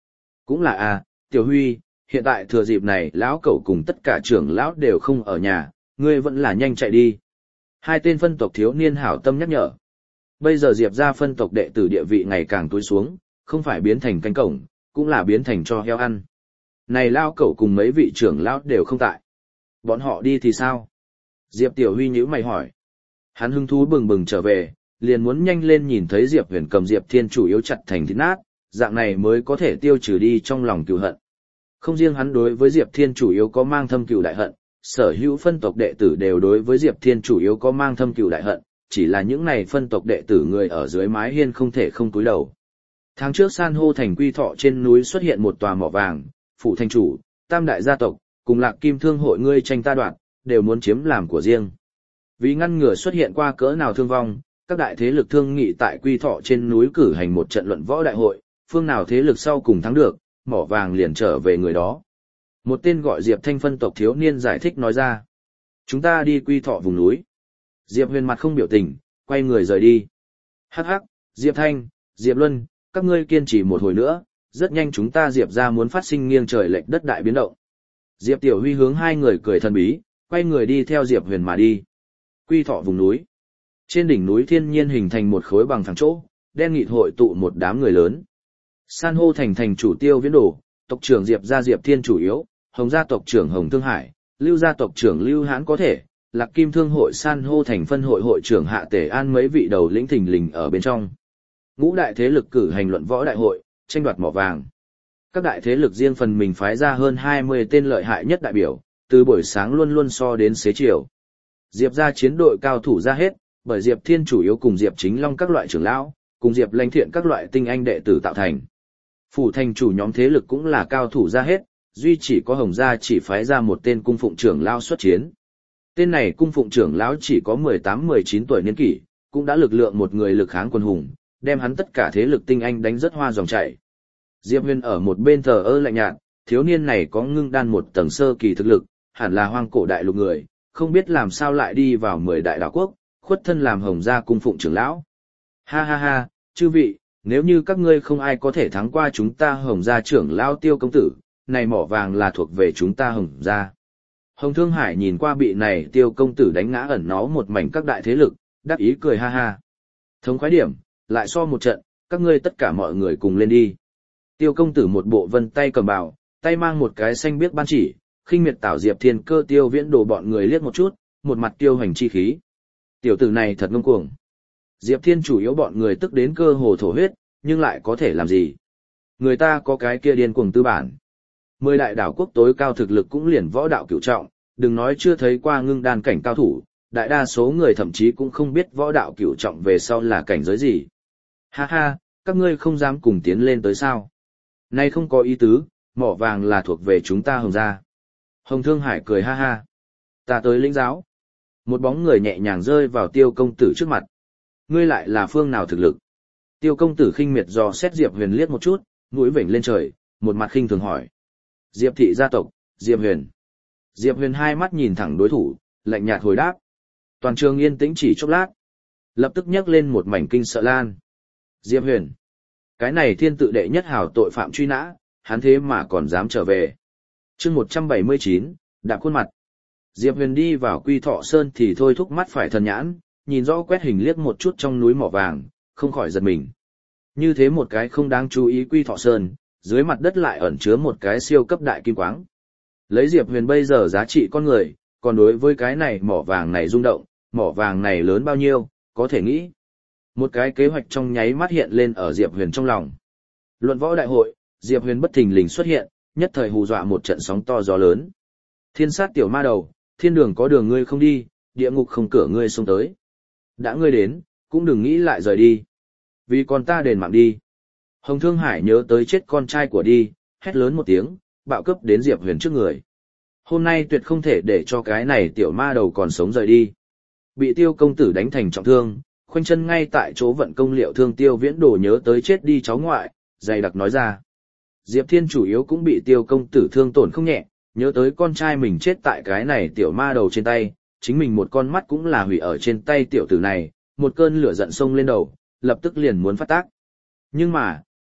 Cũng là à, Tiểu Huy, hiện tại thừa dịp này lão cẩu cùng tất cả trưởng lão đều không ở nhà, ngươi vẫn là nhanh chạy đi. Hai tên phân tộc thiếu niên hảo tâm nhắc nhở. Bây giờ Diệp ra phân tộc đệ tử địa vị ngày càng túi xuống, không phải biến thành cánh cổng, cũng là biến thành cho heo ăn. Này lão cẩu cùng mấy vị trưởng lão đều không tại. Bọn họ đi thì sao? Diệp Tiểu Huy nhíu mày hỏi. Hắn hứng thú bừng bừng trở về, liền muốn nhanh lên nhìn thấy Diệp Huyền cầm Diệp Thiên chủ yếu chặt thành thịt nát, dạng này mới có thể tiêu trừ đi trong lòng cừu hận. Không riêng hắn đối với Diệp Thiên chủ yếu có mang thâm cừu đại hận, sở hữu phân tộc đệ tử đều đối với Diệp Thiên chủ yếu có mang thâm cừu đại hận, chỉ là những này phân tộc đệ tử người ở dưới mái hiên không thể không cúi đầu. Tháng trước san hô thành Quy Thọ trên núi xuất hiện một tòa mỏ vàng, phụ thành chủ, tam đại gia tộc, cùng Lạc Kim Thương hội ngươi tranh ta đoạt, đều muốn chiếm làm của riêng. Vì ngăn ngừa xuất hiện qua cỡ nào thương vong, các đại thế lực thương nghị tại Quy Thọ trên núi cử hành một trận luận võ đại hội, phương nào thế lực sau cùng thắng được, mỏ vàng liền trở về người đó. Một tên gọi Diệp Thanh phân tộc thiếu niên giải thích nói ra. Chúng ta đi Quy Thọ vùng núi. Diệp Huyền mặt không biểu tình, quay người rời đi. Hắc hắc, Diệp Thanh, Diệp Luân, các ngươi kiên trì một hồi nữa, rất nhanh chúng ta Diệp ra muốn phát sinh nghiêng trời lệch đất đại biến động. Diệp Tiểu Huy hướng hai người cười thần bí, quay người đi theo Diệp Huyền mà đi. Quy Thọ vùng núi. Trên đỉnh núi thiên nhiên hình thành một khối bằng phẳng chỗ, đen nghịt hội tụ một đám người lớn. San hô thành thành chủ Tiêu Viễn Đồ, tộc trưởng Diệp gia Diệp Thiên chủ yếu, Hồng gia tộc trưởng Hồng Thương Hải, Lưu gia tộc trưởng Lưu Hãn có thể, Lạc Kim Thương hội San hô thành phân hội hội trưởng Hạ Tề An mấy vị đầu lĩnh thình lình ở bên trong. Ngũ đại thế lực cử hành luận võ đại hội, tranh đoạt mỏ vàng. Các đại thế lực riêng phần mình phái ra hơn hai mươi tên lợi hại nhất đại biểu, từ buổi sáng luôn luôn so đến xế chiều. Diệp gia chiến đội cao thủ ra hết, bởi Diệp Thiên chủ yếu cùng Diệp Chính Long các loại trưởng lão, cùng Diệp Lãnh Thiện các loại tinh anh đệ tử tạo thành. Phủ thành chủ nhóm thế lực cũng là cao thủ ra hết, duy chỉ có Hồng gia chỉ phái ra một tên cung phụng trưởng lão xuất chiến. Tên này cung phụng trưởng lão chỉ có mười tám mười chín tuổi niên kỷ, cũng đã lực lượng một người lực kháng quân hùng, đem hắn tất cả thế lực tinh anh đánh rất hoa dòng chảy. Diệp Huyền ở một bên thờ ơ lạnh nhạt, thiếu niên này có ngưng đan một tầng sơ kỳ thực lực, hẳn là hoang cổ đại lục người, không biết làm sao lại đi vào mười đại đảo quốc, khuất thân làm Hồng gia cung phụng trưởng lão. Ha ha ha, chư vị, nếu như các ngươi không ai có thể thắng qua chúng ta Hồng gia trưởng lão Tiêu công tử, này mỏ vàng là thuộc về chúng ta Hồng gia. Hồng Thương Hải nhìn qua bị này Tiêu công tử đánh ngã ẩn nó một mảnh các đại thế lực, đắc ý cười ha ha. Thống khoái điểm, lại so một trận, các ngươi tất cả mọi người cùng lên đi. Tiêu công tử một bộ vân tay cầm bào, tay mang một cái xanh biếc ban chỉ, khinh miệt tảo Diệp Thiên Cơ Tiêu Viễn Đồ bọn người liếc một chút, một mặt tiêu hành chi khí. Tiểu tử này thật ngông cuồng. Diệp Thiên chủ yếu bọn người tức đến cơ hồ thổ huyết, nhưng lại có thể làm gì? Người ta có cái kia điên cuồng tư bản. Mười đại đảo quốc tối cao thực lực cũng liền võ đạo cửu trọng, đừng nói chưa thấy qua ngưng đan cảnh cao thủ, đại đa số người thậm chí cũng không biết võ đạo cửu trọng về sau là cảnh giới gì. Ha ha, các ngươi không dám cùng tiến lên tới sao? Nay không có ý tứ, mỏ vàng là thuộc về chúng ta Hồng gia. Hồng Thương Hải cười ha ha. Ta tới lĩnh giáo. Một bóng người nhẹ nhàng rơi vào Tiêu công tử trước mặt. Ngươi lại là phương nào thực lực? Tiêu công tử khinh miệt dò xét Diệp Huyền liếc một chút, mũi vểnh lên trời, một mặt khinh thường hỏi. Diệp thị gia tộc, Diệp Huyền. Diệp Huyền hai mắt nhìn thẳng đối thủ, lạnh nhạt hồi đáp. Toàn trường yên tĩnh chỉ chốc lát. Lập tức nhấc lên một mảnh kinh sợ lan. Diệp Huyền. Cái này thiên tự đệ nhất hảo tội phạm truy nã, hắn thế mà còn dám trở về. Chương một trăm bảy mươi chín, đạp khuôn mặt. Diệp Huyền đi vào Quy Thọ Sơn thì thôi thúc mắt phải thần nhãn, nhìn rõ quét hình liếc một chút trong núi mỏ vàng, không khỏi giật mình. Như thế một cái không đáng chú ý Quy Thọ Sơn, dưới mặt đất lại ẩn chứa một cái siêu cấp đại kim quáng. Lấy Diệp Huyền bây giờ giá trị con người, còn đối với cái này mỏ vàng này rung động, mỏ vàng này lớn bao nhiêu, có thể nghĩ. Một cái kế hoạch trong nháy mắt hiện lên ở Diệp Huyền trong lòng. Luận võ đại hội, Diệp Huyền bất thình lình xuất hiện, nhất thời hù dọa một trận sóng to gió lớn. Thiên sát tiểu ma đầu, thiên đường có đường ngươi không đi, địa ngục không cửa ngươi xông tới. Đã ngươi đến, cũng đừng nghĩ lại rời đi. Vì con ta đền mạng đi. Hồng Thương Hải nhớ tới chết con trai của đi, hét lớn một tiếng, bạo cấp đến Diệp Huyền trước người. Hôm nay tuyệt không thể để cho cái này tiểu ma đầu còn sống rời đi. Bị Tiêu công tử đánh thành trọng thương, khoanh chân ngay tại chỗ vận công liệu thương Tiêu Viễn Đồ nhớ tới chết đi cháu ngoại, dày đặc nói ra. Diệp Thiên chủ yếu cũng bị Tiêu công tử thương tổn không nhẹ, nhớ tới con trai mình chết tại cái này tiểu ma đầu trên tay, chính mình một con mắt cũng là hủy ở trên tay tiểu tử này, một cơn lửa giận sông lên đầu, lập tức liền muốn phát tác. Nhưng mà,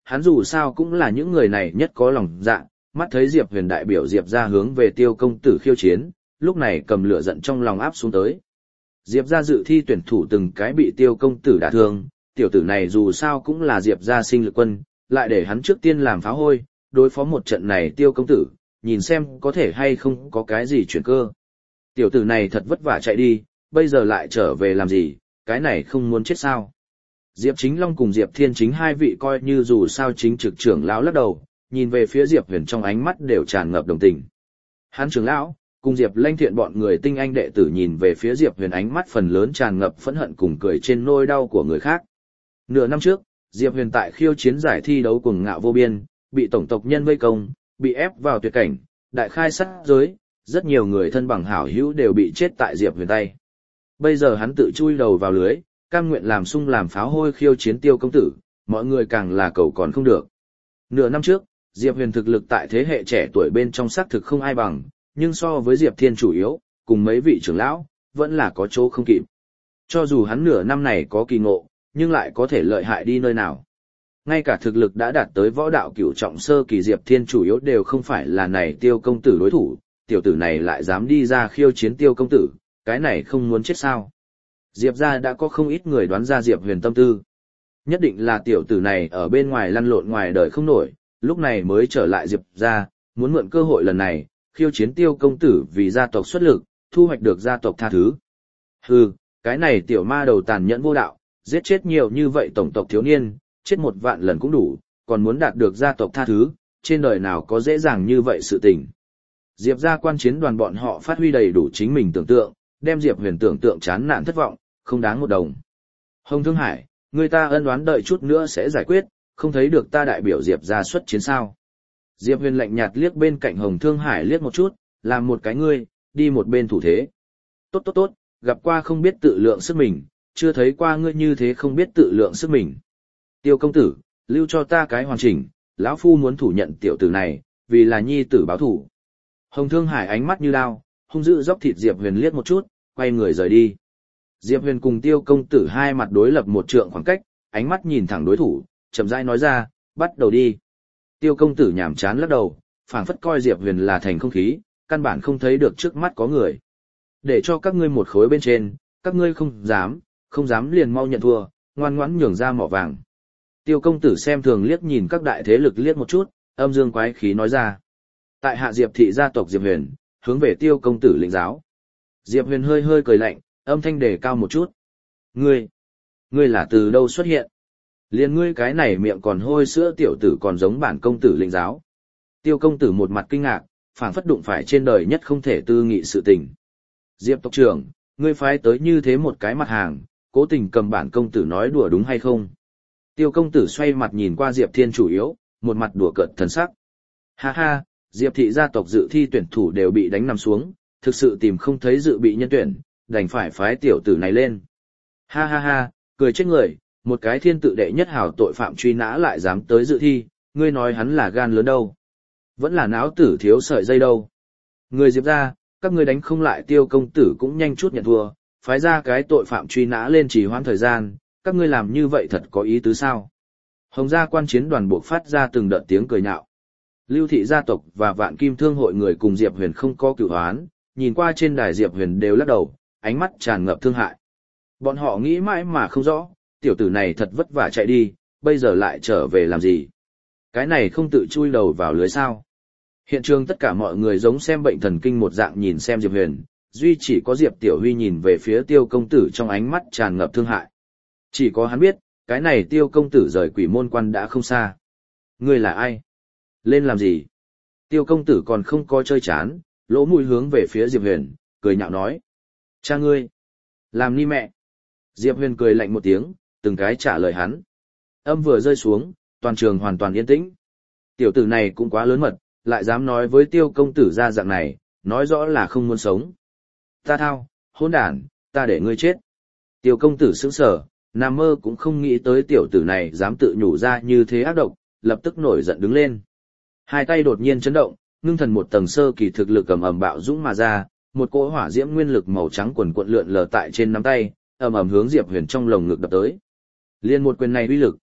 hắn dù sao cũng là những người này nhất có lòng dạ, mắt thấy Diệp Huyền đại biểu Diệp ra hướng về Tiêu công tử khiêu chiến, lúc này cầm lửa giận trong lòng áp xuống tới. Diệp ra dự thi tuyển thủ từng cái bị Tiêu công tử đả thương, tiểu tử này dù sao cũng là Diệp ra sinh lực quân, lại để hắn trước tiên làm phá hôi, đối phó một trận này Tiêu công tử, nhìn xem có thể hay không có cái gì chuyển cơ. Tiểu tử này thật vất vả chạy đi, bây giờ lại trở về làm gì, cái này không muốn chết sao. Diệp Chính Long cùng Diệp Thiên Chính hai vị coi như dù sao chính trực trưởng lão lắc đầu, nhìn về phía Diệp Huyền trong ánh mắt đều tràn ngập đồng tình. Hán trưởng lão, cùng Diệp Lanh Thiện bọn người tinh anh đệ tử nhìn về phía Diệp Huyền ánh mắt phần lớn tràn ngập phẫn hận cùng cười trên nỗi đau của người khác. Nửa năm trước, Diệp Huyền tại khiêu chiến giải thi đấu cuồng ngạo vô biên, bị tổng tộc nhân vây công, bị ép vào tuyệt cảnh, đại khai sát giới, rất nhiều người thân bằng hảo hữu đều bị chết tại Diệp Huyền tay. Bây giờ hắn tự chui đầu vào lưới, cam nguyện làm sung làm pháo hôi khiêu chiến Tiêu công tử, mọi người càng là cầu còn không được. Nửa năm trước, Diệp Huyền thực lực tại thế hệ trẻ tuổi bên trong xác thực không ai bằng, nhưng so với Diệp Thiên chủ yếu, cùng mấy vị trưởng lão, vẫn là có chỗ không kịp. Cho dù hắn nửa năm này có kỳ ngộ, nhưng lại có thể lợi hại đi nơi nào. Ngay cả thực lực đã đạt tới võ đạo cửu trọng sơ kỳ Diệp Thiên chủ yếu đều không phải là này Tiêu công tử đối thủ, tiểu tử này lại dám đi ra khiêu chiến Tiêu công tử, cái này không muốn chết sao. Diệp ra đã có không ít người đoán ra Diệp Huyền tâm tư. Nhất định là tiểu tử này ở bên ngoài lăn lộn ngoài đời không nổi, lúc này mới trở lại Diệp ra, muốn mượn cơ hội lần này, khiêu chiến Tiêu công tử vì gia tộc xuất lực, thu hoạch được gia tộc tha thứ. Hừ, cái này tiểu ma đầu tàn nhẫn vô đạo, giết chết nhiều như vậy tổng tộc thiếu niên, chết một vạn lần cũng đủ, còn muốn đạt được gia tộc tha thứ, trên đời nào có dễ dàng như vậy sự tình. Diệp ra quan chiến đoàn bọn họ phát huy đầy đủ chính mình tưởng tượng, đem Diệp Huyền tưởng tượng chán nản thất vọng, không đáng một đồng. Hồng Thương Hải, người ta ân oán đợi chút nữa sẽ giải quyết, không thấy được ta đại biểu Diệp ra xuất chiến sao. Diệp Huyền lạnh nhạt liếc bên cạnh Hồng Thương Hải liếc một chút, làm một cái ngươi, đi một bên thủ thế. Tốt tốt tốt, gặp qua không biết tự lượng sức mình, chưa thấy qua ngươi như thế không biết tự lượng sức mình. Tiêu công tử, lưu cho ta cái hoàn chỉnh, lão phu muốn thủ nhận tiểu tử này, vì là nhi tử báo thủ. Hồng Thương Hải ánh mắt như đao, hung dữ dốc thịt Diệp Huyền liếc một chút, quay người rời đi. Diệp Huyền cùng Tiêu công tử hai mặt đối lập một trượng khoảng cách, ánh mắt nhìn thẳng đối thủ, chậm rãi nói ra, bắt đầu đi. Tiêu công tử nhảm chán lắc đầu, phảng phất coi Diệp Huyền là thành không khí, căn bản không thấy được trước mắt có người. Để cho các ngươi một khối bên trên, các ngươi không dám, không dám liền mau nhận thua, ngoan ngoãn nhường ra mỏ vàng. Tiêu công tử xem thường liếc nhìn các đại thế lực liếc một chút, âm dương quái khí nói ra. Tại hạ Diệp thị gia tộc Diệp Huyền, hướng về Tiêu công tử lĩnh giáo. Diệp Huyền hơi hơi cười lạnh, âm thanh đề cao một chút. Ngươi, ngươi là từ đâu xuất hiện? Liên ngươi cái này miệng còn hôi sữa tiểu tử còn giống bản công tử lĩnh giáo. Tiêu công tử một mặt kinh ngạc, phảng phất đụng phải trên đời nhất không thể tư nghị sự tình. Diệp tộc trưởng, ngươi phái tới như thế một cái mặt hàng, cố tình cầm bản công tử nói đùa đúng hay không? Tiêu công tử xoay mặt nhìn qua Diệp Thiên chủ yếu, một mặt đùa cợt thần sắc. Ha ha, Diệp thị gia tộc dự thi tuyển thủ đều bị đánh nằm xuống, thực sự tìm không thấy dự bị nhân tuyển, đành phải phái tiểu tử này lên. Ha ha ha, cười chết người, một cái thiên tự đệ nhất hào tội phạm truy nã lại dám tới dự thi, ngươi nói hắn là gan lớn đâu. Vẫn là não tử thiếu sợi dây đâu. Người Diệp ra, các ngươi đánh không lại Tiêu công tử cũng nhanh chút nhận thua, phái ra cái tội phạm truy nã lên trì hoãn thời gian, các ngươi làm như vậy thật có ý tứ sao? Hồng gia quan chiến đoàn buộc phát ra từng đợt tiếng cười nhạo. Lưu thị gia tộc và Vạn Kim Thương hội người cùng Diệp Huyền không có cửu hoán, nhìn qua trên đài Diệp Huyền đều lắc đầu, ánh mắt tràn ngập thương hại. Bọn họ nghĩ mãi mà không rõ, tiểu tử này thật vất vả chạy đi, bây giờ lại trở về làm gì? Cái này không tự chui đầu vào lưới sao? Hiện trường tất cả mọi người giống xem bệnh thần kinh một dạng nhìn xem Diệp Huyền, duy chỉ có Diệp Tiểu Huy nhìn về phía Tiêu công tử trong ánh mắt tràn ngập thương hại. Chỉ có hắn biết, cái này Tiêu công tử rời Quỷ Môn Quan đã không xa. Ngươi là ai? Lên làm gì? Tiêu công tử còn không có chơi chán, lỗ mũi hướng về phía Diệp Huyền, cười nhạo nói. Cha ngươi! Làm ni mẹ! Diệp Huyền cười lạnh một tiếng, từng cái trả lời hắn. Âm vừa rơi xuống, toàn trường hoàn toàn yên tĩnh. Tiểu tử này cũng quá lớn mật, lại dám nói với Tiêu công tử ra dạng này, nói rõ là không muốn sống. Ta thao, hỗn đản, ta để ngươi chết. Tiêu công tử sững sờ, nằm mơ cũng không nghĩ tới tiểu tử này dám tự nhủ ra như thế ác độc, lập tức nổi giận đứng lên. Hai tay đột nhiên chấn động, ngưng thần một tầng sơ kỳ thực lực ầm ầm bạo dũng mà ra, một cỗ hỏa diễm nguyên lực màu trắng quần cuộn lượn lờ tại trên nắm tay, ầm ầm hướng Diệp Huyền trong lồng ngực đập tới. Liên một quyền này uy lực,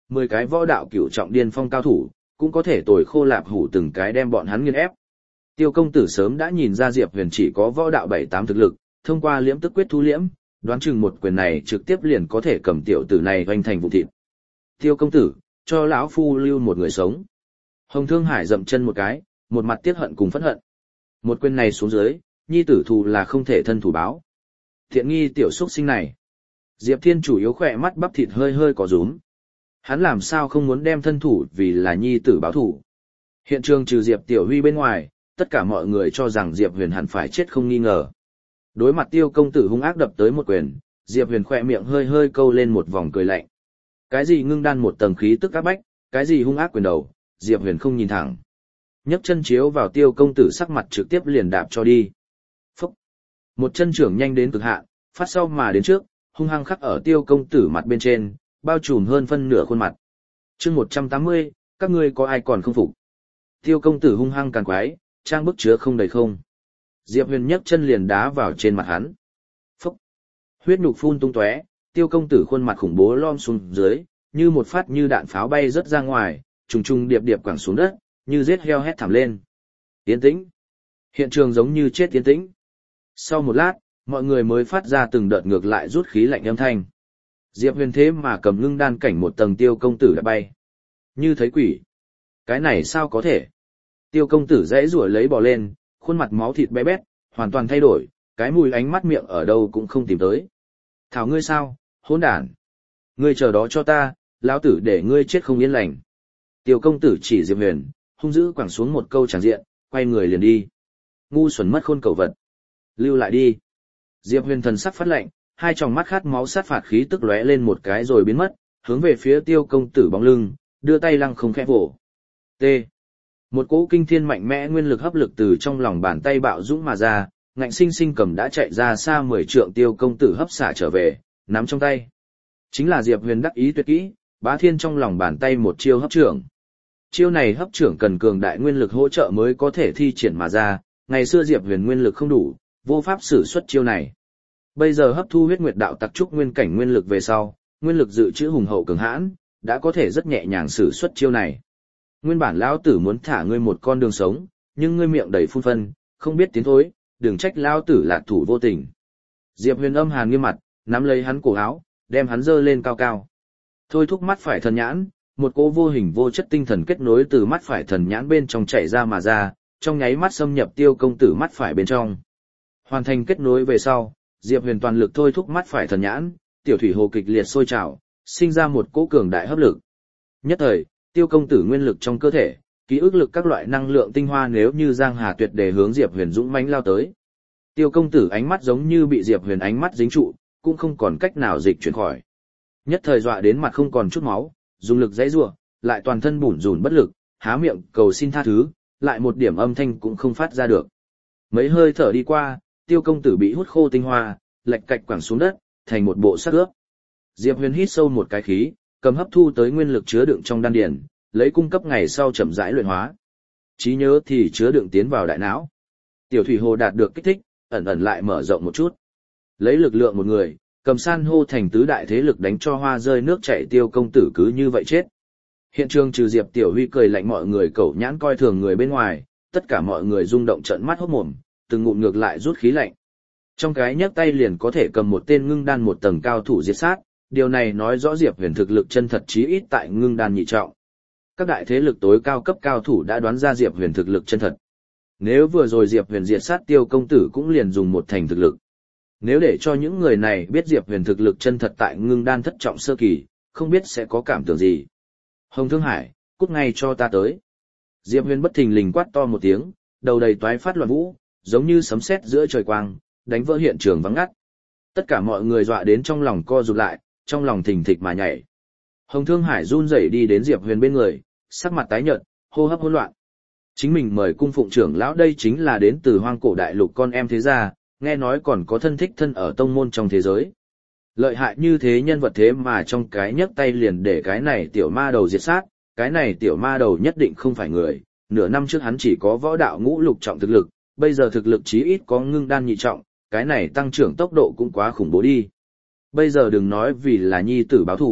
mười cái võ đạo cửu trọng điên phong cao thủ, cũng có thể tồi khô lạp hủ từng cái đem bọn hắn nghiền ép. Tiêu công tử sớm đã nhìn ra Diệp Huyền chỉ có võ đạo bảy tám thực lực, thông qua liễm tức quyết thu liễm, đoán chừng một quyền này trực tiếp liền có thể cầm tiểu tử này hoành thành vụ thịt. Tiêu công tử, cho lão phu lưu một người sống. Hồng Thương Hải dậm chân một cái, một mặt tiếc hận cùng phẫn hận. Một quyền này xuống dưới, nhi tử thù là không thể thân thủ báo. Thiện nghi tiểu xuất sinh này. Diệp Thiên chủ yếu khỏe mắt bắp thịt hơi hơi có rúm. Hắn làm sao không muốn đem thân thủ vì là nhi tử báo thủ. Hiện trường trừ Diệp Tiểu Huy bên ngoài, tất cả mọi người cho rằng Diệp Huyền hẳn phải chết không nghi ngờ. Đối mặt Tiêu công tử hung ác đập tới một quyền, Diệp Huyền khỏe miệng hơi hơi câu lên một vòng cười lạnh. Cái gì ngưng đan một tầng khí tức áp bách, cái gì hung ác quyền đầu, Diệp Huyền không nhìn thẳng. Nhấc chân chiếu vào Tiêu công tử sắc mặt trực tiếp liền đạp cho đi. Phúc! Một chân trưởng nhanh đến cực hạn, phát sau mà đến trước, hung hăng khắc ở Tiêu công tử mặt bên trên, bao trùm hơn phân nửa khuôn mặt. Chương một trăm tám mươi, các ngươi có ai còn không phục? Tiêu công tử hung hăng càn quái, trang bức chứa không đầy không. Diệp Huyền nhấc chân liền đá vào trên mặt hắn. Phúc! Huyết nhục phun tung tóe, Tiêu công tử khuôn mặt khủng bố lom xuống dưới, như một phát như đạn pháo bay rất ra ngoài, trùng trùng điệp điệp quẳng xuống đất, như giết heo hét thảm lên. Yên tĩnh. Hiện trường giống như chết yên tĩnh. Sau một lát, mọi người mới phát ra từng đợt ngược lại rút khí lạnh âm thanh. Diệp Huyền thế mà cầm ngưng đan cảnh một tầng Tiêu công tử đã bay. Như thấy quỷ. Cái này sao có thể? Tiêu công tử dãy rủa lấy bò lên, khuôn mặt máu thịt bé bét, hoàn toàn thay đổi, cái mùi ánh mắt miệng ở đâu cũng không tìm tới. Thảo ngươi sao, hỗn đản. Ngươi chờ đó cho ta, lão tử để ngươi chết không yên lành. Tiêu công tử chỉ Diệp Huyền, hung dữ quẳng xuống một câu tràng diện, quay người liền đi. Ngu xuẩn mất khôn cầu vật. Lưu lại đi. Diệp Huyền thần sắc phát lạnh, hai tròng mắt khát máu sát phạt khí tức lóe lên một cái rồi biến mất, hướng về phía Tiêu công tử bóng lưng, đưa tay lăng không khẽ vỗ. T. Một cỗ kinh thiên mạnh mẽ nguyên lực hấp lực từ trong lòng bàn tay bạo dũng mà ra, ngạnh sinh sinh cầm đã chạy ra xa mười trượng Tiêu công tử hấp xả trở về, nắm trong tay. Chính là Diệp Huyền đắc ý tuyệt kỹ, Bá Thiên trong lòng bàn tay một chiêu hấp trưởng. Chiêu này hấp trưởng cần cường đại nguyên lực hỗ trợ mới có thể thi triển mà ra, ngày xưa Diệp Huyền nguyên lực không đủ, vô pháp sử xuất chiêu này. Bây giờ hấp thu huyết nguyệt đạo tặc trúc nguyên cảnh nguyên lực về sau, nguyên lực dự trữ hùng hậu cường hãn, đã có thể rất nhẹ nhàng sử xuất chiêu này. Nguyên bản lão tử muốn thả ngươi một con đường sống, nhưng ngươi miệng đầy phun phân, không biết tiến thối, đừng trách lão tử lạc thủ vô tình. Diệp Huyền âm hàn nghiêm mặt, nắm lấy hắn cổ áo, đem hắn dơ lên cao cao. Thôi thúc mắt phải thần nhãn, một cỗ vô hình vô chất tinh thần kết nối từ mắt phải thần nhãn bên trong chảy ra mà ra, trong nháy mắt xâm nhập Tiêu công tử mắt phải bên trong. Hoàn thành kết nối về sau, Diệp Huyền toàn lực thôi thúc mắt phải thần nhãn, tiểu thủy hồ kịch liệt sôi trào, sinh ra một cỗ cường đại hấp lực. Nhất thời, Tiêu công tử nguyên lực trong cơ thể, ký ức lực các loại năng lượng tinh hoa nếu như giang hà tuyệt để hướng Diệp Huyền dũng mãnh lao tới. Tiêu công tử ánh mắt giống như bị Diệp Huyền ánh mắt dính trụ, cũng không còn cách nào dịch chuyển khỏi. Nhất thời dọa đến mặt không còn chút máu, dùng lực giãy giụa, lại toàn thân bủn rủn bất lực, há miệng cầu xin tha thứ, lại một điểm âm thanh cũng không phát ra được. Mấy hơi thở đi qua, Tiêu công tử bị hút khô tinh hoa, lệch cạch quẳng xuống đất, thành một bộ xác ướp. Diệp Huyền hít sâu một cái khí, cầm hấp thu tới nguyên lực chứa đựng trong đan điền, lấy cung cấp ngày sau chậm rãi luyện hóa. Trí nhớ thì chứa đựng tiến vào đại não. Tiểu thủy hồ đạt được kích thích, ẩn ẩn lại mở rộng một chút. Lấy lực lượng một người, cầm san hô thành tứ đại thế lực đánh cho hoa rơi nước chảy Tiêu công tử cứ như vậy chết. Hiện trường trừ Diệp Tiểu Huy cười lạnh mọi người cẩu nhãn coi thường người bên ngoài, tất cả mọi người rung động trợn mắt hốt mồm, từng ngụm ngược lại rút khí lạnh. Trong cái nhấc tay liền có thể cầm một tên ngưng đan một tầng cao thủ diệt sát, điều này nói rõ Diệp Huyền thực lực chân thật chí ít tại ngưng đan nhị trọng. Các đại thế lực tối cao cấp cao thủ đã đoán ra Diệp Huyền thực lực chân thật. Nếu vừa rồi Diệp Huyền diệt sát Tiêu công tử cũng liền dùng một thành thực lực. Nếu để cho những người này biết Diệp Huyền thực lực chân thật tại ngưng đan thất trọng sơ kỳ, không biết sẽ có cảm tưởng gì. Hồng Thương Hải, cút ngay cho ta tới. Diệp Huyền bất thình lình quát to một tiếng, đầu đầy toái phát loạn vũ, giống như sấm sét giữa trời quang, đánh vỡ hiện trường vắng ngắt. Tất cả mọi người dọa đến trong lòng co rụt lại, trong lòng thình thịch mà nhảy. Hồng Thương Hải run rẩy đi đến Diệp Huyền bên người, sắc mặt tái nhợt, hô hấp hỗn loạn. Chính mình mời cung phụng trưởng lão đây chính là đến từ hoang cổ đại lục con em thế gia, nghe nói còn có thân thích thân ở tông môn trong thế giới. Lợi hại như thế nhân vật thế mà trong cái nhấc tay liền để cái này tiểu ma đầu diệt sát, cái này tiểu ma đầu nhất định không phải người, nửa năm trước hắn chỉ có võ đạo ngũ lục trọng thực lực, bây giờ thực lực chí ít có ngưng đan nhị trọng, cái này tăng trưởng tốc độ cũng quá khủng bố đi. Bây giờ đừng nói vì là nhi tử báo thủ,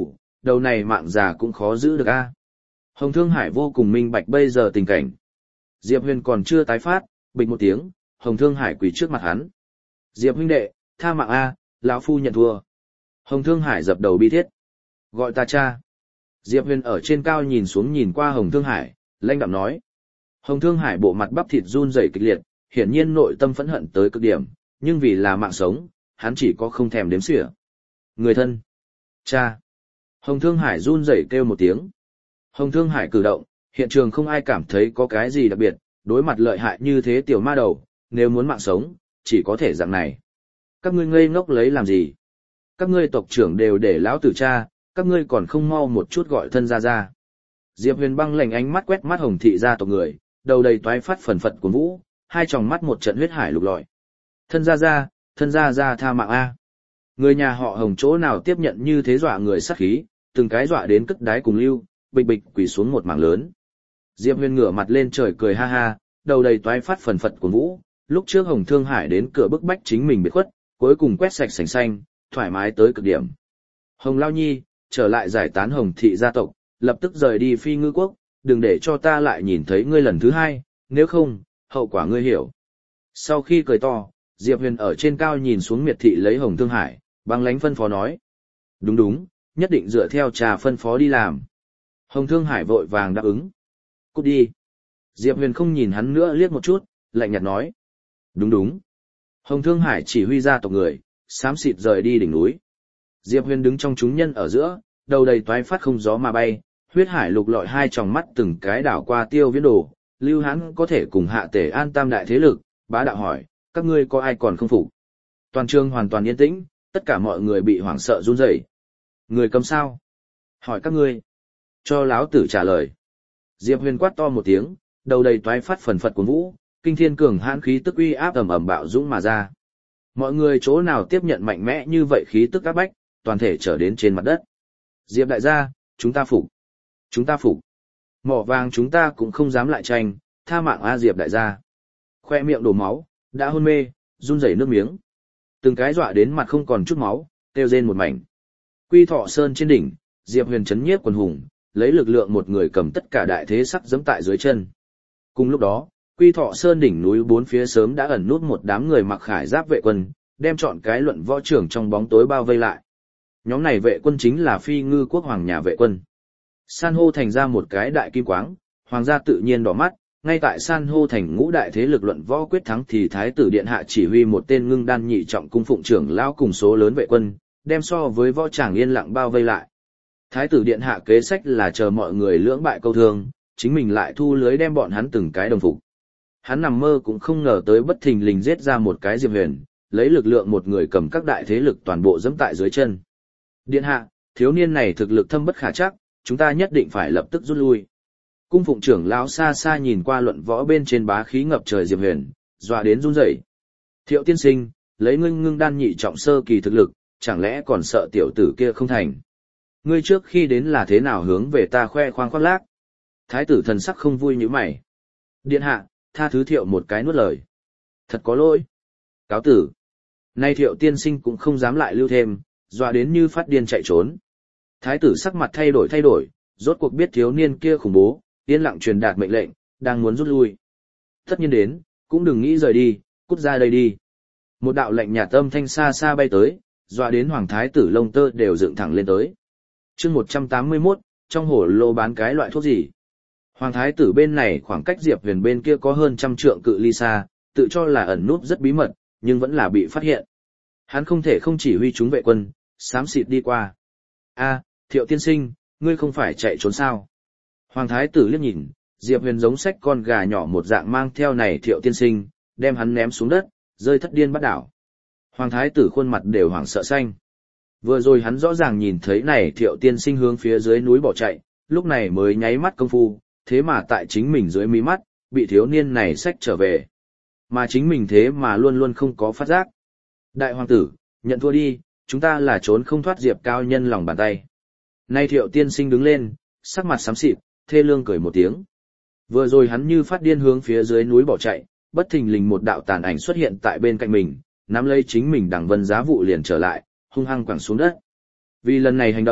đầu này mạng già cũng khó giữ được a. Hồng Thương Hải vô cùng minh bạch bây giờ tình cảnh. Diệp Huyền còn chưa tái phát, bịch một tiếng, Hồng Thương Hải quỳ trước mặt hắn. Diệp huynh đệ, tha mạng a, lão phu nhận thua. Hồng Thương Hải dập đầu bi thiết. Gọi ta cha. Diệp Huyền ở trên cao nhìn xuống nhìn qua Hồng Thương Hải, lãnh đạm nói. Hồng Thương Hải bộ mặt bắp thịt run rẩy kịch liệt, hiển nhiên nội tâm phẫn hận tới cực điểm, nhưng vì là mạng sống, hắn chỉ có không thèm đếm xỉa. Người thân. Cha. Hồng Thương Hải run rẩy kêu một tiếng. Hồng Thương Hải cử động, hiện trường không ai cảm thấy có cái gì đặc biệt, đối mặt lợi hại như thế tiểu ma đầu, nếu muốn mạng sống, chỉ có thể dạng này. Các ngươi ngây ngốc lấy làm gì? Các ngươi tộc trưởng đều để lão tử cha, các ngươi còn không mau một chút gọi thân ra ra. Diệp Huyền băng lạnh ánh mắt quét mắt Hồng thị gia tộc người, đầu đầy toái phát phần phật của vũ, hai tròng mắt một trận huyết hải lục lọi. Thân ra ra, thân ra ra tha mạng a. Người nhà họ Hồng chỗ nào tiếp nhận như thế dọa người sát khí, từng cái dọa đến cất đái cùng lưu, bịch bịch quỳ xuống một mảng lớn. Diệp Huyền ngửa mặt lên trời cười ha ha, đầu đầy toái phát phần phật của vũ, lúc trước Hồng Thương Hải đến cửa bức bách chính mình biệt khuất, cuối cùng quét sạch sành xanh, thoải mái tới cực điểm. Hồng Lao Nhi, trở lại giải tán Hồng thị gia tộc, lập tức rời đi Phi Ngư quốc, đừng để cho ta lại nhìn thấy ngươi lần thứ hai, nếu không, hậu quả ngươi hiểu. Sau khi cười to, Diệp Huyền ở trên cao nhìn xuống miệt thị lấy Hồng Thương Hải, băng lãnh phân phó nói. Đúng đúng, nhất định dựa theo trà phân phó đi làm. Hồng Thương Hải vội vàng đáp ứng. Cút đi. Diệp Huyền không nhìn hắn nữa liếc một chút, lạnh nhạt nói. Đúng đúng. Hồng Thương Hải chỉ huy ra tộc người, xám xịt rời đi đỉnh núi. Diệp Huyền đứng trong chúng nhân ở giữa, đầu đầy toái phát không gió mà bay, huyết hải lục lọi hai tròng mắt từng cái đảo qua Tiêu Viễn Đồ, Lưu Hán có thể cùng hạ tể an tam đại thế lực, bá đạo hỏi, các ngươi có ai còn không phục? Toàn trường hoàn toàn yên tĩnh, tất cả mọi người bị hoảng sợ run rẩy. Người cầm sao? Hỏi các ngươi. Cho láo tử trả lời. Diệp Huyền quát to một tiếng, đầu đầy toái phát phần phật cuồng vũ, kinh thiên cường hãn khí tức uy áp ầm ầm bạo dũng mà ra. Mọi người chỗ nào tiếp nhận mạnh mẽ như vậy khí tức áp bách, toàn thể trở đến trên mặt đất. Diệp đại gia, chúng ta phục. Chúng ta phục. Mỏ vàng chúng ta cũng không dám lại tranh, tha mạng a Diệp đại gia. Khoe miệng đổ máu, đã hôn mê, run rẩy nước miếng. Từng cái dọa đến mặt không còn chút máu, kêu rên một mảnh. Quy Thọ Sơn trên đỉnh, Diệp Huyền chấn nhiếp quần hùng, lấy lực lượng một người cầm tất cả đại thế sắc giẫm tại dưới chân. Cùng lúc đó, Quy Thọ Sơn đỉnh núi bốn phía sớm đã ẩn nút một đám người mặc khải giáp vệ quân, đem trọn cái luận võ trưởng trong bóng tối bao vây lại. Nhóm này vệ quân chính là Phi Ngư quốc hoàng nhà vệ quân. San hô thành ra một cái đại kim quáng, hoàng gia tự nhiên đỏ mắt, ngay tại San hô thành ngũ đại thế lực luận võ quyết thắng thì thái tử điện hạ chỉ huy một tên ngưng đan nhị trọng cung phụng trưởng lão cùng số lớn vệ quân, đem so với võ tràng yên lặng bao vây lại. Thái tử điện hạ kế sách là chờ mọi người lưỡng bại câu thương, chính mình lại thu lưới đem bọn hắn từng cái đồng phục. Hắn nằm mơ cũng không ngờ tới bất thình lình giết ra một cái Diệp Huyền, lấy lực lượng một người cầm các đại thế lực toàn bộ dẫm tại dưới chân. Điện hạ, thiếu niên này thực lực thâm bất khả trắc, chúng ta nhất định phải lập tức rút lui. Cung phụng trưởng lão xa xa nhìn qua luận võ bên trên bá khí ngập trời Diệp Huyền, dọa đến run rẩy. Thiệu tiên sinh, lấy ngưng ngưng đan nhị trọng sơ kỳ thực lực, chẳng lẽ còn sợ tiểu tử kia không thành? Ngươi trước khi đến là thế nào hướng về ta khoe khoang khoác lác? Thái tử thần sắc không vui như mày. Điện hạ, tha thứ Thiệu một cái nuốt lời. Thật có lỗi. Cáo tử. Nay Thiệu tiên sinh cũng không dám lại lưu thêm, dọa đến như phát điên chạy trốn. Thái tử sắc mặt thay đổi thay đổi, rốt cuộc biết thiếu niên kia khủng bố, yên lặng truyền đạt mệnh lệnh, đang muốn rút lui. Tất nhiên đến, cũng đừng nghĩ rời đi, cút ra đây đi. Một đạo lệnh nhạt âm thanh xa xa bay tới, dọa đến hoàng thái tử lông tơ đều dựng thẳng lên tới. Chương một trăm tám mươi mốt, trong hổ lô bán cái loại thuốc gì? Hoàng thái tử bên này khoảng cách Diệp Huyền bên kia có hơn trăm trượng cự ly xa, tự cho là ẩn núp rất bí mật, nhưng vẫn là bị phát hiện. Hắn không thể không chỉ huy chúng vệ quân, xám xịt đi qua. A, Thiệu tiên sinh, ngươi không phải chạy trốn sao? Hoàng thái tử liếc nhìn, Diệp Huyền giống xách con gà nhỏ một dạng mang theo này Thiệu tiên sinh, đem hắn ném xuống đất, rơi thất điên bắt đảo. Hoàng thái tử khuôn mặt đều hoảng sợ xanh. Vừa rồi hắn rõ ràng nhìn thấy này Thiệu tiên sinh hướng phía dưới núi bỏ chạy, lúc này mới nháy mắt công phu, thế mà tại chính mình dưới mí mắt, bị thiếu niên này xách trở về. Mà chính mình thế mà luôn luôn không có phát giác. Đại hoàng tử, nhận thua đi, chúng ta là trốn không thoát Diệp cao nhân lòng bàn tay. Nay Thiệu tiên sinh đứng lên, sắc mặt xám xịt, thê lương cười một tiếng. Vừa rồi hắn như phát điên hướng phía dưới núi bỏ chạy, bất thình lình một đạo tàn ảnh xuất hiện tại bên cạnh mình, nắm lấy chính mình đằng vân giá vụ liền trở lại, hung hăng quẳng xuống đất. Vì lần này hành động,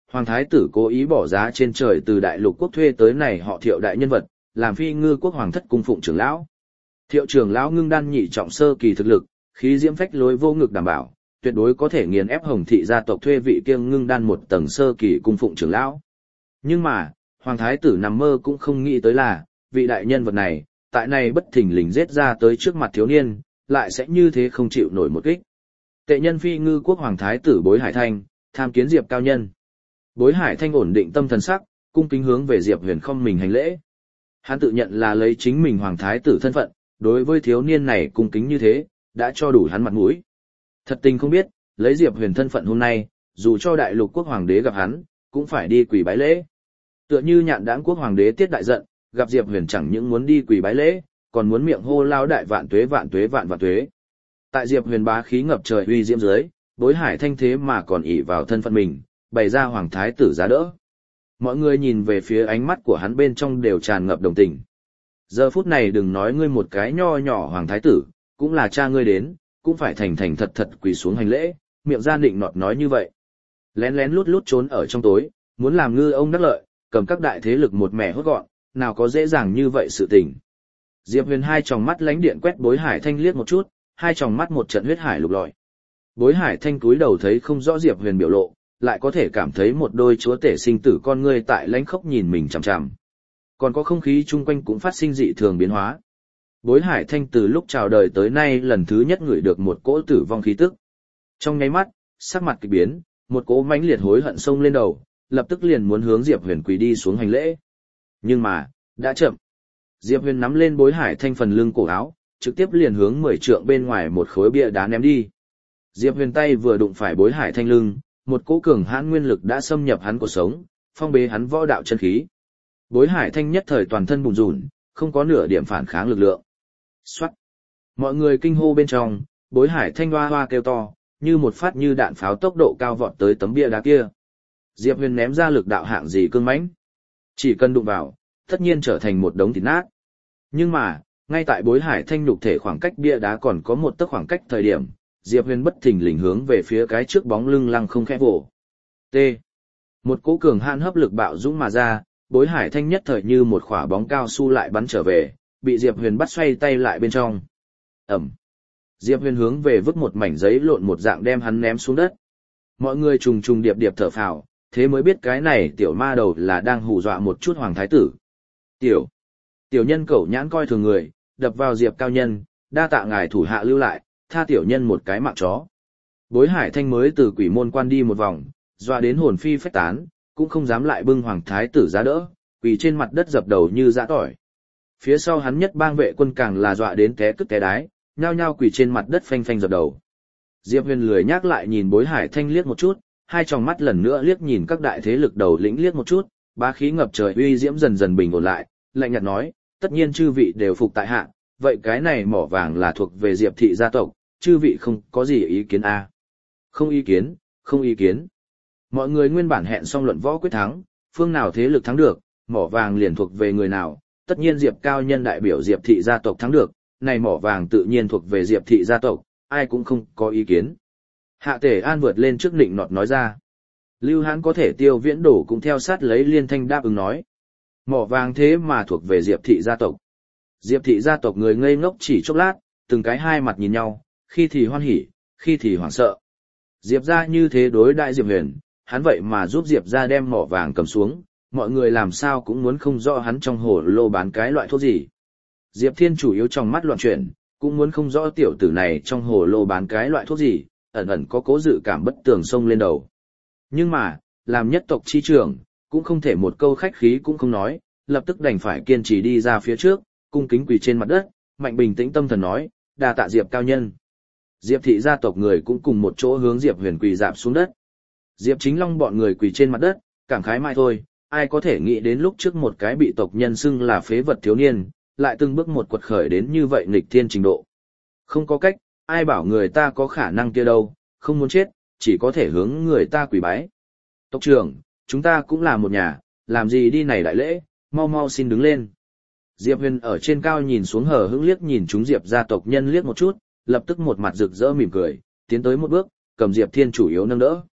Hoàng thái tử cố ý bỏ giá trên trời từ đại lục quốc thuê tới này họ Thiệu đại nhân vật, làm phi ngư quốc hoàng thất cung phụng trưởng lão. Thiệu trưởng lão ngưng đan nhị trọng sơ kỳ thực lực, khí diễm phách lối vô ngực đảm bảo, tuyệt đối có thể nghiền ép Hồng thị gia tộc thuê vị kiêng ngưng đan một tầng sơ kỳ cung phụng trưởng lão. Nhưng mà, hoàng thái tử nằm mơ cũng không nghĩ tới là, vị đại nhân vật này, tại này bất thình lình giết ra tới trước mặt thiếu niên, lại sẽ như thế không chịu nổi một kích. Tệ nhân phi ngư quốc hoàng thái tử Bối Hải Thanh, tham kiến Diệp cao nhân. Bối Hải Thanh ổn định tâm thần sắc, cung kính hướng về Diệp Huyền không mình hành lễ. Hắn tự nhận là lấy chính mình hoàng thái tử thân phận, đối với thiếu niên này cung kính như thế, đã cho đủ hắn mặt mũi. Thật tình không biết, lấy Diệp Huyền thân phận hôm nay, dù cho đại lục quốc hoàng đế gặp hắn, cũng phải đi quỳ bái lễ. Tựa như Nhạn Đãng quốc hoàng đế Tiết đại giận, gặp Diệp Huyền chẳng những muốn đi quỳ bái lễ, còn muốn miệng hô lao đại vạn tuế vạn tuế vạn vạn tuế. Tại Diệp Huyền bá khí ngập trời uy diễm dưới, Bối Hải Thanh thế mà còn ỷ vào thân phận mình, bày ra hoàng thái tử giá đỡ. Mọi người nhìn về phía ánh mắt của hắn bên trong đều tràn ngập đồng tình. Giờ phút này đừng nói ngươi một cái nho nhỏ hoàng thái tử, cũng là cha ngươi đến, cũng phải thành thành thật thật quỳ xuống hành lễ, miệng ra định nọt nói như vậy. Lén lén lút lút trốn ở trong tối, muốn làm ngư ông đắc lợi, cầm các đại thế lực một mẻ hốt gọn, nào có dễ dàng như vậy sự tình. Diệp Huyền hai tròng mắt lánh điện quét Bối Hải Thanh liếc một chút, hai tròng mắt một trận huyết hải lục lọi. Bối Hải Thanh cúi đầu thấy không rõ Diệp Huyền biểu lộ, lại có thể cảm thấy một đôi chúa tể sinh tử con ngươi tại lãnh khốc nhìn mình chằm chằm. Còn có không khí chung quanh cũng phát sinh dị thường biến hóa. Bối Hải Thanh từ lúc chào đời tới nay lần thứ nhất ngửi được một cỗ tử vong khí tức. Trong nháy mắt, sắc mặt kỳ biến, một cỗ mãnh liệt hối hận xông lên đầu, lập tức liền muốn hướng Diệp Huyền quỳ đi xuống hành lễ. Nhưng mà, đã chậm. Diệp Huyền nắm lên Bối Hải Thanh phần lưng cổ áo, trực tiếp liền hướng mười trượng bên ngoài một khối bia đá ném đi. Diệp Huyền tay vừa đụng phải Bối Hải Thanh lưng, một cỗ cường hãn nguyên lực đã xâm nhập hắn cuộc sống, phong bế hắn võ đạo chân khí. Bối Hải Thanh nhất thời toàn thân bùn rùn, không có nửa điểm phản kháng lực lượng. Soát. Mọi người kinh hô bên trong, Bối Hải Thanh hoa hoa kêu to, như một phát như đạn pháo tốc độ cao vọt tới tấm bia đá kia. Diệp Huyền ném ra lực đạo hạng gì cương mãnh, chỉ cần đụng vào, tất nhiên trở thành một đống thịt nát. Nhưng mà, ngay tại Bối Hải Thanh nhục thể khoảng cách bia đá còn có một tấc khoảng cách thời điểm, Diệp Huyền bất thình lình hướng về phía cái trước bóng lưng lăng không khẽ vỗ. T. Một cỗ cường hãn hấp lực bạo dũng mà ra, Bối Hải Thanh nhất thời như một quả bóng cao su lại bắn trở về, bị Diệp Huyền bắt xoay tay lại bên trong. Ẩm. Diệp Huyền hướng về vứt một mảnh giấy lộn một dạng đem hắn ném xuống đất. Mọi người trùng trùng điệp điệp thở phào, thế mới biết cái này tiểu ma đầu là đang hù dọa một chút hoàng thái tử. Tiểu. Tiểu nhân cẩu nhãn coi thường người, đập vào Diệp cao nhân, đa tạ ngài thủ hạ lưu lại, tha tiểu nhân một cái mạng chó. Bối Hải Thanh mới từ quỷ môn quan đi một vòng, dọa đến hồn phi phách tán, cũng không dám lại bưng hoàng thái tử giá đỡ, quỳ trên mặt đất dập đầu như dã tỏi. Phía sau hắn nhất bang vệ quân càng là dọa đến té cứt té đái, nhao nhao quỳ trên mặt đất phanh phanh dập đầu. Diệp Huyền lười nhắc lại nhìn Bối Hải Thanh liếc một chút, hai tròng mắt lần nữa liếc nhìn các đại thế lực đầu lĩnh liếc một chút, bá khí ngập trời uy diễm dần dần bình ổn lại, lạnh nhạt nói, tất nhiên chư vị đều phục tại hạ, vậy cái này mỏ vàng là thuộc về Diệp thị gia tộc, chư vị không có gì ý kiến a? À? Không ý kiến, không ý kiến. Mọi người nguyên bản hẹn xong luận võ quyết thắng, phương nào thế lực thắng được, mỏ vàng liền thuộc về người nào, tất nhiên Diệp cao nhân đại biểu Diệp thị gia tộc thắng được, này mỏ vàng tự nhiên thuộc về Diệp thị gia tộc, ai cũng không có ý kiến. Hạ Tể An vượt lên trước nịnh nọt nói ra. Lưu Hán có thể Tiêu Viễn Đổ cũng theo sát lấy liên thanh đáp ứng nói. Mỏ vàng thế mà thuộc về Diệp thị gia tộc. Diệp thị gia tộc người ngây ngốc chỉ chốc lát, từng cái hai mặt nhìn nhau, khi thì hoan hỉ, khi thì hoảng sợ. Diệp gia như thế đối đại Diệp Huyền, hắn vậy mà giúp Diệp gia đem mỏ vàng cầm xuống, mọi người làm sao cũng muốn không rõ hắn trong hồ lô bán cái loại thuốc gì. Diệp Thiên chủ yếu trong mắt loạn chuyển, cũng muốn không rõ tiểu tử này trong hồ lô bán cái loại thuốc gì, ẩn ẩn có cố dự cảm bất tường xông lên đầu. Nhưng mà, làm nhất tộc chi trưởng, cũng không thể một câu khách khí cũng không nói, lập tức đành phải kiên trì đi ra phía trước, cung kính quỳ trên mặt đất, mạnh bình tĩnh tâm thần nói, đa tạ Diệp cao nhân. Diệp thị gia tộc người cũng cùng một chỗ hướng Diệp Huyền quỳ dạp xuống đất. Diệp Chính Long bọn người quỳ trên mặt đất, cảm khái mãi thôi, ai có thể nghĩ đến lúc trước một cái bị tộc nhân xưng là phế vật thiếu niên, lại từng bước một quật khởi đến như vậy nghịch thiên trình độ. Không có cách, ai bảo người ta có khả năng kia đâu, không muốn chết, chỉ có thể hướng người ta quỳ bái. Tộc trưởng, chúng ta cũng là một nhà, làm gì đi này đại lễ, mau mau xin đứng lên. Diệp Huyền ở trên cao nhìn xuống hờ hững liếc nhìn chúng Diệp gia tộc nhân liếc một chút, lập tức một mặt rực rỡ mỉm cười, tiến tới một bước, cầm Diệp Thiên chủ yếu nâng đỡ.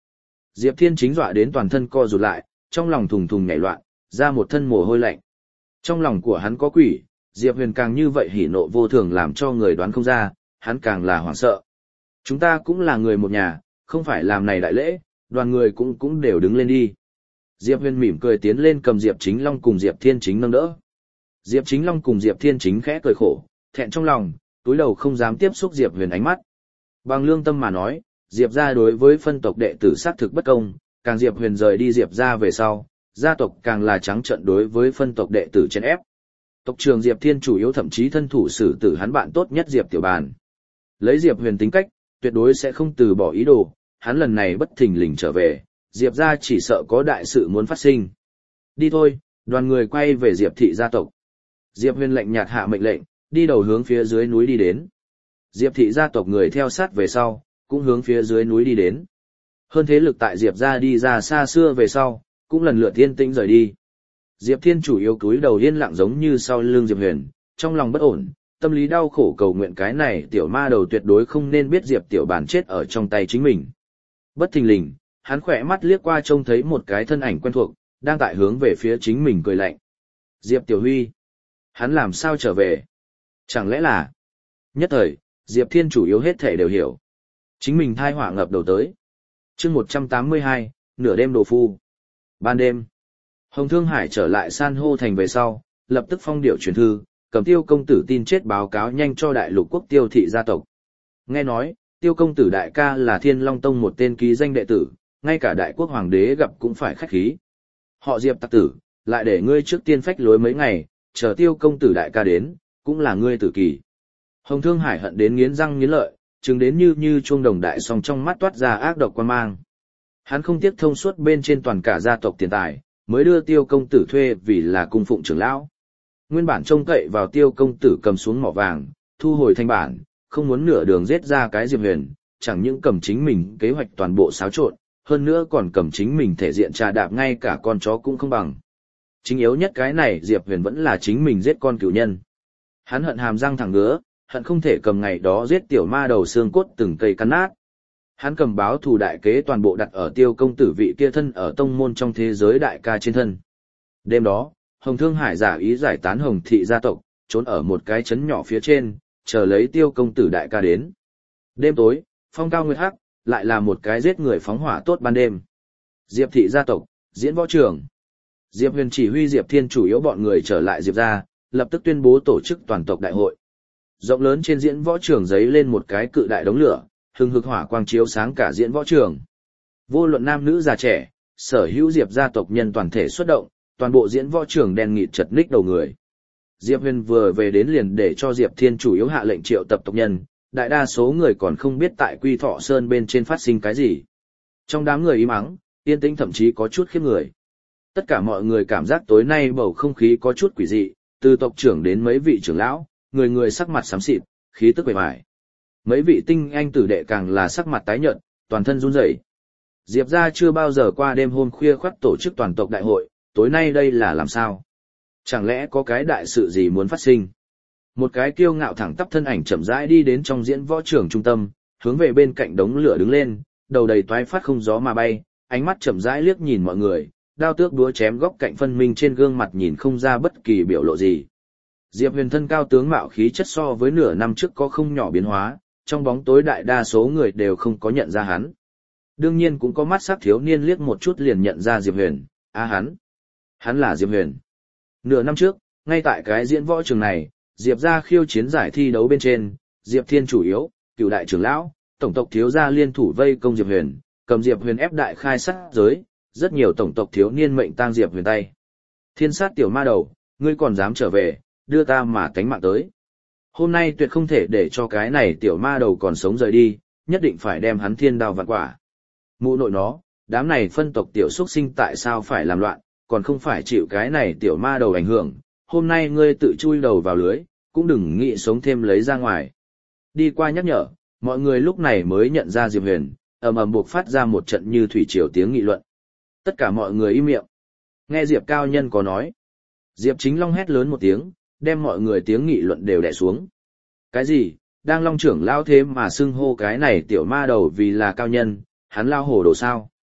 Diệp Thiên Chính dọa đến toàn thân co rụt lại, trong lòng thùng thùng nhảy loạn, ra một thân mồ hôi lạnh. Trong lòng của hắn có quỷ, Diệp Huyền càng như vậy hỉ nộ vô thường làm cho người đoán không ra, hắn càng là hoảng sợ. Chúng ta cũng là người một nhà, không phải làm này đại lễ, đoàn người cũng cũng đều đứng lên đi. Diệp Huyền mỉm cười tiến lên cầm Diệp Chính Long cùng Diệp Thiên Chính nâng đỡ. Diệp Chính Long cùng Diệp Thiên Chính khẽ cười khổ, thẹn trong lòng, túi đầu không dám tiếp xúc Diệp Huyền ánh mắt. Bằng lương tâm mà nói, Diệp gia đối với phân tộc đệ tử xác thực bất công, càng Diệp Huyền rời đi Diệp gia về sau, gia tộc càng là trắng trợn đối với phân tộc đệ tử chèn ép. Tộc trưởng Diệp Thiên chủ yếu thậm chí thân thủ xử tử hắn bạn tốt nhất Diệp Tiểu Bàn. Lấy Diệp Huyền tính cách, tuyệt đối sẽ không từ bỏ ý đồ, hắn lần này bất thình lình trở về, Diệp gia chỉ sợ có đại sự muốn phát sinh. Đi thôi, đoàn người quay về Diệp thị gia tộc. Diệp Huyền lạnh nhạt hạ mệnh lệnh, đi đầu hướng phía dưới núi đi đến. Diệp thị gia tộc người theo sát về sau, cũng hướng phía dưới núi đi đến. Hơn thế lực tại Diệp gia đi ra xa xưa về sau, cũng lần lượt yên tĩnh rời đi. Diệp Thiên chủ yếu cúi đầu yên lặng giống như sau lưng Diệp Huyền, trong lòng bất ổn, tâm lý đau khổ cầu nguyện cái này tiểu ma đầu tuyệt đối không nên biết Diệp Tiểu Bàn chết ở trong tay chính mình. Bất thình lình, hắn khỏe mắt liếc qua trông thấy một cái thân ảnh quen thuộc, đang tại hướng về phía chính mình cười lạnh. Diệp Tiểu Huy. Hắn làm sao trở về? Chẳng lẽ là... Nhất thời, Diệp Thiên chủ yếu hết thể đều hiểu. Chính mình thai họa ngập đầu tới. chương một trăm tám mươi hai, nửa đêm đồ phu. Ban đêm, Hồng Thương Hải trở lại san hô thành về sau, lập tức phong điệu truyền thư, cầm Tiêu công tử tin chết báo cáo nhanh cho đại lục quốc Tiêu thị gia tộc. Nghe nói, Tiêu công tử đại ca là Thiên Long Tông một tên ký danh đệ tử, ngay cả đại quốc hoàng đế gặp cũng phải khách khí. Họ Diệp tặc tử, lại để ngươi trước tiên phách lối mấy ngày, chờ Tiêu công tử đại ca đến, cũng là ngươi tử kỳ. Hồng Thương Hải hận đến nghiến răng nghiến lợi, chứng đến như như chuông đồng đại song trong mắt toát ra ác độc quan mang. Hắn không tiếc thông suốt bên trên toàn cả gia tộc tiền tài, mới đưa Tiêu công tử thuê vì là cung phụng trưởng lão. Nguyên bản trông cậy vào Tiêu công tử cầm xuống mỏ vàng, thu hồi thanh bản, không muốn nửa đường giết ra cái Diệp Huyền, chẳng những cầm chính mình kế hoạch toàn bộ xáo trộn, hơn nữa còn cầm chính mình thể diện trà đạp ngay cả con chó cũng không bằng. Chính yếu nhất cái này Diệp Huyền vẫn là chính mình giết con cửu nhân. Hắn hận hàm răng thẳng ngứa, hận không thể cầm ngày đó giết tiểu ma đầu xương cốt từng cây cắn nát. Hắn cầm báo thù đại kế toàn bộ đặt ở Tiêu công tử vị kia thân ở tông môn trong thế giới đại ca trên thân. Đêm đó, Hồng Thương Hải giả ý giải tán Hồng thị gia tộc, trốn ở một cái trấn nhỏ phía trên, chờ lấy Tiêu công tử đại ca đến. Đêm tối, phong cao nguyệt hắc, lại là một cái giết người phóng hỏa tốt ban đêm. Diệp thị gia tộc, diễn võ trường. Diệp Huyền chỉ huy Diệp Thiên chủ yếu bọn người trở lại Diệp gia, lập tức tuyên bố tổ chức toàn tộc đại hội. Rộng lớn trên diễn võ trường giấy lên một cái cự đại đống lửa, hừng hực hỏa quang chiếu sáng cả diễn võ trường. Vô luận nam nữ già trẻ, sở hữu Diệp gia tộc nhân toàn thể xuất động, toàn bộ diễn võ trường đen nghịt chật ních đầu người. Diệp Huyền vừa về đến liền để cho Diệp Thiên chủ yếu hạ lệnh triệu tập tộc nhân, đại đa số người còn không biết tại Quy Thọ Sơn bên trên phát sinh cái gì. Trong đám người im ắng, yên tĩnh thậm chí có chút khiếp người. Tất cả mọi người cảm giác tối nay bầu không khí có chút quỷ dị, từ tộc trưởng đến mấy vị trưởng lão, người người sắc mặt xám xịt, khí tức bề bại. Mấy vị tinh anh tử đệ càng là sắc mặt tái nhợt, toàn thân run rẩy. Diệp gia chưa bao giờ qua đêm hôm khuya khoắt tổ chức toàn tộc đại hội, tối nay đây là làm sao? Chẳng lẽ có cái đại sự gì muốn phát sinh? Một cái kiêu ngạo thẳng tắp thân ảnh chậm rãi đi đến trong diễn võ trường trung tâm, hướng về bên cạnh đống lửa đứng lên, đầu đầy toái phát không gió mà bay, ánh mắt chậm rãi liếc nhìn mọi người, đao tước đúa chém góc cạnh phân minh trên gương mặt nhìn không ra bất kỳ biểu lộ gì. Diệp Huyền thân cao tướng mạo khí chất so với nửa năm trước có không nhỏ biến hóa, trong bóng tối đại đa số người đều không có nhận ra hắn. Đương nhiên cũng có mắt sắc thiếu niên liếc một chút liền nhận ra Diệp Huyền, a à hắn, hắn là Diệp Huyền. Nửa năm trước, ngay tại cái diễn võ trường này, Diệp gia khiêu chiến giải thi đấu bên trên, Diệp Thiên chủ yếu, cựu đại trưởng lão, tổng tộc thiếu gia liên thủ vây công Diệp Huyền, cầm Diệp Huyền ép đại khai sát giới, rất nhiều tổng tộc thiếu niên mệnh tang Diệp Huyền tay. Thiên sát tiểu ma đầu, ngươi còn dám trở về, đưa ta mà tánh mạng tới. Hôm nay tuyệt không thể để cho cái này tiểu ma đầu còn sống rời đi, nhất định phải đem hắn thiên đao vạn quả. Mụ nội nó, đám này phân tộc tiểu xuất sinh tại sao phải làm loạn, còn không phải chịu cái này tiểu ma đầu ảnh hưởng, hôm nay ngươi tự chui đầu vào lưới, cũng đừng nghĩ sống thêm lấy ra ngoài. Đi qua nhắc nhở, mọi người lúc này mới nhận ra Diệp Huyền, ầm ầm buộc phát ra một trận như thủy triều tiếng nghị luận. Tất cả mọi người im miệng. Nghe Diệp cao nhân có nói. Diệp Chính Long hét lớn một tiếng, đem mọi người tiếng nghị luận đều đè xuống. Cái gì, đang Long trưởng lao thế mà xưng hô cái này tiểu ma đầu vì là cao nhân, hắn lao hồ đồ sao?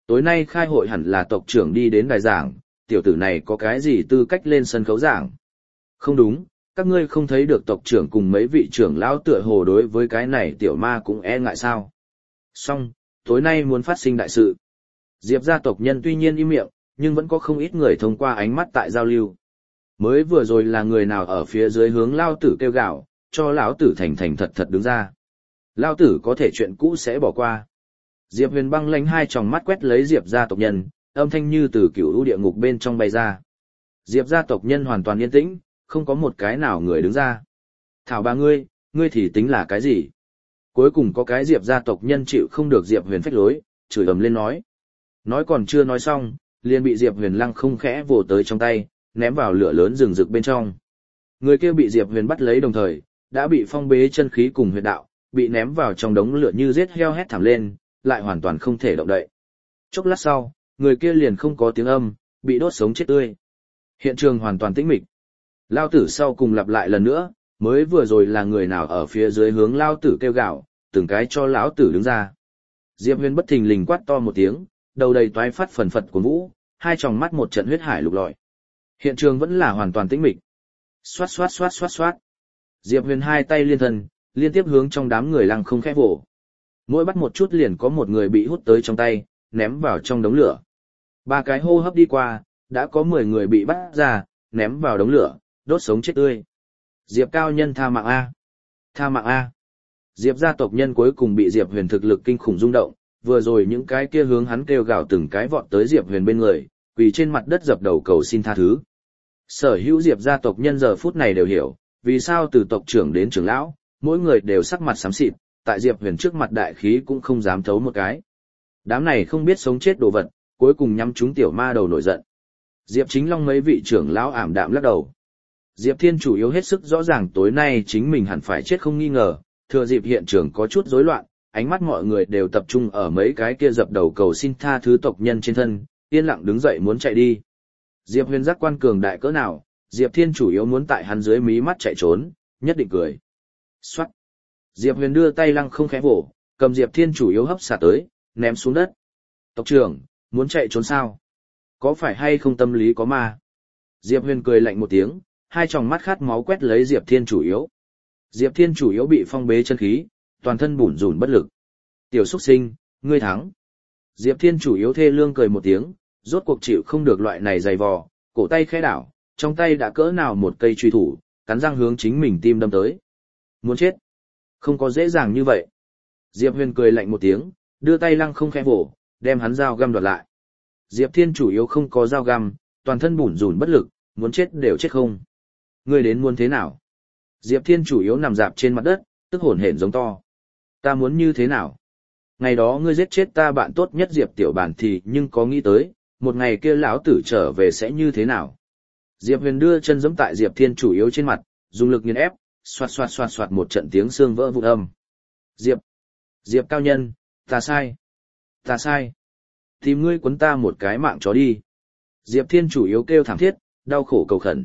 Tối nay khai hội hẳn là tộc trưởng đi đến đài giảng, tiểu tử này có cái gì tư cách lên sân khấu giảng? Không đúng, các ngươi không thấy được tộc trưởng cùng mấy vị trưởng lão tựa hồ đối với cái này tiểu ma cũng e ngại sao? Xong, tối nay muốn phát sinh đại sự. Diệp gia tộc nhân tuy nhiên im miệng, nhưng vẫn có không ít người thông qua ánh mắt tại giao lưu. Mới vừa rồi là người nào ở phía dưới hướng lao tử kêu gào, cho lão tử thành thành thật thật đứng ra. Lao tử có thể chuyện cũ sẽ bỏ qua. Diệp Huyền băng lánh hai tròng mắt quét lấy Diệp gia tộc nhân, âm thanh như từ cựu lũ địa ngục bên trong bay ra. Diệp gia tộc nhân hoàn toàn yên tĩnh, không có một cái nào người đứng ra. Thảo bà ngươi, ngươi thì tính là cái gì? Cuối cùng có cái Diệp gia tộc nhân chịu không được Diệp Huyền phách lối, chửi ầm lên nói. Nói còn chưa nói xong, liền bị Diệp Huyền lăng không khẽ vồ tới trong tay, ném vào lửa lớn rừng rực bên trong. Người kia bị Diệp Huyền bắt lấy đồng thời, đã bị phong bế chân khí cùng huyệt đạo, bị ném vào trong đống lửa như giết heo hét thảm lên, lại hoàn toàn không thể động đậy. Chốc lát sau, người kia liền không có tiếng âm, bị đốt sống chết tươi. Hiện trường hoàn toàn tĩnh mịch. Lao tử sau cùng lặp lại lần nữa, mới vừa rồi là người nào ở phía dưới hướng Lao tử kêu gào, từng cái cho lão tử đứng ra. Diệp Huyền bất thình lình quát to một tiếng, đầu đầy toái phát phần phật của vũ, hai tròng mắt một trận huyết hải lục lọi. Hiện trường vẫn là hoàn toàn tĩnh mịch. Xoát xoát xoát xoát xoát. Diệp Huyền hai tay liên thân, liên tiếp hướng trong đám người lăng không khẽ vồ. Mỗi bắt một chút liền có một người bị hút tới trong tay, ném vào trong đống lửa. Ba cái hô hấp đi qua, đã có mười người bị bắt ra, ném vào đống lửa, đốt sống chết tươi. Diệp cao nhân tha mạng A. Tha mạng A. Diệp gia tộc nhân cuối cùng bị Diệp Huyền thực lực kinh khủng rung động, vừa rồi những cái kia hướng hắn kêu gào từng cái vọt tới Diệp Huyền bên người, quỳ trên mặt đất dập đầu cầu xin tha thứ. Sở hữu Diệp gia tộc nhân giờ phút này đều hiểu, vì sao từ tộc trưởng đến trưởng lão, mỗi người đều sắc mặt xám xịt, tại Diệp Huyền trước mặt đại khí cũng không dám thấu một cái. Đám này không biết sống chết đồ vật, cuối cùng nhắm chúng tiểu ma đầu nổi giận. Diệp Chính Long mấy vị trưởng lão ảm đạm lắc đầu. Diệp Thiên chủ yếu hết sức rõ ràng tối nay chính mình hẳn phải chết không nghi ngờ, thừa dịp hiện trường có chút rối loạn, ánh mắt mọi người đều tập trung ở mấy cái kia dập đầu cầu xin tha thứ tộc nhân trên thân, yên lặng đứng dậy muốn chạy đi. Diệp Huyền giác quan cường đại cỡ nào, Diệp Thiên chủ yếu muốn tại hắn dưới mí mắt chạy trốn, nhất định cười. Xoát. Diệp Huyền đưa tay lăng không khẽ vỗ, cầm Diệp Thiên chủ yếu hấp xả tới, ném xuống đất. Tộc trưởng, muốn chạy trốn sao? Có phải hay không tâm lý có ma? Diệp Huyền cười lạnh một tiếng, hai tròng mắt khát máu quét lấy Diệp Thiên chủ yếu. Diệp Thiên chủ yếu bị phong bế chân khí, toàn thân bủn rủn bất lực. Tiểu xuất sinh, ngươi thắng. Diệp Thiên chủ yếu thê lương cười một tiếng, rốt cuộc chịu không được loại này dày vò, cổ tay khẽ đảo, trong tay đã cỡ nào một cây truy thủ, cắn răng hướng chính mình tim đâm tới. Muốn chết? Không có dễ dàng như vậy. Diệp Huyền cười lạnh một tiếng, đưa tay lăng không khẽ vỗ, đem hắn dao găm đoạt lại. Diệp Thiên chủ yếu không có dao găm, toàn thân bủn rủn bất lực, muốn chết đều chết không. Ngươi đến muốn thế nào? Diệp Thiên chủ yếu nằm dạp trên mặt đất, tức hổn hển giống to. Ta muốn như thế nào? Ngày đó ngươi giết chết ta bạn tốt nhất Diệp Tiểu Bản thì nhưng có nghĩ tới, một ngày kia lão tử trở về sẽ như thế nào? Diệp Huyền đưa chân giẫm tại Diệp Thiên chủ yếu trên mặt, dùng lực nghiền ép, xoạt xoạt xoạt xoạt một trận tiếng xương vỡ vụn âm. Diệp, Diệp cao nhân, ta sai, ta sai. Tìm ngươi quấn ta một cái mạng chó đi. Diệp Thiên chủ yếu kêu thảm thiết, đau khổ cầu khẩn.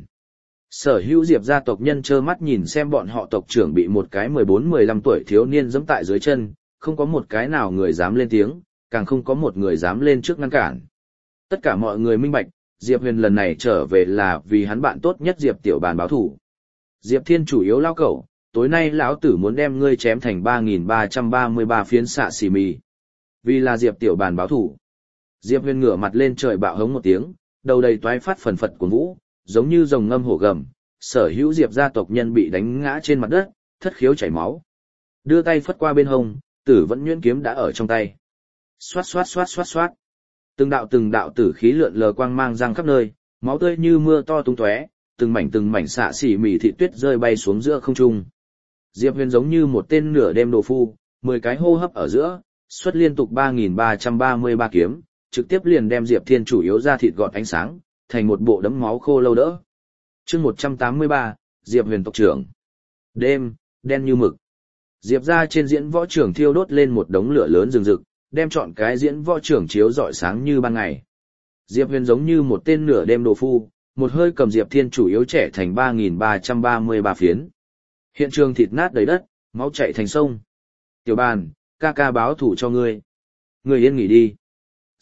Sở hữu Diệp gia tộc nhân trơ mắt nhìn xem bọn họ tộc trưởng bị một cái mười bốn mười lăm tuổi thiếu niên giẫm tại dưới chân, không có một cái nào người dám lên tiếng, càng không có một người dám lên trước ngăn cản. Tất cả mọi người minh bạch, Diệp Huyền lần này trở về là vì hắn bạn tốt nhất Diệp Tiểu Bàn báo thủ. Diệp Thiên chủ yếu lao cẩu, tối nay lão tử muốn đem ngươi chém thành ba nghìn ba trăm ba mươi ba phiến xạ xì mì. Vì là Diệp Tiểu Bàn báo thủ. Diệp Huyền ngửa mặt lên trời bạo hống một tiếng, đầu đầy toái phát phần phật của vũ, giống như rồng ngâm hổ gầm, sở hữu Diệp gia tộc nhân bị đánh ngã trên mặt đất, thất khiếu chảy máu. Đưa tay phất qua bên hông, Tử Vẫn Nhuyễn kiếm đã ở trong tay. Xoát xoát xoát xoát xoát. Từng đạo từng đạo tử khí lượn lờ quang mang răng khắp nơi, máu tươi như mưa to tung tóe, từng mảnh từng mảnh xạ xỉ mỉ thị tuyết rơi bay xuống giữa không trung. Diệp Huyền giống như một tên nửa đêm đồ phu, mười cái hô hấp ở giữa, xuất liên tục ba nghìn ba trăm ba mươi ba kiếm, trực tiếp liền đem Diệp Thiên chủ yếu ra thịt gọt ánh sáng, thành một bộ đấm máu khô lâu đỡ. Chương một trăm tám mươi ba, Diệp Huyền tộc trưởng. Đêm, đen như mực. Diệp gia trên diễn võ trường thiêu đốt lên một đống lửa lớn rừng rực, đem trọn cái diễn võ trường chiếu rọi sáng như ban ngày. Diệp Huyền giống như một tên nửa đêm đồ phu, một hơi cầm Diệp Thiên chủ yếu trẻ thành ba nghìn ba trăm ba mươi ba phiến. Hiện trường thịt nát đầy đất, máu chảy thành sông. Tiểu Bàn, ca ca báo thủ cho ngươi. Ngươi yên nghỉ đi.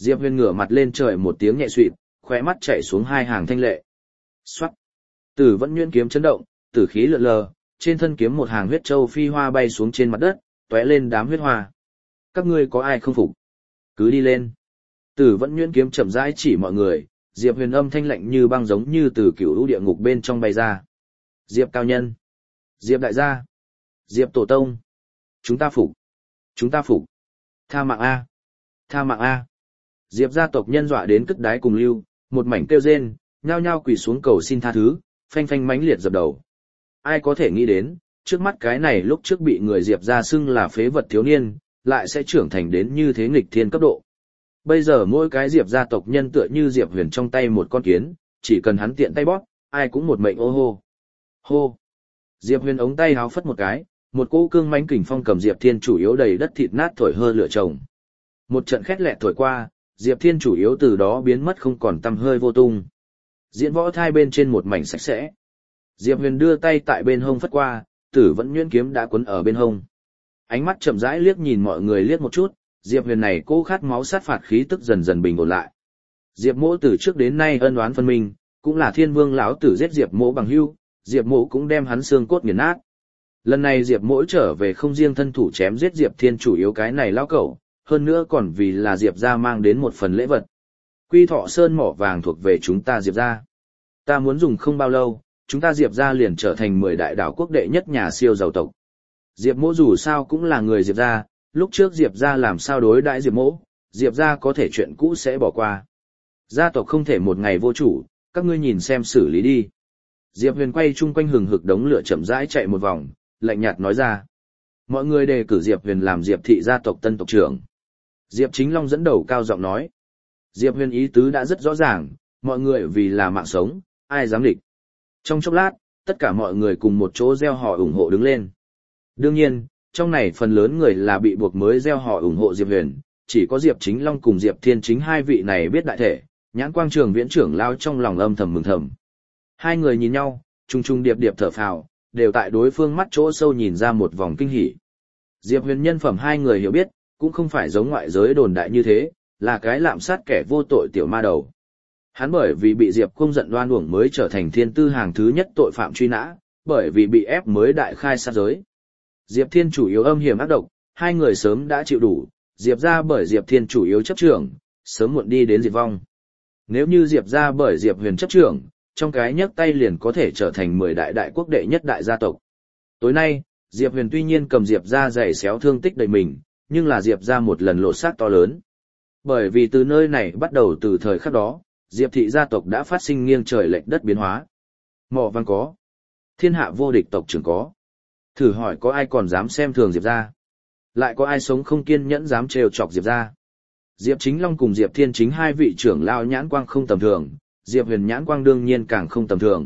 Diệp Huyền ngửa mặt lên trời một tiếng nhẹ xuỵt, khóe mắt chảy xuống hai hàng thanh lệ. Soát. Tử Vẫn Nhuyễn kiếm chấn động, tử khí lượn lờ, trên thân kiếm một hàng huyết châu phi hoa bay xuống trên mặt đất, tóe lên đám huyết hoa. Các ngươi có ai không phục? Cứ đi lên. Tử Vẫn Nhuyễn kiếm chậm rãi chỉ mọi người, Diệp Huyền âm thanh lạnh như băng giống như từ cửu lũ địa ngục bên trong bay ra. Diệp cao nhân, Diệp đại gia, Diệp tổ tông, chúng ta phục, chúng ta phục. Tha mạng a, tha mạng a. Diệp gia tộc nhân dọa đến cất đái cùng lưu, một mảnh kêu rên, nhao nhao quỳ xuống cầu xin tha thứ, phanh phanh mãnh liệt dập đầu. Ai có thể nghĩ đến, trước mắt cái này lúc trước bị người Diệp gia xưng là phế vật thiếu niên, lại sẽ trưởng thành đến như thế nghịch thiên cấp độ. Bây giờ mỗi cái Diệp gia tộc nhân tựa như Diệp Huyền trong tay một con kiến, chỉ cần hắn tiện tay bóp, ai cũng một mệnh ô hô. Hô. Diệp Huyền ống tay háo phất một cái, một cỗ cương mãnh kình phong cầm Diệp Thiên chủ yếu đầy đất thịt nát thổi hơ lửa trồng. Một trận khét lẹt thổi qua, Diệp Thiên chủ yếu từ đó biến mất không còn tăm hơi vô tung. Diễn võ thai bên trên một mảnh sạch sẽ. Diệp Huyền đưa tay tại bên hông phất qua, Tử Vẫn Nhuyễn kiếm đã quấn ở bên hông. Ánh mắt chậm rãi liếc nhìn mọi người liếc một chút, Diệp Huyền này cố khát máu sát phạt khí tức dần dần bình ổn lại. Diệp Mỗ từ trước đến nay ân oán phân minh, cũng là Thiên Vương lão tử giết Diệp Mỗ bằng hữu, Diệp Mỗ cũng đem hắn xương cốt nghiền nát. Lần này Diệp Mỗ trở về không riêng thân thủ chém giết Diệp Thiên chủ yếu cái này lão cẩu, hơn nữa còn vì là Diệp gia mang đến một phần lễ vật. Quy Thọ Sơn mỏ vàng thuộc về chúng ta Diệp gia. Ta muốn dùng không bao lâu, chúng ta Diệp gia liền trở thành mười đại đảo quốc đệ nhất nhà siêu giàu tộc. Diệp Mỗ dù sao cũng là người Diệp gia, lúc trước Diệp gia làm sao đối đãi Diệp Mỗ, Diệp gia có thể chuyện cũ sẽ bỏ qua. Gia tộc không thể một ngày vô chủ, các ngươi nhìn xem xử lý đi. Diệp Huyền quay chung quanh hừng hực đống lửa chậm rãi chạy một vòng, lạnh nhạt nói ra. Mọi người đề cử Diệp Huyền làm Diệp thị gia tộc tân tộc trưởng. Diệp Chính Long dẫn đầu cao giọng nói. Diệp Huyền ý tứ đã rất rõ ràng, mọi người vì là mạng sống, ai dám địch. Trong chốc lát, tất cả mọi người cùng một chỗ gieo họ ủng hộ đứng lên. Đương nhiên, trong này phần lớn người là bị buộc mới gieo họ ủng hộ Diệp Huyền, chỉ có Diệp Chính Long cùng Diệp Thiên Chính hai vị này biết đại thể, nhãn quang trường viễn trưởng lao trong lòng âm thầm mừng thầm. Hai người nhìn nhau, trung trung điệp điệp thở phào, đều tại đối phương mắt chỗ sâu nhìn ra một vòng kinh hỉ. Diệp Huyền nhân phẩm hai người hiểu biết, cũng không phải giống ngoại giới đồn đại như thế, là cái lạm sát kẻ vô tội tiểu ma đầu. Hắn bởi vì bị Diệp Không giận đoan uổng mới trở thành thiên tư hàng thứ nhất tội phạm truy nã, bởi vì bị ép mới đại khai sát giới. Diệp Thiên chủ yếu âm hiểm ác độc, hai người sớm đã chịu đủ, Diệp ra bởi Diệp Thiên chủ yếu chấp trưởng, sớm muộn đi đến diệt vong. Nếu như Diệp ra bởi Diệp Huyền chấp trưởng, trong cái nhấc tay liền có thể trở thành mười đại đại quốc đệ nhất đại gia tộc. Tối nay, Diệp Huyền tuy nhiên cầm Diệp ra giày xéo thương tích đầy mình, nhưng là Diệp ra một lần lột xác to lớn. Bởi vì từ nơi này bắt đầu từ thời khắc đó, Diệp thị gia tộc đã phát sinh nghiêng trời lệch đất biến hóa. Mỏ vàng có, thiên hạ vô địch tộc trưởng có. Thử hỏi có ai còn dám xem thường Diệp ra? Lại có ai sống không kiên nhẫn dám trêu chọc Diệp ra? Diệp Chính Long cùng Diệp Thiên Chính hai vị trưởng lao nhãn quang không tầm thường, Diệp Huyền nhãn quang đương nhiên càng không tầm thường.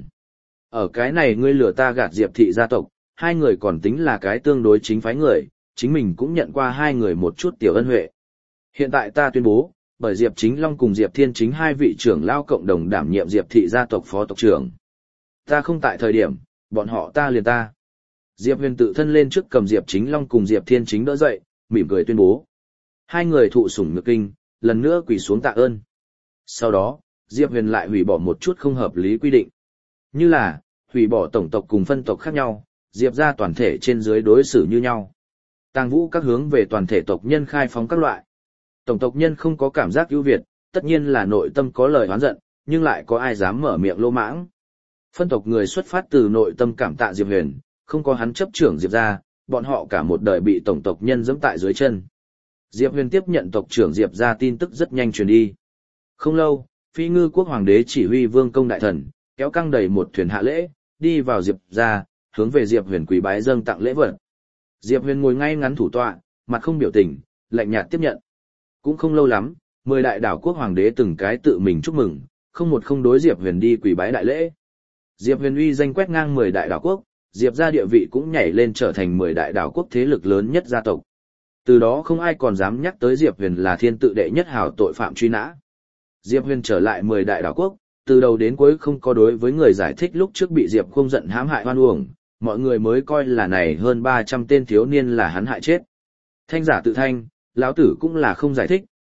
Ở cái này ngươi lừa ta gạt Diệp thị gia tộc, hai người còn tính là cái tương đối chính phái người, chính mình cũng nhận qua hai người một chút tiểu ân huệ. Hiện tại ta tuyên bố, bởi Diệp Chính Long cùng Diệp Thiên Chính hai vị trưởng lao cộng đồng đảm nhiệm Diệp thị gia tộc phó tộc trưởng. Ta không tại thời điểm, bọn họ ta liền ta. Diệp Huyền tự thân lên trước cầm Diệp Chính Long cùng Diệp Thiên Chính đỡ dậy, mỉm cười tuyên bố. Hai người thụ sủng nhược kinh, lần nữa quỳ xuống tạ ơn. Sau đó, Diệp Huyền lại hủy bỏ một chút không hợp lý quy định. Như là, hủy bỏ tổng tộc cùng phân tộc khác nhau, Diệp ra toàn thể trên dưới đối xử như nhau. Tàng vũ các hướng về toàn thể tộc nhân khai phóng các loại. Tổng tộc nhân không có cảm giác ưu việt, tất nhiên là nội tâm có lời oán giận, nhưng lại có ai dám mở miệng lô mãng. Phân tộc người xuất phát từ nội tâm cảm tạ Diệp Huyền, không có hắn chấp trưởng Diệp ra, bọn họ cả một đời bị tổng tộc nhân giẫm tại dưới chân. Diệp Huyền tiếp nhận tộc trưởng Diệp ra tin tức rất nhanh truyền đi. Không lâu, Phi Ngư quốc hoàng đế chỉ huy vương công đại thần, kéo căng đầy một thuyền hạ lễ, đi vào Diệp ra, hướng về Diệp Huyền quỳ bái dâng tặng lễ vật. Diệp Huyền ngồi ngay ngắn thủ tọa, mặt không biểu tình, lạnh nhạt tiếp nhận. Cũng không lâu lắm, mười đại đảo quốc hoàng đế từng cái tự mình chúc mừng, không một không đối Diệp Huyền đi quỳ bái đại lễ. Diệp Huyền uy danh quét ngang mười đại đảo quốc, Diệp ra địa vị cũng nhảy lên trở thành mười đại đảo quốc thế lực lớn nhất gia tộc. Từ đó không ai còn dám nhắc tới Diệp Huyền là thiên tự đệ nhất hào tội phạm truy nã. Diệp Huyền trở lại mười đại đảo quốc, từ đầu đến cuối không có đối với người giải thích lúc trước bị Diệp Không giận hãm hại oan uổng, mọi người mới coi là này hơn ba trăm tên thiếu niên là hắn hại chết. Thanh giả tự thanh, lão tử cũng là không giải thích,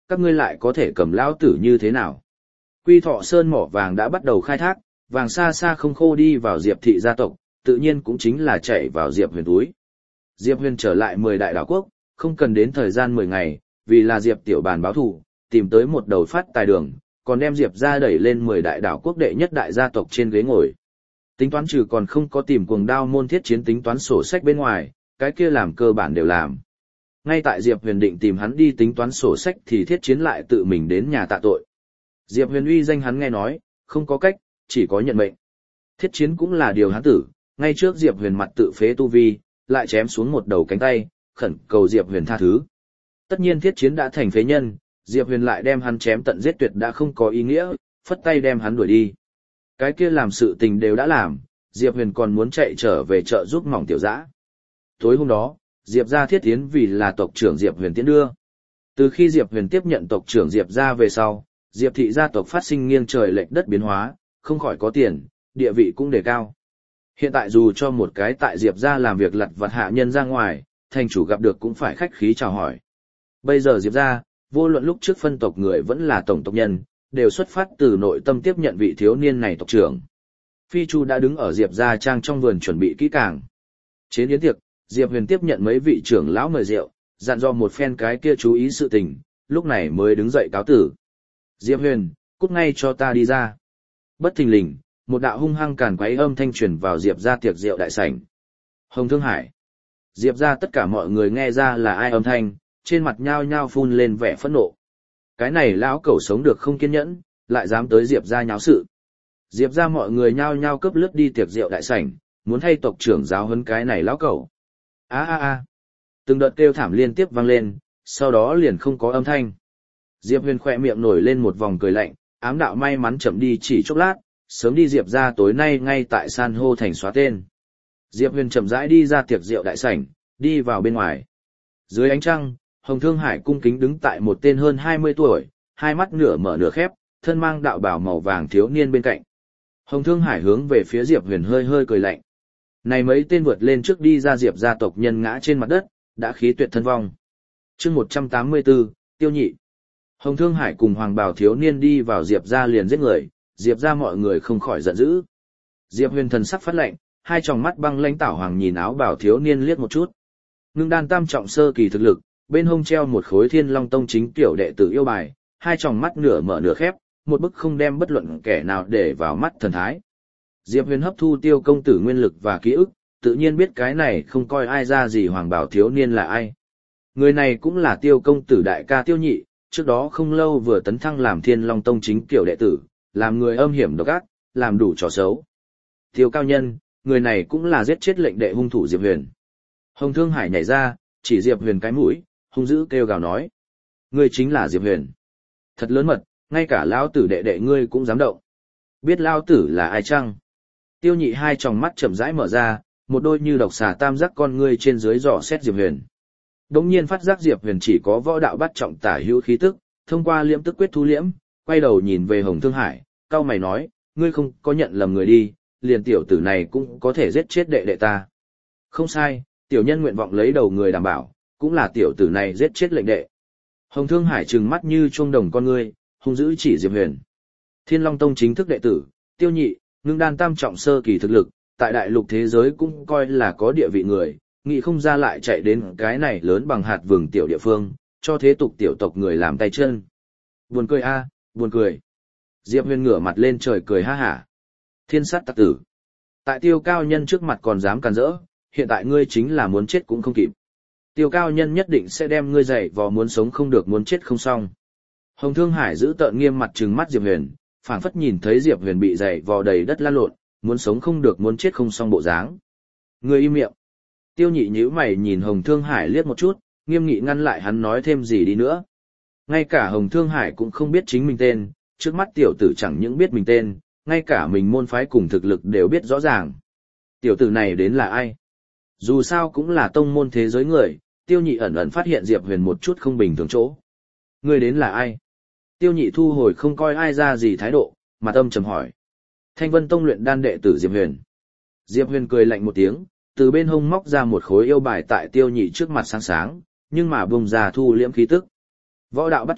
các ngươi lại có thể cầm lão tử như thế nào? Quy Thọ Sơn mỏ vàng đã bắt đầu khai thác, vàng xa xa không khô đi vào Diệp thị gia tộc, tự nhiên cũng chính là chạy vào Diệp Huyền túi. Diệp Huyền trở lại mười đại đảo quốc, không cần đến thời gian mười ngày, vì là Diệp Tiểu Bàn báo thù, tìm tới một đầu phát tài đường, còn đem Diệp ra đẩy lên mười đại đảo quốc đệ nhất đại gia tộc trên ghế ngồi. Tính toán trừ còn không có tìm cuồng đao môn thiết chiến tính toán sổ sách bên ngoài, cái kia làm cơ bản đều làm. Ngay tại Diệp Huyền định tìm hắn đi tính toán sổ sách thì thiết chiến lại tự mình đến nhà tạ tội. Diệp Huyền uy danh hắn nghe nói, không có cách, chỉ có nhận mệnh. Thiết chiến cũng là điều hắn tử, ngay trước Diệp Huyền mặt tự phế tu vi, lại chém xuống một đầu cánh tay, khẩn cầu Diệp Huyền tha thứ. Tất nhiên thiết chiến đã thành phế nhân, Diệp Huyền lại đem hắn chém tận giết tuyệt đã không có ý nghĩa, phất tay đem hắn đuổi đi. Cái kia làm sự tình đều đã làm, Diệp Huyền còn muốn chạy trở về chợ giúp mỏng tiểu dã. Tối hôm đó, Diệp gia thiết tiến vì là tộc trưởng Diệp Huyền tiến đưa. Từ khi Diệp Huyền tiếp nhận tộc trưởng Diệp gia về sau, Diệp thị gia tộc phát sinh nghiêng trời lệch đất biến hóa, không khỏi có tiền, địa vị cũng đề cao. Hiện tại dù cho một cái tại Diệp gia làm việc lặt vặt hạ nhân ra ngoài, thành chủ gặp được cũng phải khách khí chào hỏi. Bây giờ Diệp gia, vô luận lúc trước phân tộc người vẫn là tổng tộc nhân, đều xuất phát từ nội tâm tiếp nhận vị thiếu niên này tộc trưởng. Phi Chu đã đứng ở Diệp gia trang trong vườn chuẩn bị kỹ càng. Chế yến tiệc, Diệp Huyền tiếp nhận mấy vị trưởng lão mời rượu, dặn dò một phen cái kia chú ý sự tình, lúc này mới đứng dậy cáo tử. Diệp Huyền, cút ngay cho ta đi ra. Bất thình lình, một đạo hung hăng càn quấy âm thanh truyền vào Diệp gia tiệc rượu đại sảnh. Hồng Thương Hải. Diệp gia tất cả mọi người nghe ra là ai âm thanh, trên mặt nhao nhao phun lên vẻ phẫn nộ. Cái này lão cẩu sống được không kiên nhẫn, lại dám tới Diệp gia nháo sự. Diệp gia mọi người nhao nhao cướp lướt đi tiệc rượu đại sảnh, muốn thay tộc trưởng giáo huấn cái này lão cẩu. A a a. Từng đợt kêu thảm liên tiếp vang lên, sau đó liền không có âm thanh. Diệp Huyền khỏe miệng nổi lên một vòng cười lạnh, ám đạo may mắn chậm đi chỉ chốc lát, sớm đi Diệp gia tối nay ngay tại san hô thành xóa tên. Diệp Huyền chậm rãi đi ra tiệc rượu đại sảnh, đi vào bên ngoài. Dưới ánh trăng, Hồng Thương Hải cung kính đứng tại một tên hơn hai mươi tuổi, hai mắt nửa mở nửa khép, thân mang đạo bào màu vàng thiếu niên bên cạnh. Hồng Thương Hải hướng về phía Diệp Huyền hơi hơi cười lạnh. Này mấy tên vượt lên trước đi ra Diệp gia tộc nhân ngã trên mặt đất, đã khí tuyệt thân vong. Chương một trăm tám mươi tư, Tiêu Nhị. Hồng Thương Hải cùng Hoàng Bào thiếu niên đi vào Diệp gia liền giết người, Diệp gia mọi người không khỏi giận dữ. Diệp Huyền thần sắc phát lạnh, hai tròng mắt băng lãnh tảo hoàng nhìn áo bào thiếu niên liếc một chút. Ngưng đan tam trọng sơ kỳ thực lực, bên hông treo một khối Thiên Long Tông chính tiểu đệ tử yêu bài, hai tròng mắt nửa mở nửa khép, một bức không đem bất luận kẻ nào để vào mắt thần thái. Diệp Huyền hấp thu Tiêu công tử nguyên lực và ký ức, tự nhiên biết cái này không coi ai ra gì Hoàng Bảo thiếu niên là ai. Người này cũng là Tiêu công tử đại ca Tiêu Nhị, trước đó không lâu vừa tấn thăng làm Thiên Long Tông chính tiểu đệ tử, làm người âm hiểm độc ác, làm đủ trò xấu. Tiêu cao nhân, người này cũng là giết chết lệnh đệ hung thủ Diệp Huyền. Hồng Thương Hải nhảy ra, chỉ Diệp Huyền cái mũi, hung dữ kêu gào nói: "Ngươi chính là Diệp Huyền? Thật lớn mật, ngay cả lão tử đệ đệ ngươi cũng dám động. Biết lão tử là ai chăng?" Tiêu Nhị hai tròng mắt chậm rãi mở ra, một đôi như độc xà tam giác con ngươi trên dưới dò xét Diệp Huyền. Đống nhiên phát giác Diệp Huyền chỉ có võ đạo bắt trọng tả hữu khí tức, thông qua liễm tức quyết thu liễm, quay đầu nhìn về Hồng Thương Hải, cau mày nói: "Ngươi không có nhận lầm người đi, liền tiểu tử này cũng có thể giết chết đệ đệ ta." "Không sai, tiểu nhân nguyện vọng lấy đầu người đảm bảo, cũng là tiểu tử này giết chết lệnh đệ." Hồng Thương Hải trừng mắt như chuông đồng con ngươi, hung dữ chỉ Diệp Huyền. Thiên Long Tông chính thức đệ tử, Tiêu Nhị, ngưng đan tam trọng sơ kỳ thực lực, tại đại lục thế giới cũng coi là có địa vị người, nghĩ không ra lại chạy đến cái này lớn bằng hạt vừng tiểu địa phương, cho thế tục tiểu tộc người làm tay chân. Buồn cười a, buồn cười. Diệp Huyền ngửa mặt lên trời cười ha hả. Thiên sát tặc tử. Tại Tiêu cao nhân trước mặt còn dám càn rỡ, hiện tại ngươi chính là muốn chết cũng không kịp. Tiêu cao nhân nhất định sẽ đem ngươi dạy vò muốn sống không được muốn chết không xong. Hồng Thương Hải giữ tợn nghiêm mặt trừng mắt Diệp Huyền, phảng phất nhìn thấy Diệp Huyền bị dày vò đầy đất lăn lộn, muốn sống không được muốn chết không xong bộ dáng. Ngươi im miệng. Tiêu Nhị nhíu mày nhìn Hồng Thương Hải liếc một chút, nghiêm nghị ngăn lại hắn nói thêm gì đi nữa. Ngay cả Hồng Thương Hải cũng không biết chính mình tên, trước mắt tiểu tử chẳng những biết mình tên, ngay cả mình môn phái cùng thực lực đều biết rõ ràng. Tiểu tử này đến là ai? Dù sao cũng là tông môn thế giới người, Tiêu Nhị ẩn ẩn phát hiện Diệp Huyền một chút không bình thường chỗ. Ngươi đến là ai? Tiêu Nhị thu hồi không coi ai ra gì thái độ, mặt âm trầm hỏi. Thanh Vân Tông luyện đan đệ tử Diệp Huyền. Diệp Huyền cười lạnh một tiếng, từ bên hông móc ra một khối yêu bài tại Tiêu Nhị trước mặt sáng sáng, nhưng mà bùng ra thu liễm khí tức. Võ đạo bắt trọng,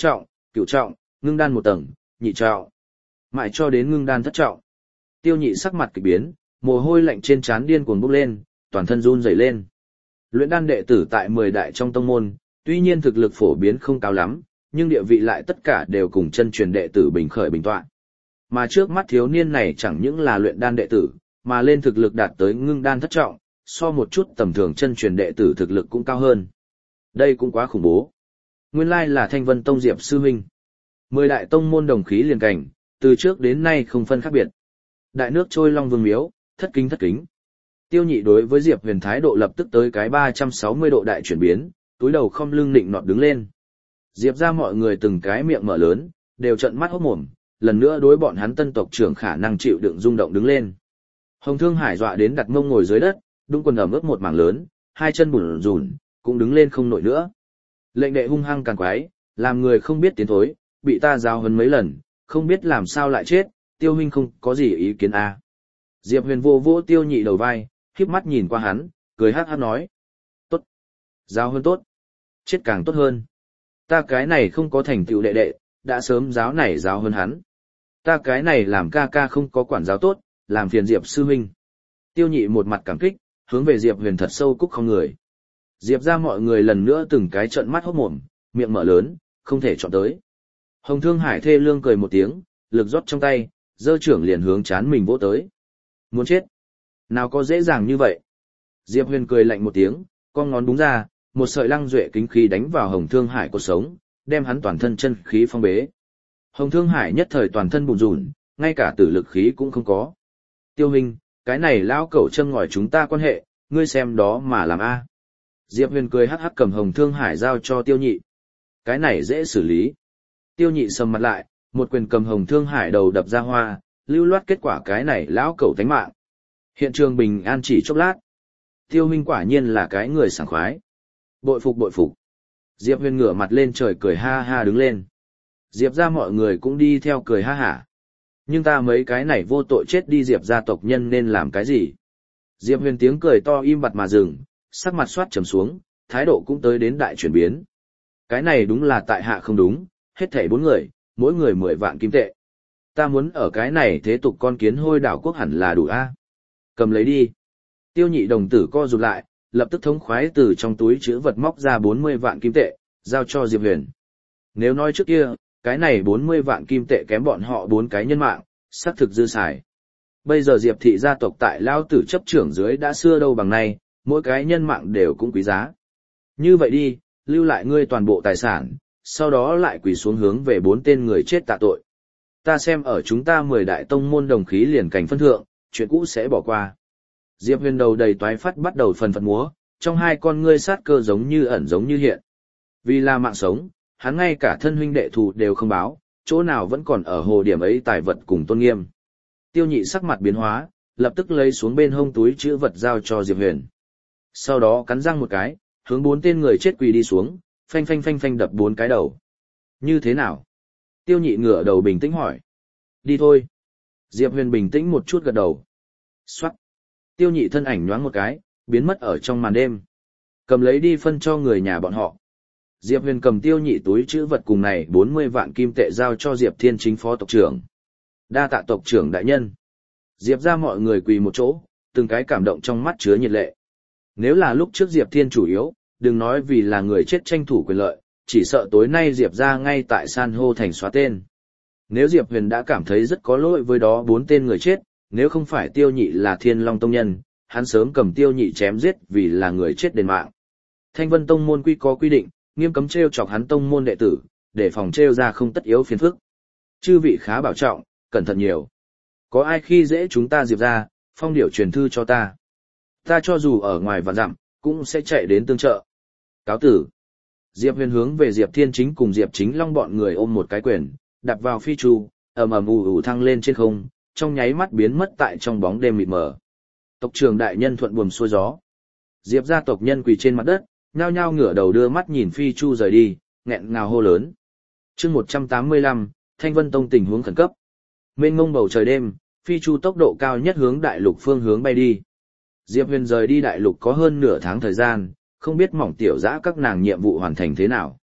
cửu trọng, ngưng đan một tầng, nhị trọng. Mãi cho đến ngưng đan thất trọng. Tiêu Nhị sắc mặt kỳ biến, mồ hôi lạnh trên trán điên cuồng bốc lên, toàn thân run rẩy lên. Luyện đan đệ tử tại mười đại trong tông môn, tuy nhiên thực lực phổ biến không cao lắm, nhưng địa vị lại tất cả đều cùng chân truyền đệ tử bình khởi bình tọa. Mà trước mắt thiếu niên này chẳng những là luyện đan đệ tử, mà lên thực lực đạt tới ngưng đan thất trọng, so một chút tầm thường chân truyền đệ tử thực lực cũng cao hơn. Đây cũng quá khủng bố. Nguyên lai là Thanh Vân Tông Diệp sư huynh. Mười đại tông môn đồng khí liền cảnh, từ trước đến nay không phân khác biệt. Đại nước trôi long vương miếu, thất kính thất kính. Tiêu Nhị đối với Diệp Huyền thái độ lập tức tới cái ba trăm sáu mươi độ đại chuyển biến, túi đầu không lưng nịnh nọt đứng lên. Diệp ra mọi người từng cái miệng mở lớn, đều trợn mắt hốt mồm, lần nữa đối bọn hắn tân tộc trưởng khả năng chịu đựng rung động đứng lên. Hồng Thương Hải dọa đến đặt mông ngồi dưới đất, đúng quần ẩm ướt một mảng lớn, hai chân bủn rủn, cũng đứng lên không nổi nữa. Lệnh đệ hung hăng càn quái, làm người không biết tiến thối, bị ta giao hấn mấy lần, không biết làm sao lại chết, Tiêu huynh không có gì ý kiến à. Diệp Huyền vô vỗ Tiêu Nhị đầu vai, khiếp mắt nhìn qua hắn, cười hát hát nói. Tốt. Giáo hơn tốt. Chết càng tốt hơn. Ta cái này không có thành tựu đệ đệ, đã sớm giáo này giáo hơn hắn. Ta cái này làm ca ca không có quản giáo tốt, làm phiền Diệp sư huynh. Tiêu Nhị một mặt cảm kích, hướng về Diệp Huyền thật sâu cúc không người. Diệp ra mọi người lần nữa từng cái trợn mắt hốt mồm, miệng mở lớn, không thể chọn tới. Hồng Thương Hải thê lương cười một tiếng, lực rót trong tay, giơ trưởng liền hướng chán mình vỗ tới. Muốn chết? Nào có dễ dàng như vậy? Diệp Huyền cười lạnh một tiếng, con ngón đúng ra, một sợi lăng duệ kính khí đánh vào Hồng Thương Hải cột sống, đem hắn toàn thân chân khí phong bế. Hồng Thương Hải nhất thời toàn thân bùn rùn, ngay cả tử lực khí cũng không có. Tiêu huynh, cái này lão cẩu châm ngòi chúng ta quan hệ, ngươi xem đó mà làm a. Diệp Huyền cười hắc hắc cầm Hồng Thương Hải giao cho Tiêu Nhị. Cái này dễ xử lý. Tiêu Nhị sầm mặt lại, một quyền cầm Hồng Thương Hải đầu đập ra hoa, lưu loát kết quả cái này lão cẩu tánh mạng. Hiện trường bình an chỉ chốc lát. Tiêu huynh quả nhiên là cái người sảng khoái. Bội phục bội phục. Diệp Huyền ngửa mặt lên trời cười ha ha đứng lên. Diệp ra mọi người cũng đi theo cười ha hả. Nhưng ta mấy cái này vô tội chết đi Diệp gia tộc nhân nên làm cái gì? Diệp Huyền tiếng cười to im bặt mà dừng, sắc mặt xoát trầm xuống, thái độ cũng tới đến đại chuyển biến. Cái này đúng là tại hạ không đúng, hết thảy bốn người, mỗi người mười vạn kim tệ. Ta muốn ở cái này thế tục con kiến hôi đảo quốc hẳn là đủ a. Cầm lấy đi. Tiêu Nhị đồng tử co rụt lại, lập tức thống khoái từ trong túi chữ vật móc ra bốn mươi vạn kim tệ, giao cho Diệp Huyền. Nếu nói trước kia, cái này bốn mươi vạn kim tệ kém bọn họ bốn cái nhân mạng, xác thực dư xài. Bây giờ Diệp thị gia tộc tại lao tử chấp trưởng dưới đã xưa đâu bằng nay, mỗi cái nhân mạng đều cũng quý giá. Như vậy đi, lưu lại ngươi toàn bộ tài sản, sau đó lại quỳ xuống hướng về bốn tên người chết tạ tội. Ta xem ở chúng ta mười đại tông môn đồng khí liền cảnh phân thượng, chuyện cũ sẽ bỏ qua. Diệp Huyền đầu đầy toái phát bắt đầu phần phật múa, trong hai con ngươi sát cơ giống như ẩn giống như hiện. Vì là mạng sống, hắn ngay cả thân huynh đệ thù đều không báo, chỗ nào vẫn còn ở hồ điểm ấy tài vật cùng tôn nghiêm. Tiêu Nhị sắc mặt biến hóa, lập tức lấy xuống bên hông túi chữ vật giao cho Diệp Huyền. Sau đó cắn răng một cái, hướng bốn tên người chết quỳ đi xuống, phanh phanh phanh phanh đập bốn cái đầu. Như thế nào? Tiêu Nhị ngửa đầu bình tĩnh hỏi. Đi thôi. Diệp Huyền bình tĩnh một chút gật đầu. Xoát. Tiêu Nhị thân ảnh nhoáng một cái, biến mất ở trong màn đêm. Cầm lấy đi phân cho người nhà bọn họ. Diệp Huyền cầm Tiêu Nhị túi chữ vật cùng này bốn mươi vạn kim tệ giao cho Diệp Thiên Chính phó tộc trưởng. Đa tạ tộc trưởng đại nhân. Diệp ra mọi người quỳ một chỗ, từng cái cảm động trong mắt chứa nhiệt lệ. Nếu là lúc trước Diệp Thiên chủ yếu, đừng nói vì là người chết tranh thủ quyền lợi, chỉ sợ tối nay Diệp ra ngay tại san hô thành xóa tên. Nếu Diệp Huyền đã cảm thấy rất có lỗi với đó bốn tên người chết, nếu không phải Tiêu Nhị là Thiên Long tông nhân, hắn sớm cầm Tiêu Nhị chém giết vì là người chết đền mạng. Thanh Vân tông môn quy có quy định, nghiêm cấm trêu chọc hắn tông môn đệ tử, để phòng trêu ra không tất yếu phiền phức. Chư vị khá bảo trọng, cẩn thận nhiều. Có ai khi dễ chúng ta Diệp ra, phong điểu truyền thư cho ta. Ta cho dù ở ngoài vạn dặm, cũng sẽ chạy đến tương trợ. Cáo tử. Diệp Huyền hướng về Diệp Thiên Chính cùng Diệp Chính Long bọn người ôm một cái quyền, đạp vào phi chu, ầm ầm ù ù thăng lên trên không, trong nháy mắt biến mất tại trong bóng đêm mịt mờ. Tộc trưởng đại nhân thuận buồm xuôi gió. Diệp gia tộc nhân quỳ trên mặt đất, nhao nhao ngửa đầu đưa mắt nhìn phi chu rời đi, nghẹn ngào hô lớn. Chương một trăm tám mươi lăm, Thanh Vân Tông tình huống khẩn cấp. Mênh mông bầu trời đêm, phi chu tốc độ cao nhất hướng đại lục phương hướng bay đi. Diệp Huyền rời đi đại lục có hơn nửa tháng thời gian, không biết mỏng tiểu dã các nàng nhiệm vụ hoàn thành thế nào.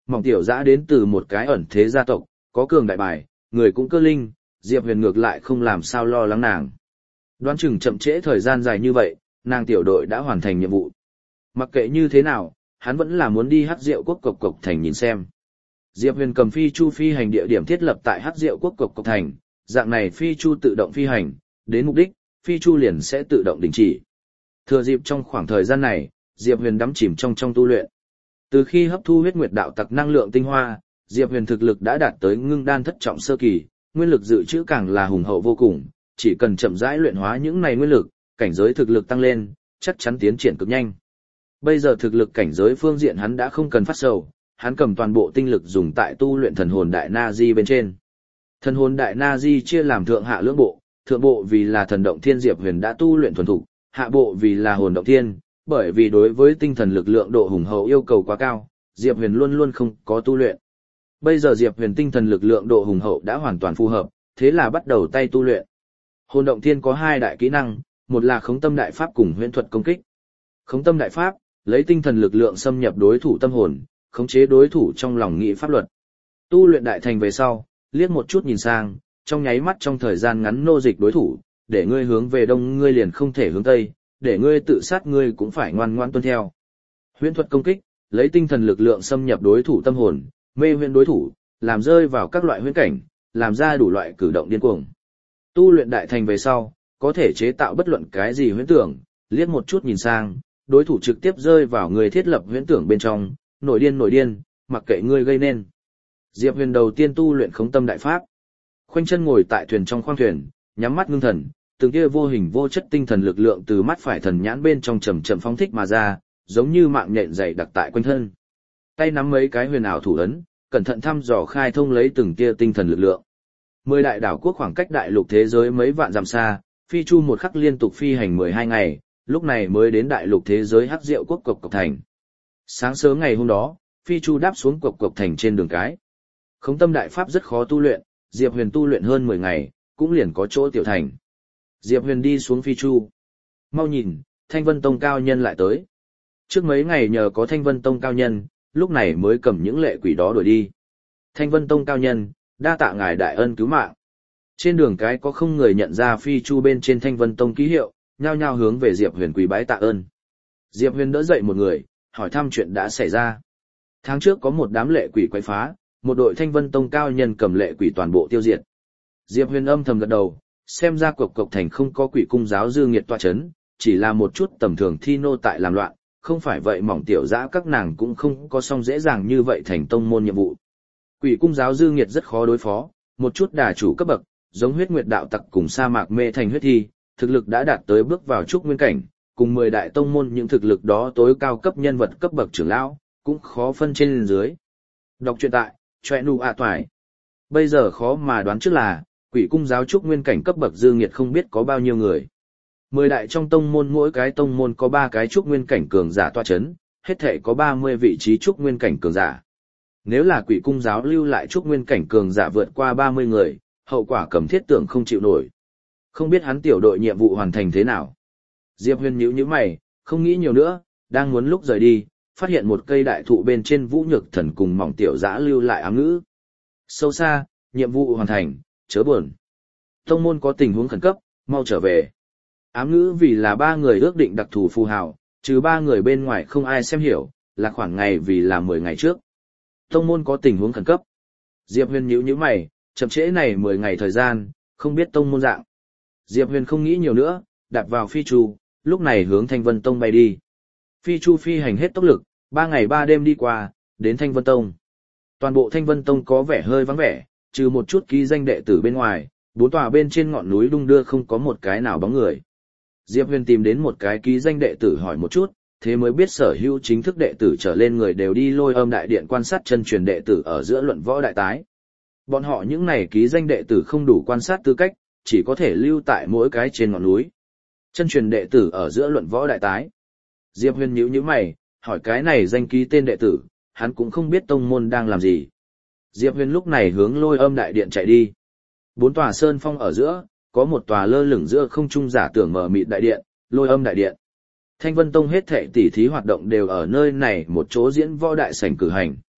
Mỏng tiểu dã đến từ một cái ẩn thế gia tộc, có cường đại bài, người cũng cơ linh, Diệp Huyền ngược lại không làm sao lo lắng nàng. Đoán chừng chậm trễ thời gian dài như vậy, nàng tiểu đội đã hoàn thành nhiệm vụ. Mặc kệ như thế nào, hắn vẫn là muốn đi Hắc Diệu Quốc Cộc Cộc Thành nhìn xem. Diệp Huyền cầm phi chu phi hành địa điểm thiết lập tại Hắc Diệu Quốc Cộc Cộc Thành, dạng này phi chu tự động phi hành, đến mục đích, phi chu liền sẽ tự động đình chỉ. Thừa dịp trong khoảng thời gian này, Diệp Huyền đắm chìm trong trong tu luyện. Từ khi hấp thu huyết nguyệt đạo tặc năng lượng tinh hoa, Diệp Huyền thực lực đã đạt tới ngưng đan thất trọng sơ kỳ, nguyên lực dự trữ càng là hùng hậu vô cùng, chỉ cần chậm rãi luyện hóa những này nguyên lực, cảnh giới thực lực tăng lên, chắc chắn tiến triển cực nhanh. Bây giờ thực lực cảnh giới phương diện hắn đã không cần phát sầu, hắn cầm toàn bộ tinh lực dùng tại tu luyện thần hồn đại na di bên trên. Thần hồn đại na di chia làm thượng hạ lưỡng bộ, thượng bộ vì là thần động thiên Diệp Huyền đã tu luyện thuần thục, hạ bộ vì là hồn động thiên, bởi vì đối với tinh thần lực lượng độ hùng hậu yêu cầu quá cao, Diệp Huyền luôn luôn không có tu luyện. Bây giờ Diệp Huyền tinh thần lực lượng độ hùng hậu đã hoàn toàn phù hợp, thế là bắt đầu tay tu luyện. Hồn động thiên có hai đại kỹ năng, một là khống tâm đại pháp cùng huyễn thuật công kích. Khống tâm đại pháp, lấy tinh thần lực lượng xâm nhập đối thủ tâm hồn, khống chế đối thủ trong lòng nghĩ pháp luật. Tu luyện đại thành về sau, liếc một chút nhìn sang, trong nháy mắt trong thời gian ngắn nô dịch đối thủ, để ngươi hướng về đông ngươi liền không thể hướng tây, để ngươi tự sát ngươi cũng phải ngoan ngoãn tuân theo. Huyễn thuật công kích, lấy tinh thần lực lượng xâm nhập đối thủ tâm hồn, mê huyễn đối thủ, làm rơi vào các loại huyễn cảnh, làm ra đủ loại cử động điên cuồng. Tu luyện đại thành về sau, có thể chế tạo bất luận cái gì huyễn tưởng, liếc một chút nhìn sang, đối thủ trực tiếp rơi vào người thiết lập huyễn tưởng bên trong, nổi điên nổi điên, mặc kệ ngươi gây nên. Diệp Huyền đầu tiên tu luyện khống tâm đại pháp. Khoanh chân ngồi tại thuyền trong khoang thuyền, nhắm mắt ngưng thần, từng kia vô hình vô chất tinh thần lực lượng từ mắt phải thần nhãn bên trong chậm chậm phóng thích mà ra, giống như mạng nhện dày đặc tại quanh thân. Tay nắm mấy cái huyền ảo thủ ấn, cẩn thận thăm dò khai thông lấy từng kia tinh thần lực lượng. Mười đại đảo quốc khoảng cách đại lục thế giới mấy vạn dặm xa, phi chu một khắc liên tục phi hành mười hai ngày, lúc này mới đến đại lục thế giới Hắc Diệu Quốc Cộc Cộc Thành. Sáng sớm ngày hôm đó, phi chu đáp xuống Cộc Cộc Thành trên đường cái. Khống tâm đại pháp rất khó tu luyện, Diệp Huyền tu luyện hơn mười ngày, cũng liền có chỗ tiểu thành. Diệp Huyền đi xuống phi chu. Mau nhìn, Thanh Vân Tông cao nhân lại tới. Trước mấy ngày nhờ có Thanh Vân Tông cao nhân, lúc này mới cầm những lệ quỷ đó đuổi đi. Thanh Vân Tông cao nhân, đa tạ ngài đại ân cứu mạng. Trên đường cái có không người nhận ra phi chu bên trên Thanh Vân Tông ký hiệu, nhao nhao hướng về Diệp Huyền quỳ bái tạ ơn. Diệp Huyền đỡ dậy một người, hỏi thăm chuyện đã xảy ra. Tháng trước có một đám lệ quỷ quấy phá, một đội Thanh Vân Tông cao nhân cầm lệ quỷ toàn bộ tiêu diệt. Diệp Huyền âm thầm gật đầu, xem ra Cộc Cộc Thành không có quỷ cung giáo dư nghiệt tọa chấn, chỉ là một chút tầm thường thi nô tại làm loạn, không phải vậy mỏng tiểu dã các nàng cũng không có xong dễ dàng như vậy thành tông môn nhiệm vụ. Quỷ cung giáo dư nghiệt rất khó đối phó, một chút đà chủ cấp bậc, giống huyết nguyệt đạo tặc cùng sa mạc mê thành huyết thi, thực lực đã đạt tới bước vào trúc nguyên cảnh, cùng mười đại tông môn những thực lực đó tối cao cấp nhân vật cấp bậc trưởng lão, cũng khó phân trên dưới. Đọc truyện tại, choe nu a toài. Bây giờ khó mà đoán trước là, quỷ cung giáo trúc nguyên cảnh cấp bậc dư nghiệt không biết có bao nhiêu người. Mười đại trong tông môn mỗi cái tông môn có ba cái trúc nguyên cảnh cường giả tọa chấn, hết thể có ba mươi vị trí trúc nguyên cảnh cường giả. Nếu là quỷ cung giáo lưu lại trúc nguyên cảnh cường giả vượt qua ba mươi người, hậu quả cầm thiết tưởng không chịu nổi. Không biết hắn tiểu đội nhiệm vụ hoàn thành thế nào. Diệp Huyền nhíu nhíu mày, không nghĩ nhiều nữa, đang muốn lúc rời đi, phát hiện một cây đại thụ bên trên Vũ Nhược Thần cùng mỏng tiểu dã lưu lại ám ngữ. Sâu xa, nhiệm vụ hoàn thành, chớ buồn. Tông môn có tình huống khẩn cấp, mau trở về. Ám ngữ vì là ba người ước định đặc thù phù hào, trừ ba người bên ngoài không ai xem hiểu, là khoảng ngày vì là mười ngày trước. Tông môn có tình huống khẩn cấp. Diệp Huyền nhíu nhíu mày, chậm trễ này mười ngày thời gian, không biết tông môn dạng. Diệp Huyền không nghĩ nhiều nữa, đạp vào phi chu, lúc này hướng Thanh Vân Tông bay đi. Phi chu phi hành hết tốc lực, ba ngày ba đêm đi qua, đến Thanh Vân Tông. Toàn bộ Thanh Vân Tông có vẻ hơi vắng vẻ, trừ một chút ký danh đệ tử bên ngoài, bốn tòa bên trên ngọn núi đung đưa không có một cái nào bóng người. Diệp Huyền tìm đến một cái ký danh đệ tử hỏi một chút, thế mới biết sở hữu chính thức đệ tử trở lên người đều đi Lôi Âm đại điện quan sát chân truyền đệ tử ở giữa luận võ đại tái. Bọn họ những này ký danh đệ tử không đủ quan sát tư cách, chỉ có thể lưu tại mỗi cái trên ngọn núi. Chân truyền đệ tử ở giữa luận võ đại tái. Diệp Huyền nhíu nhíu mày, hỏi cái này danh ký tên đệ tử, hắn cũng không biết tông môn đang làm gì. Diệp Huyền lúc này hướng Lôi Âm đại điện chạy đi. Bốn tòa sơn phong ở giữa, có một tòa lơ lửng giữa không trung giả tưởng mở mịt đại điện, Lôi Âm đại điện. Thanh Vân Tông hết thảy tỷ thí hoạt động đều ở nơi này một chỗ diễn võ đại sảnh cử hành.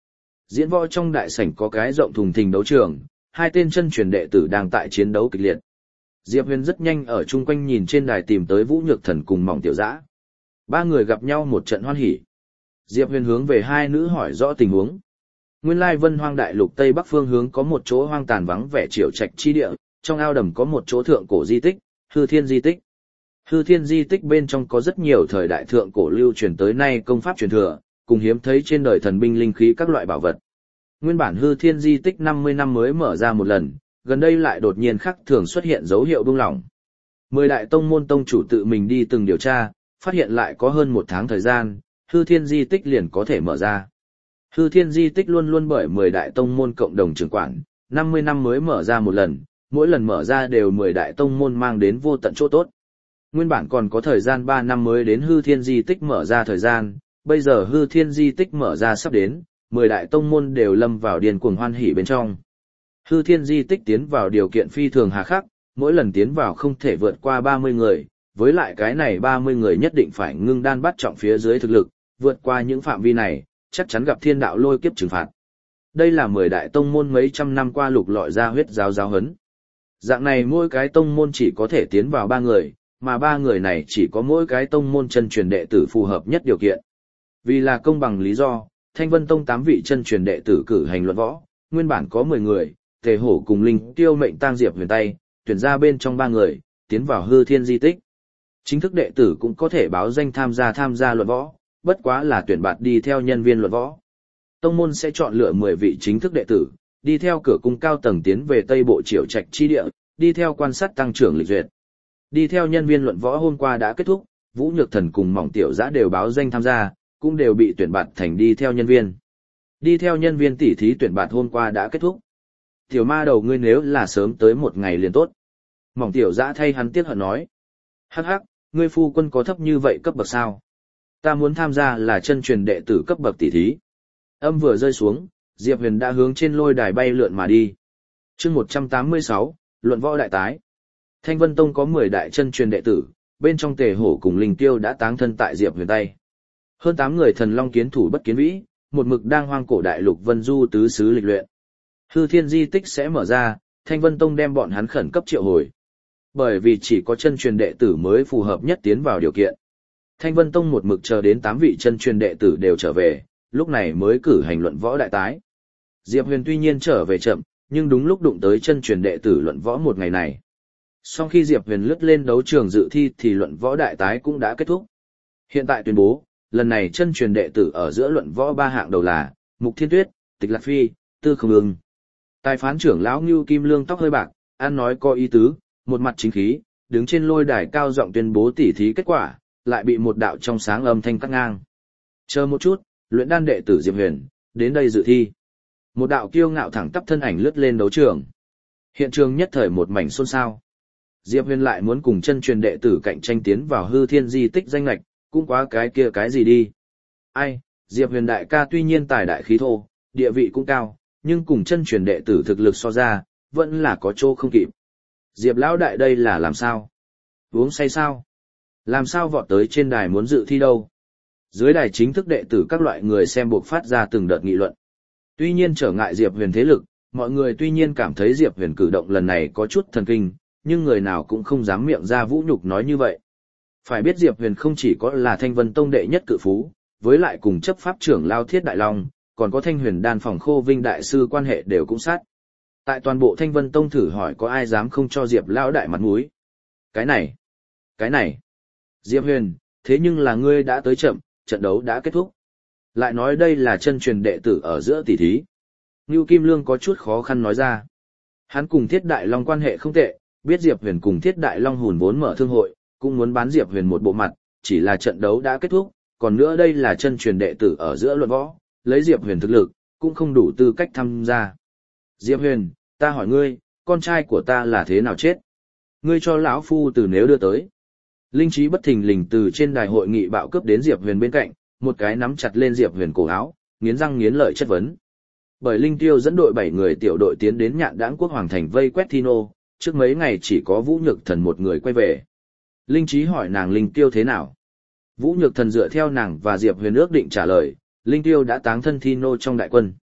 Diễn võ trong đại sảnh có cái rộng thùng thình đấu trường, hai tên chân truyền đệ tử đang tại chiến đấu kịch liệt. Diệp Huyền rất nhanh ở chung quanh nhìn trên đài tìm tới Vũ Nhược Thần cùng Mộng Tiểu Dã. Ba người gặp nhau một trận hoan hỉ. Diệp Huyền hướng về hai nữ hỏi rõ tình huống. Nguyên lai Vân Hoang đại lục tây bắc phương hướng có một chỗ hoang tàn vắng vẻ triều trạch chi địa, trong ao đầm có một chỗ thượng cổ di tích, Hư Thiên di tích. Hư Thiên di tích bên trong có rất nhiều thời đại thượng cổ lưu truyền tới nay công pháp truyền thừa, cùng hiếm thấy trên đời thần binh linh khí các loại bảo vật. Nguyên bản Hư Thiên di tích năm mươi năm mới mở ra một lần, gần đây lại đột nhiên khắc thường xuất hiện dấu hiệu buông lỏng. Mười đại tông môn tông chủ tự mình đi từng điều tra, phát hiện lại có hơn một tháng thời gian, Hư Thiên di tích liền có thể mở ra. Hư Thiên di tích luôn luôn bởi mười đại tông môn cộng đồng trưởng quản, năm mươi năm mới mở ra một lần, mỗi lần mở ra đều mười đại tông môn mang đến vô tận chỗ tốt. Nguyên bản còn có thời gian ba năm mới đến Hư Thiên di tích mở ra thời gian, bây giờ Hư Thiên di tích mở ra sắp đến, mười đại tông môn đều lâm vào điên cuồng hoan hỉ bên trong. Hư Thiên di tích tiến vào điều kiện phi thường hà khắc, mỗi lần tiến vào không thể vượt qua ba mươi người, với lại cái này ba mươi người nhất định phải ngưng đan bắt trọng phía dưới thực lực, vượt qua những phạm vi này, chắc chắn gặp thiên đạo lôi kiếp trừng phạt. Đây là mười đại tông môn mấy trăm năm qua lục lọi ra huyết giáo giáo hấn. Dạng này mỗi cái tông môn chỉ có thể tiến vào ba người, mà ba người này chỉ có mỗi cái tông môn chân truyền đệ tử phù hợp nhất điều kiện. Vì là công bằng lý do, Thanh Vân Tông tám vị chân truyền đệ tử cử hành luận võ, nguyên bản có mười người, Tề Hổ cùng Linh Tiêu mệnh tang Diệp Huyền tay, tuyển ra bên trong ba người, tiến vào Hư Thiên di tích. Chính thức đệ tử cũng có thể báo danh tham gia tham gia luận võ, bất quá là tuyển bạt đi theo nhân viên luận võ. Tông môn sẽ chọn lựa mười vị chính thức đệ tử, đi theo cửa cung cao tầng tiến về Tây Bộ Triều Trạch chi địa, đi theo quan sát tăng trưởng lịch duyệt. Đi theo nhân viên luận võ hôm qua đã kết thúc, Vũ Nhược Thần cùng Mộng Tiểu Dã đều báo danh tham gia, cũng đều bị tuyển bạt thành đi theo nhân viên. Đi theo nhân viên tỉ thí tuyển bạt hôm qua đã kết thúc. Tiểu ma đầu ngươi nếu là sớm tới một ngày liền tốt. Mộng Tiểu Dã thay hắn tiếc hận nói. Hắc hắc, ngươi phu quân có thấp như vậy cấp bậc sao? Ta muốn tham gia là chân truyền đệ tử cấp bậc tỉ thí. Âm vừa rơi xuống, Diệp Huyền đã hướng trên lôi đài bay lượn mà đi. Chương một trăm tám mươi sáu, luận võ đại tái. Thanh Vân Tông có mười đại chân truyền đệ tử, bên trong Tề Hổ cùng Linh Tiêu đã táng thân tại Diệp Huyền tay. Hơn tám người thần long kiến thủ bất kiến vĩ, một mực đang hoang cổ đại lục vân du tứ xứ lịch luyện. Hư Thiên di tích sẽ mở ra, Thanh Vân Tông đem bọn hắn khẩn cấp triệu hồi. Bởi vì chỉ có chân truyền đệ tử mới phù hợp nhất tiến vào điều kiện. Thanh Vân Tông một mực chờ đến tám vị chân truyền đệ tử đều trở về, lúc này mới cử hành luận võ đại tái. Diệp Huyền tuy nhiên trở về chậm, nhưng đúng lúc đụng tới chân truyền đệ tử luận võ một ngày này. Sau khi Diệp Huyền lướt lên đấu trường dự thi thì luận võ đại tái cũng đã kết thúc. Hiện tại tuyên bố, lần này chân truyền đệ tử ở giữa luận võ ba hạng đầu là Mục Thiên Tuyết, Tịch Lạc Phi, Tư Không Ưng. Tài phán trưởng lão Ngưu Kim Lương tóc hơi bạc, ăn nói có ý tứ, một mặt chính khí, đứng trên lôi đài cao giọng tuyên bố tỉ thí kết quả, lại bị một đạo trong sáng âm thanh cắt ngang. Chờ một chút, luyện đan đệ tử Diệp Huyền, đến đây dự thi. Một đạo kiêu ngạo thẳng tắp thân ảnh lướt lên đấu trường. Hiện trường nhất thời một mảnh xôn xao. Diệp Huyền lại muốn cùng chân truyền đệ tử cạnh tranh tiến vào Hư Thiên di tích danh lệch, cũng quá cái kia cái gì đi. Ai, Diệp Huyền đại ca tuy nhiên tài đại khí thô, địa vị cũng cao, nhưng cùng chân truyền đệ tử thực lực so ra, vẫn là có chỗ không kịp. Diệp lão đại đây là làm sao? Uống say sao? Làm sao vọt tới trên đài muốn dự thi đâu? Dưới đài chính thức đệ tử các loại người xem buộc phát ra từng đợt nghị luận. Tuy nhiên trở ngại Diệp Huyền thế lực, mọi người tuy nhiên cảm thấy Diệp Huyền cử động lần này có chút thần kinh, nhưng người nào cũng không dám miệng ra vũ nhục nói như vậy. Phải biết Diệp Huyền không chỉ có là Thanh Vân Tông đệ nhất cự phú, với lại cùng chấp pháp trưởng Lao Thiết Đại Long, còn có Thanh Huyền Đan phòng Khô Vinh đại sư quan hệ đều cũng sát. Tại toàn bộ Thanh Vân Tông thử hỏi có ai dám không cho Diệp lão đại mặt mũi. Cái này, cái này. Diệp Huyền, thế nhưng là ngươi đã tới chậm, trận đấu đã kết thúc. Lại nói đây là chân truyền đệ tử ở giữa tỷ thí. Ngưu Kim Lương có chút khó khăn nói ra. Hắn cùng Thiết Đại Long quan hệ không tệ, biết Diệp Huyền cùng Thiết Đại Long hùn vốn mở thương hội, cũng muốn bán Diệp Huyền một bộ mặt, chỉ là trận đấu đã kết thúc, còn nữa đây là chân truyền đệ tử ở giữa luận võ, lấy Diệp Huyền thực lực, cũng không đủ tư cách tham gia. Diệp Huyền, ta hỏi ngươi, con trai của ta là thế nào chết? Ngươi cho lão phu từ nếu đưa tới. Linh trí bất thình lình từ trên đài hội nghị bạo cướp đến Diệp Huyền bên cạnh, một cái nắm chặt lên Diệp Huyền cổ áo, nghiến răng nghiến lợi chất vấn. Bởi Linh Tiêu dẫn đội bảy người tiểu đội tiến đến Nhạn Đãng Quốc Hoàng thành vây quét Thino, trước mấy ngày chỉ có Vũ Nhược Thần một người quay về. Linh trí hỏi nàng Linh Tiêu thế nào? Vũ Nhược Thần dựa theo nàng và Diệp Huyền ước định trả lời, Linh Tiêu đã táng thân Thino trong đại quân.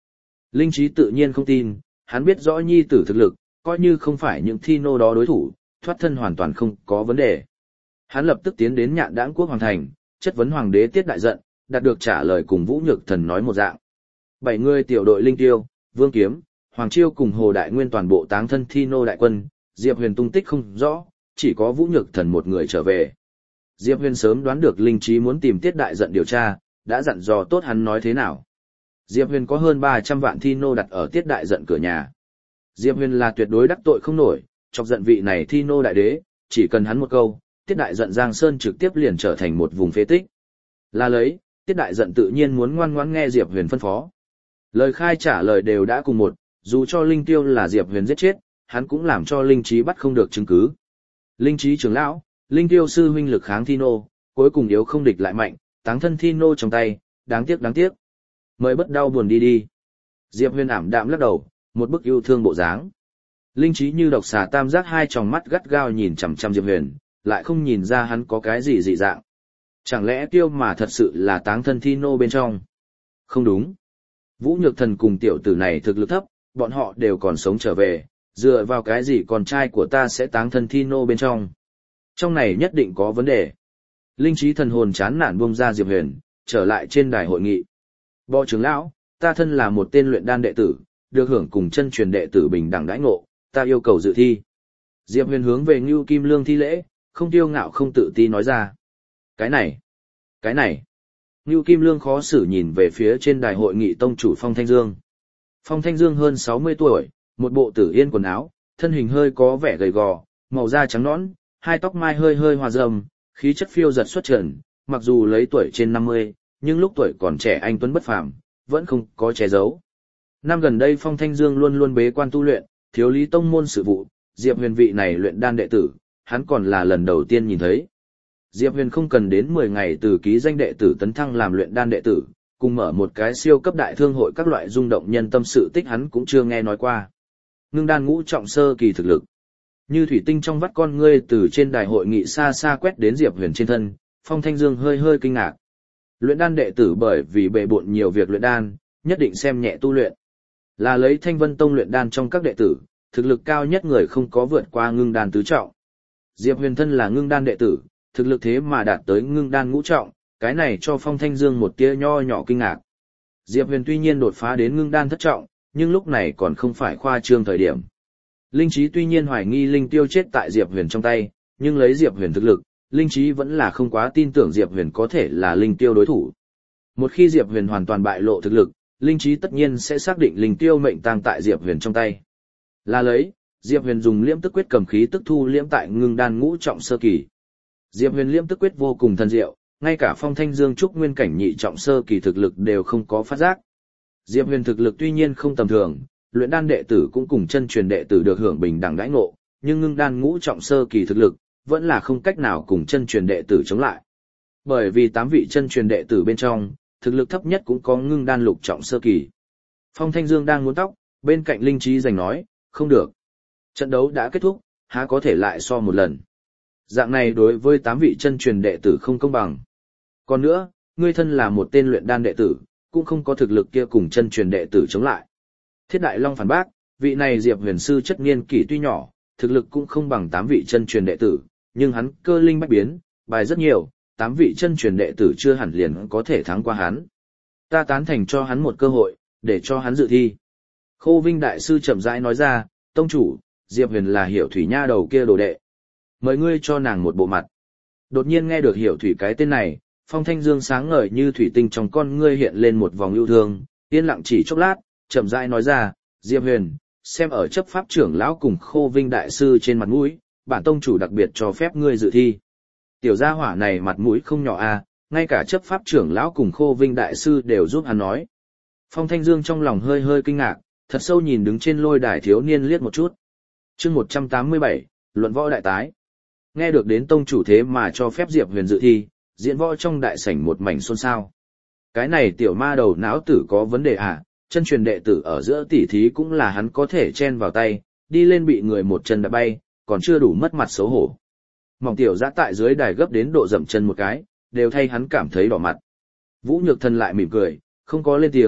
Linh trí tự nhiên không tin, hắn biết rõ nhi tử thực lực, coi như không phải những thi nô đó đối thủ, thoát thân hoàn toàn không có vấn đề. Hắn lập tức tiến đến Nhạn Đãng quốc hoàng thành, chất vấn hoàng đế Tiết Đại Giận, đạt được trả lời cùng Vũ Nhược Thần nói một dạng. Bảy người tiểu đội Linh Tiêu, Vương Kiếm, Hoàng Chiêu cùng Hồ Đại Nguyên toàn bộ táng thân thi nô đại quân, Diệp Huyền tung tích không rõ, chỉ có Vũ Nhược Thần một người trở về. Diệp Huyền sớm đoán được Linh Trí muốn tìm Tiết Đại Giận điều tra, đã dặn dò tốt hắn nói thế nào. Diệp Huyền có hơn ba trăm vạn thi nô đặt ở Tiết Đại Giận cửa nhà. Diệp Huyền là tuyệt đối đắc tội không nổi, chọc giận vị này thi nô đại đế, chỉ cần hắn một câu, Tiết Đại Giận Giang Sơn trực tiếp liền trở thành một vùng phế tích. Là lấy, Tiết Đại Giận tự nhiên muốn ngoan ngoãn nghe Diệp Huyền phân phó. Lời khai trả lời đều đã cùng một, dù cho Linh Tiêu là Diệp Huyền giết chết, hắn cũng làm cho Linh Trí bắt không được chứng cứ. Linh Trí trưởng lão, Linh Tiêu sư huynh lực kháng thi nô, cuối cùng yếu không địch lại mạnh, táng thân thi nô trong tay, đáng tiếc đáng tiếc. Mời bất đau buồn đi đi. Diệp Huyền ảm đạm lắc đầu, một bức yêu thương bộ dáng. Linh Trí như độc xà tam giác hai tròng mắt gắt gao nhìn chằm chằm Diệp Huyền, lại không nhìn ra hắn có cái gì dị dạng. Chẳng lẽ Tiêu mà thật sự là táng thân thi nô bên trong? Không đúng. Vũ Nhược Thần cùng tiểu tử này thực lực thấp, bọn họ đều còn sống trở về, dựa vào cái gì con trai của ta sẽ táng thân thi nô bên trong? Trong này nhất định có vấn đề. Linh Trí thần hồn chán nản buông ra Diệp Huyền, trở lại trên đài hội nghị. Bọ trưởng lão, ta thân là một tên luyện đan đệ tử, được hưởng cùng chân truyền đệ tử bình đẳng đãi ngộ, ta yêu cầu dự thi. Diệp Huyền hướng về Ngưu Kim Lương thi lễ, không tiêu ngạo không tự ti nói ra. Cái này, cái này. Ngưu Kim Lương khó xử nhìn về phía trên đài hội nghị tông chủ Phong Thanh Dương. Phong Thanh Dương hơn sáu mươi tuổi, một bộ tử yên quần áo, thân hình hơi có vẻ gầy gò, màu da trắng nõn, hai tóc mai hơi hơi hòa râm, khí chất phiêu giật xuất trần, mặc dù lấy tuổi trên năm mươi, nhưng lúc tuổi còn trẻ anh tuấn bất phàm, vẫn không có che giấu. Năm gần đây Phong Thanh Dương luôn luôn bế quan tu luyện, thiếu lý tông môn sự vụ, Diệp Huyền vị này luyện đan đệ tử, hắn còn là lần đầu tiên nhìn thấy. Diệp Huyền không cần đến mười ngày từ ký danh đệ tử tấn thăng làm luyện đan đệ tử, cùng mở một cái siêu cấp đại thương hội các loại rung động nhân tâm sự tích hắn cũng chưa nghe nói qua. Ngưng đan ngũ trọng sơ kỳ thực lực. Như thủy tinh trong vắt con ngươi từ trên đài hội nghị xa xa quét đến Diệp Huyền trên thân, Phong Thanh Dương hơi hơi kinh ngạc. Luyện đan đệ tử bởi vì bệ bội nhiều việc luyện đan, nhất định xem nhẹ tu luyện. Là lấy Thanh Vân Tông luyện đan trong các đệ tử, thực lực cao nhất người không có vượt qua ngưng đan tứ trọng. Diệp Huyền thân là ngưng đan đệ tử, thực lực thế mà đạt tới ngưng đan ngũ trọng, cái này cho Phong Thanh Dương một tia nho nhỏ kinh ngạc. Diệp Huyền tuy nhiên đột phá đến ngưng đan thất trọng, nhưng lúc này còn không phải khoa trương thời điểm. Linh Trí tuy nhiên hoài nghi Linh Tiêu chết tại Diệp Huyền trong tay, nhưng lấy Diệp Huyền thực lực, Linh Trí vẫn là không quá tin tưởng Diệp Huyền có thể là Linh Tiêu đối thủ. Một khi Diệp Huyền hoàn toàn bại lộ thực lực, Linh Trí tất nhiên sẽ xác định Linh Tiêu mệnh tang tại Diệp Huyền trong tay. Là lấy, Diệp Huyền dùng liễm tức quyết cầm khí tức thu liễm tại ngưng đan ngũ trọng sơ kỳ. Diệp Huyền liễm tức quyết vô cùng thần diệu, ngay cả Phong Thanh Dương trúc nguyên cảnh nhị trọng sơ kỳ thực lực đều không có phát giác. Diệp Huyền thực lực tuy nhiên không tầm thường, luyện đan đệ tử cũng cùng chân truyền đệ tử được hưởng bình đẳng đãi ngộ, nhưng ngưng đan ngũ trọng sơ kỳ thực lực vẫn là không cách nào cùng chân truyền đệ tử chống lại. Bởi vì tám vị chân truyền đệ tử bên trong, thực lực thấp nhất cũng có ngưng đan lục trọng sơ kỳ. Phong Thanh Dương đang muốn tóc, bên cạnh Linh Trí giành nói, không được. Trận đấu đã kết thúc, há có thể lại so một lần. Dạng này đối với tám vị chân truyền đệ tử không công bằng. Còn nữa, ngươi thân là một tên luyện đan đệ tử, cũng không có thực lực kia cùng chân truyền đệ tử chống lại. Thiết Đại Long phản bác, vị này Diệp Huyền sư chất niên kỷ tuy nhỏ, thực lực cũng không bằng tám vị chân truyền đệ tử, nhưng hắn cơ linh bách biến, bài rất nhiều, tám vị chân truyền đệ tử chưa hẳn liền có thể thắng qua hắn. Ta tán thành cho hắn một cơ hội, để cho hắn dự thi. Khô Vinh đại sư chậm rãi nói ra, tông chủ, Diệp Huyền là Hiểu Thủy nha đầu kia đồ đệ. Mời ngươi cho nàng một bộ mặt. Đột nhiên nghe được Hiểu Thủy cái tên này, Phong Thanh Dương sáng ngời như thủy tinh trong con ngươi hiện lên một vòng yêu thương, yên lặng chỉ chốc lát, chậm rãi nói ra, Diệp Huyền, xem ở chấp pháp trưởng lão cùng Khô Vinh đại sư trên mặt mũi, bản tông chủ đặc biệt cho phép ngươi dự thi. Tiểu gia hỏa này mặt mũi không nhỏ à, ngay cả chấp pháp trưởng lão cùng Khô Vinh đại sư đều giúp hắn nói. Phong Thanh Dương trong lòng hơi hơi kinh ngạc, thật sâu nhìn đứng trên lôi đài thiếu niên liếc một chút. Chương một trăm tám mươi bảy, luận võ đại tái. Nghe được đến tông chủ thế mà cho phép Diệp Huyền dự thi, diễn võ trong đại sảnh một mảnh xôn xao. Cái này tiểu ma đầu não tử có vấn đề à, chân truyền đệ tử ở giữa tỉ thí cũng là hắn có thể chen vào tay, đi lên bị người một chân đá bay, còn chưa đủ mất mặt xấu hổ. Mỏng tiểu giã tại dưới đài gấp đến độ dậm chân một cái, đều thay hắn cảm thấy đỏ mặt. Vũ Nhược Thần lại mỉm cười, không có lên tiếng,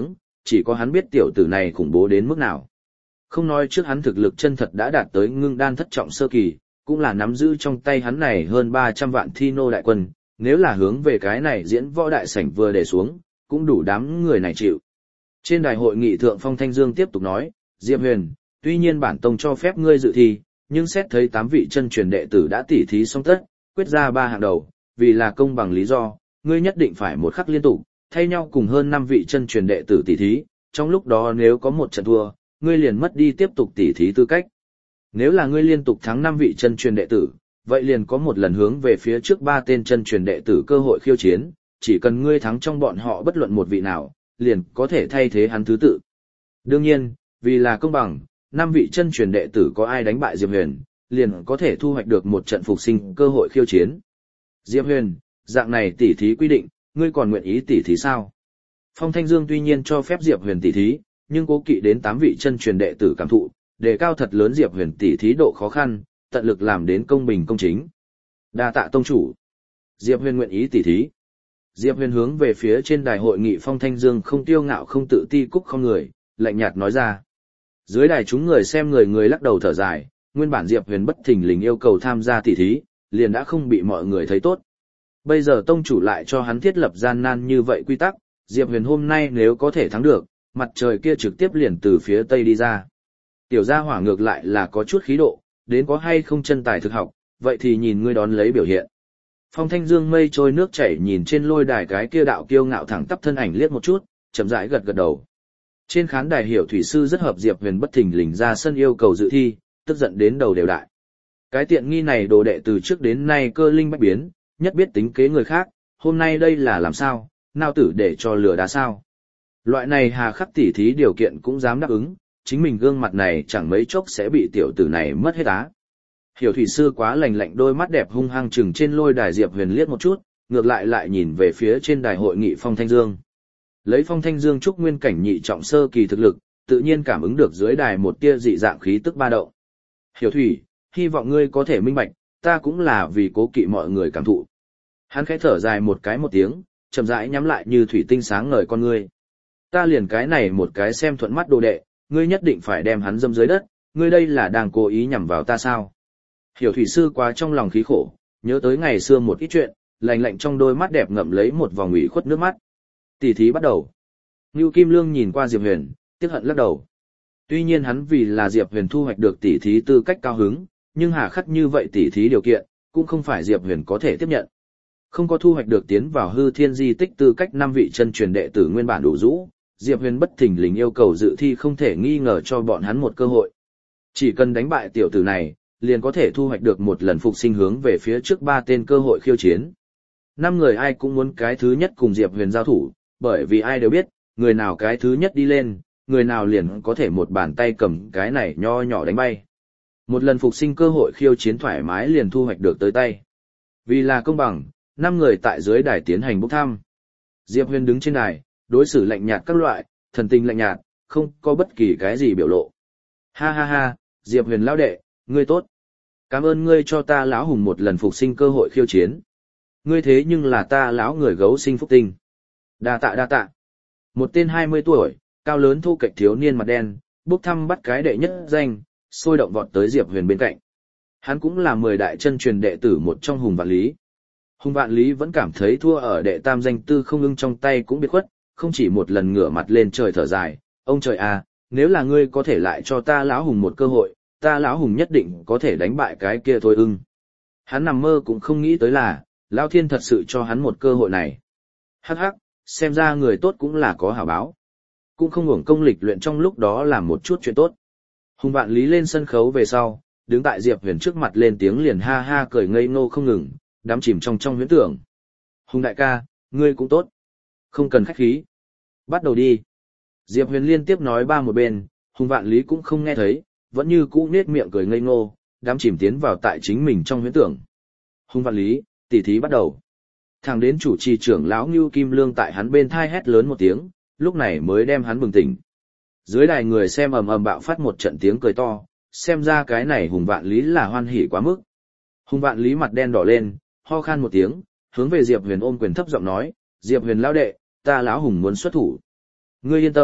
chỉ có hắn biết tiểu tử này khủng bố đến mức nào. Không nói trước hắn thực lực chân thật đã đạt tới ngưng đan thất trọng sơ kỳ, cũng là nắm giữ trong tay hắn này hơn ba trăm vạn thi nô đại quân, nếu là hướng về cái này diễn võ đại sảnh vừa để xuống, cũng đủ đám người này chịu. Trên đài hội nghị thượng Phong Thanh Dương tiếp tục nói, Diệp Huyền, tuy nhiên bản tông cho phép ngươi dự thi, nhưng xét thấy tám vị chân truyền đệ tử đã tỉ thí xong tất, quyết ra ba hạng đầu, vì là công bằng lý do, ngươi nhất định phải một khắc liên tục, thay nhau cùng hơn năm vị chân truyền đệ tử tỉ thí, trong lúc đó nếu có một trận thua, ngươi liền mất đi tiếp tục tỉ thí tư cách. Nếu là ngươi liên tục thắng năm vị chân truyền đệ tử, vậy liền có một lần hướng về phía trước ba tên chân truyền đệ tử cơ hội khiêu chiến, chỉ cần ngươi thắng trong bọn họ bất luận một vị nào, liền có thể thay thế hắn thứ tự. Đương nhiên, vì là công bằng, năm vị chân truyền đệ tử có ai đánh bại Diệp Huyền, liền có thể thu hoạch được một trận phục sinh cơ hội khiêu chiến. Diệp Huyền, dạng này tỉ thí quy định, ngươi còn nguyện ý tỉ thí sao? Phong Thanh Dương tuy nhiên cho phép Diệp Huyền tỉ thí, nhưng cố kỵ đến tám vị chân truyền đệ tử cảm thụ, đề cao thật lớn Diệp Huyền tỉ thí độ khó khăn, tận lực làm đến công bình công chính. Đa tạ tông chủ. Diệp Huyền nguyện ý tỉ thí. Diệp Huyền hướng về phía trên đài hội nghị Phong Thanh Dương không tiêu ngạo không tự ti cúc không người, lạnh nhạt nói ra. Dưới đài chúng người xem người người lắc đầu thở dài, nguyên bản Diệp Huyền bất thình lình yêu cầu tham gia tỉ thí, liền đã không bị mọi người thấy tốt. Bây giờ tông chủ lại cho hắn thiết lập gian nan như vậy quy tắc, Diệp Huyền hôm nay nếu có thể thắng được, mặt trời kia trực tiếp liền từ phía tây đi ra. Tiểu gia hỏa ngược lại là có chút khí độ, đến có hay không chân tài thực học, vậy thì nhìn ngươi đón lấy biểu hiện. Phong Thanh Dương mây trôi nước chảy nhìn trên lôi đài cái kia đạo kiêu ngạo thẳng tắp thân ảnh liếc một chút, chậm rãi gật gật đầu. Trên khán đài hiểu thủy sư rất hợp Diệp Huyền bất thình lình ra sân yêu cầu dự thi, tức giận đến đầu đều đại. Cái tiện nghi này đồ đệ từ trước đến nay cơ linh bách biến, nhất biết tính kế người khác, hôm nay đây là làm sao, nào tử để cho lừa đá sao. Loại này hà khắc tỉ thí điều kiện cũng dám đáp ứng, chính mình gương mặt này chẳng mấy chốc sẽ bị tiểu tử này mất hết á. Hiểu thủy sư quá lành lạnh đôi mắt đẹp hung hăng chừng trên lôi đài Diệp Huyền liếc một chút, ngược lại lại nhìn về phía trên đài hội nghị Phong Thanh Dương. Lấy Phong Thanh Dương trúc nguyên cảnh nhị trọng sơ kỳ thực lực, tự nhiên cảm ứng được dưới đài một tia dị dạng khí tức ba động. Hiểu thủy, hy vọng ngươi có thể minh bạch, ta cũng là vì cố kỵ mọi người cảm thụ. Hắn khẽ thở dài một cái một tiếng, chậm rãi nhắm lại như thủy tinh sáng ngời con ngươi. Ta liền cái này một cái xem thuận mắt đồ đệ, ngươi nhất định phải đem hắn dâm dưới đất, ngươi đây là đang cố ý nhằm vào ta sao? Hiểu thủy sư quá trong lòng khí khổ, nhớ tới ngày xưa một ít chuyện, lạnh lạnh trong đôi mắt đẹp ngậm lấy một vòng ủy khuất nước mắt. Tỷ thí bắt đầu. Ngưu Kim Lương nhìn qua Diệp Huyền, tiếc hận lắc đầu. Tuy nhiên hắn vì là Diệp Huyền thu hoạch được tỷ thí tư cách cao hứng, nhưng hà khắc như vậy tỷ thí điều kiện, cũng không phải Diệp Huyền có thể tiếp nhận. Không có thu hoạch được tiến vào hư thiên di tích tư cách năm vị chân truyền đệ tử nguyên bản đủ rũ, Diệp Huyền bất thình lình yêu cầu dự thi không thể nghi ngờ cho bọn hắn một cơ hội. Chỉ cần đánh bại tiểu tử này, liền có thể thu hoạch được một lần phục sinh hướng về phía trước ba tên cơ hội khiêu chiến. Năm người ai cũng muốn cái thứ nhất cùng Diệp Huyền giao thủ, bởi vì ai đều biết, người nào cái thứ nhất đi lên, người nào liền có thể một bàn tay cầm cái này nho nhỏ đánh bay. Một lần phục sinh cơ hội khiêu chiến thoải mái liền thu hoạch được tới tay. Vì là công bằng, năm người tại dưới đài tiến hành bốc thăm. Diệp Huyền đứng trên đài, đối xử lạnh nhạt các loại, thần tình lạnh nhạt, không có bất kỳ cái gì biểu lộ. Ha ha ha, Diệp Huyền lão đệ, ngươi tốt. Cảm ơn ngươi cho ta lão hùng một lần phục sinh cơ hội khiêu chiến. Ngươi thế nhưng là ta lão người gấu sinh phúc tinh. Đa tạ đa tạ. Một tên hai mươi tuổi, cao lớn thu kệch thiếu niên mặt đen, bốc thăm bắt cái đệ nhất danh, sôi động vọt tới Diệp Huyền bên cạnh. Hắn cũng là mười đại chân truyền đệ tử một trong Hùng Vạn Lý. Hùng Vạn Lý vẫn cảm thấy thua ở đệ tam danh Tư Không Ưng trong tay cũng biệt khuất, không chỉ một lần ngửa mặt lên trời thở dài, ông trời à, nếu là ngươi có thể lại cho ta lão hùng một cơ hội, ta lão hùng nhất định có thể đánh bại cái kia thôi ưng. Hắn nằm mơ cũng không nghĩ tới là, lão thiên thật sự cho hắn một cơ hội này. Hắc hắc, xem ra người tốt cũng là có hảo báo. Cũng không hưởng công lịch luyện trong lúc đó làm một chút chuyện tốt. Hùng Vạn Lý lên sân khấu về sau, đứng tại Diệp Huyền trước mặt lên tiếng liền ha ha cười ngây ngô không ngừng, đắm chìm trong trong huyễn tưởng. Hùng đại ca, ngươi cũng tốt. Không cần khách khí. Bắt đầu đi. Diệp Huyền liên tiếp nói ba một bên, Hùng Vạn Lý cũng không nghe thấy, vẫn như cũ nết miệng cười ngây ngô, đắm chìm tiến vào tại chính mình trong huyễn tưởng. Hùng Vạn Lý, tỉ thí bắt đầu. Thẳng đến chủ trì trưởng lão Ngưu Kim Lương tại hắn bên thai hét lớn một tiếng, lúc này mới đem hắn bừng tỉnh. Dưới đài người xem ầm ầm bạo phát một trận tiếng cười to, xem ra cái này Hùng Vạn Lý là hoan hỉ quá mức. Hùng Vạn Lý mặt đen đỏ lên, ho khan một tiếng, hướng về Diệp Huyền ôm quyền thấp giọng nói, Diệp Huyền lão đệ, ta lão Hùng muốn xuất thủ. Ngươi yên tâm,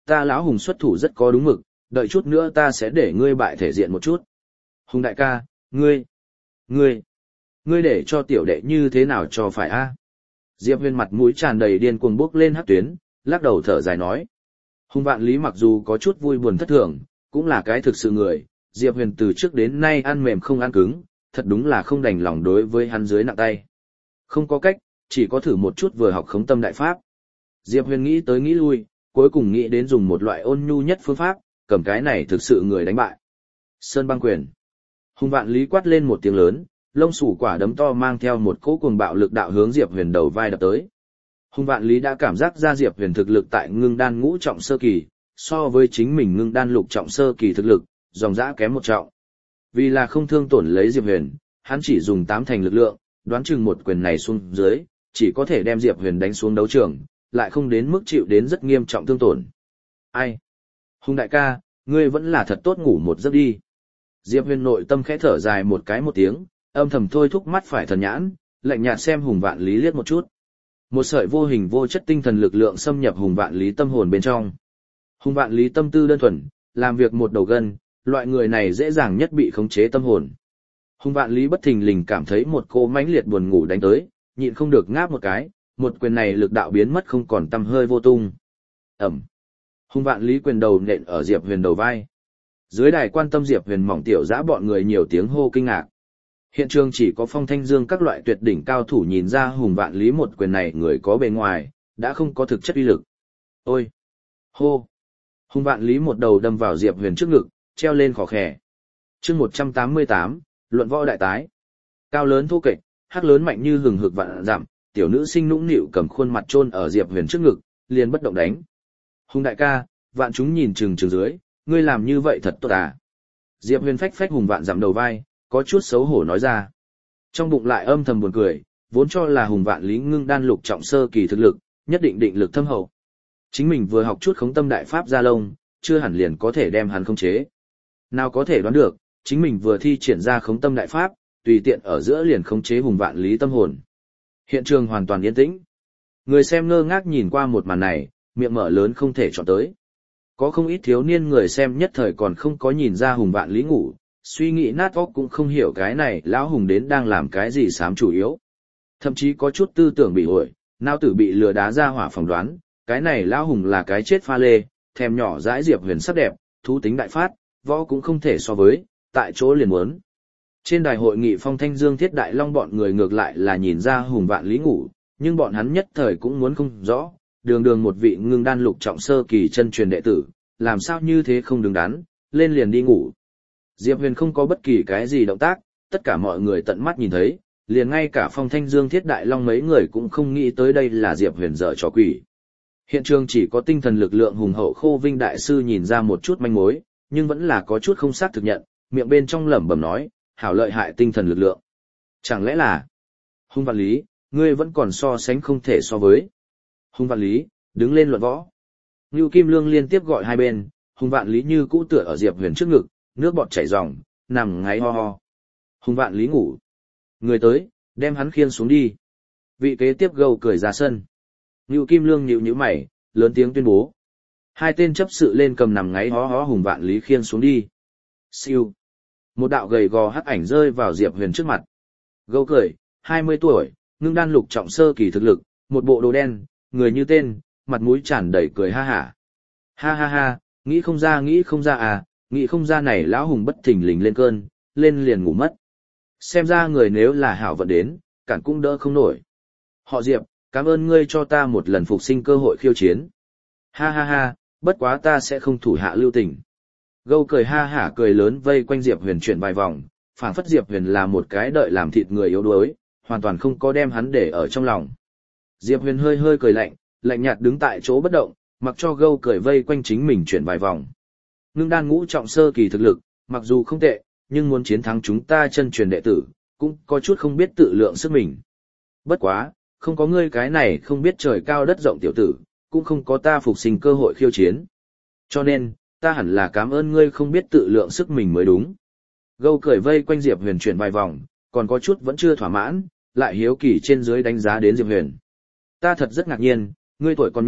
ta lão Hùng xuất thủ rất có đúng mực, đợi chút nữa ta sẽ để ngươi bại thể diện một chút. Hùng đại ca, ngươi, ngươi, ngươi để cho tiểu đệ như thế nào cho phải a? Diệp Huyền mặt mũi tràn đầy điên cuồng bước lên hắc tuyến, lắc đầu thở dài nói. Hùng Vạn Lý mặc dù có chút vui buồn thất thường, cũng là cái thực sự người, Diệp Huyền từ trước đến nay ăn mềm không ăn cứng, thật đúng là không đành lòng đối với hắn dưới nặng tay. Không có cách, chỉ có thử một chút vừa học khống tâm đại pháp. Diệp Huyền nghĩ tới nghĩ lui, cuối cùng nghĩ đến dùng một loại ôn nhu nhất phương pháp, cầm cái này thực sự người đánh bại. Sơn băng quyền. Hùng Vạn Lý quát lên một tiếng lớn, lông sủ quả đấm to mang theo một cỗ cuồng bạo lực đạo hướng Diệp Huyền đầu vai đập tới. Hùng Vạn Lý đã cảm giác ra Diệp Huyền thực lực tại ngưng đan ngũ trọng sơ kỳ, so với chính mình ngưng đan lục trọng sơ kỳ thực lực, dòng dã kém một trọng. Vì là không thương tổn lấy Diệp Huyền, hắn chỉ dùng tám thành lực lượng, đoán chừng một quyền này xuống dưới, chỉ có thể đem Diệp Huyền đánh xuống đấu trường, lại không đến mức chịu đến rất nghiêm trọng thương tổn. Ai? Hùng đại ca, ngươi vẫn là thật tốt ngủ một giấc đi. Diệp Huyền nội tâm khẽ thở dài một cái một tiếng, âm thầm thôi thúc mắt phải thần nhãn, lạnh nhạt xem Hùng Vạn Lý liếc một chút. Một sợi vô hình vô chất tinh thần lực lượng xâm nhập Hùng Vạn Lý tâm hồn bên trong. Hùng Vạn Lý tâm tư đơn thuần, làm việc một đầu gân, loại người này dễ dàng nhất bị khống chế tâm hồn. Hùng Vạn Lý bất thình lình cảm thấy một cô mãnh liệt buồn ngủ đánh tới, nhịn không được ngáp một cái, một quyền này lực đạo biến mất không còn tăm hơi vô tung. Ẩm. Hùng Vạn Lý quyền đầu nện ở Diệp Huyền đầu vai. Dưới đài quan tâm Diệp Huyền mỏng tiểu dã bọn người nhiều tiếng hô kinh ngạc. Hiện trường chỉ có Phong Thanh Dương các loại tuyệt đỉnh cao thủ nhìn ra Hùng Vạn Lý một quyền này người có bề ngoài, đã không có thực chất uy lực. Ôi! Hô! Hùng Vạn Lý một đầu đâm vào Diệp Huyền trước ngực, treo lên khò khè. Chương một trăm tám mươi tám, luận võ đại tái. Cao lớn thô kệch, hắc lớn mạnh như hừng hực vạn dặm, tiểu nữ sinh nũng nịu cầm khuôn mặt chôn ở Diệp Huyền trước ngực, liền bất động đánh. Hùng đại ca, vạn chúng nhìn chừng chừng dưới, ngươi làm như vậy thật tốt à? Diệp Huyền phách phách Hùng Vạn dặm đầu vai, có chút xấu hổ nói ra. Trong bụng lại âm thầm buồn cười, vốn cho là Hùng Vạn Lý ngưng đan lục trọng sơ kỳ thực lực, nhất định định lực thâm hậu. Chính mình vừa học chút khống tâm đại pháp gia lông, chưa hẳn liền có thể đem hắn khống chế. Nào có thể đoán được, chính mình vừa thi triển ra khống tâm đại pháp, tùy tiện ở giữa liền khống chế Hùng Vạn Lý tâm hồn. Hiện trường hoàn toàn yên tĩnh. Người xem ngơ ngác nhìn qua một màn này, miệng mở lớn không thể chọn tới. Có không ít thiếu niên người xem nhất thời còn không có nhìn ra Hùng Vạn Lý ngủ, suy nghĩ nát óc cũng không hiểu cái này lão Hùng đến đang làm cái gì xám chủ yếu. Thậm chí có chút tư tưởng bị hội, não tử bị lừa đá ra hỏa phỏng đoán, cái này lão Hùng là cái chết pha lê, thèm nhỏ dãi Diệp Huyền sắc đẹp, thú tính đại phát, võ cũng không thể so với, tại chỗ liền muốn. Trên đài hội nghị Phong Thanh Dương Thiết Đại Long bọn người ngược lại là nhìn ra Hùng Vạn Lý ngủ, nhưng bọn hắn nhất thời cũng muốn không rõ, đường đường một vị ngưng đan lục trọng sơ kỳ chân truyền đệ tử, làm sao như thế không đứng đắn, lên liền đi ngủ. Diệp Huyền không có bất kỳ cái gì động tác, tất cả mọi người tận mắt nhìn thấy, liền ngay cả Phong Thanh Dương Thiết Đại Long mấy người cũng không nghĩ tới đây là Diệp Huyền dở trò quỷ. Hiện trường chỉ có tinh thần lực lượng hùng hậu Khô Vinh đại sư nhìn ra một chút manh mối, nhưng vẫn là có chút không xác thực nhận, miệng bên trong lẩm bẩm nói, hảo lợi hại tinh thần lực lượng. Chẳng lẽ là Hùng Vạn Lý, ngươi vẫn còn so sánh không thể so với. Hùng Vạn Lý, đứng lên luận võ. Ngưu Kim Lương liên tiếp gọi hai bên, Hùng Vạn Lý như cũ tựa ở Diệp Huyền trước ngực, nước bọt chảy ròng, nằm ngáy ho ho. Hùng Vạn Lý ngủ. Người tới, đem hắn khiêng xuống đi. Vị kế tiếp gâu cười ra sân. Ngưu Kim Lương nhíu nhíu mày, lớn tiếng tuyên bố. Hai tên chấp sự lên cầm nằm ngáy ho ho Hùng Vạn Lý khiêng xuống đi. Siêu. Một đạo gầy gò hắc ảnh rơi vào Diệp Huyền trước mặt. Gâu cười, hai mươi tuổi, ngưng đan lục trọng sơ kỳ thực lực, một bộ đồ đen, người như tên, mặt mũi tràn đầy cười ha hả. Ha ha ha, nghĩ không ra nghĩ không ra à, nghĩ không ra này lão Hùng bất thình lình lên cơn, lên liền ngủ mất. Xem ra người nếu là hảo vận đến, cản cũng đỡ không nổi. Họ Diệp, cảm ơn ngươi cho ta một lần phục sinh cơ hội khiêu chiến. Ha ha ha, bất quá ta sẽ không thủ hạ lưu tình. Gâu cười ha hả cười lớn vây quanh Diệp Huyền chuyển vài vòng, phảng phất Diệp Huyền là một cái đợi làm thịt người yếu đuối, hoàn toàn không có đem hắn để ở trong lòng. Diệp Huyền hơi hơi cười lạnh, lạnh nhạt đứng tại chỗ bất động, mặc cho Gâu cười vây quanh chính mình chuyển vài vòng. Ngưng đan ngũ trọng sơ kỳ thực lực, mặc dù không tệ, nhưng muốn chiến thắng chúng ta chân truyền đệ tử, cũng có chút không biết tự lượng sức mình. Bất quá, không có ngươi cái này không biết trời cao đất rộng tiểu tử, cũng không có ta phục sinh cơ hội khiêu chiến. Cho nên, ta hẳn là cảm ơn ngươi không biết tự lượng sức mình mới đúng. Gâu cười vây quanh Diệp Huyền chuyển vài vòng, còn có chút vẫn chưa thỏa mãn, lại hiếu kỳ trên dưới đánh giá đến Diệp Huyền. Ta thật rất ngạc nhiên, ngươi tuổi còn nhỏ,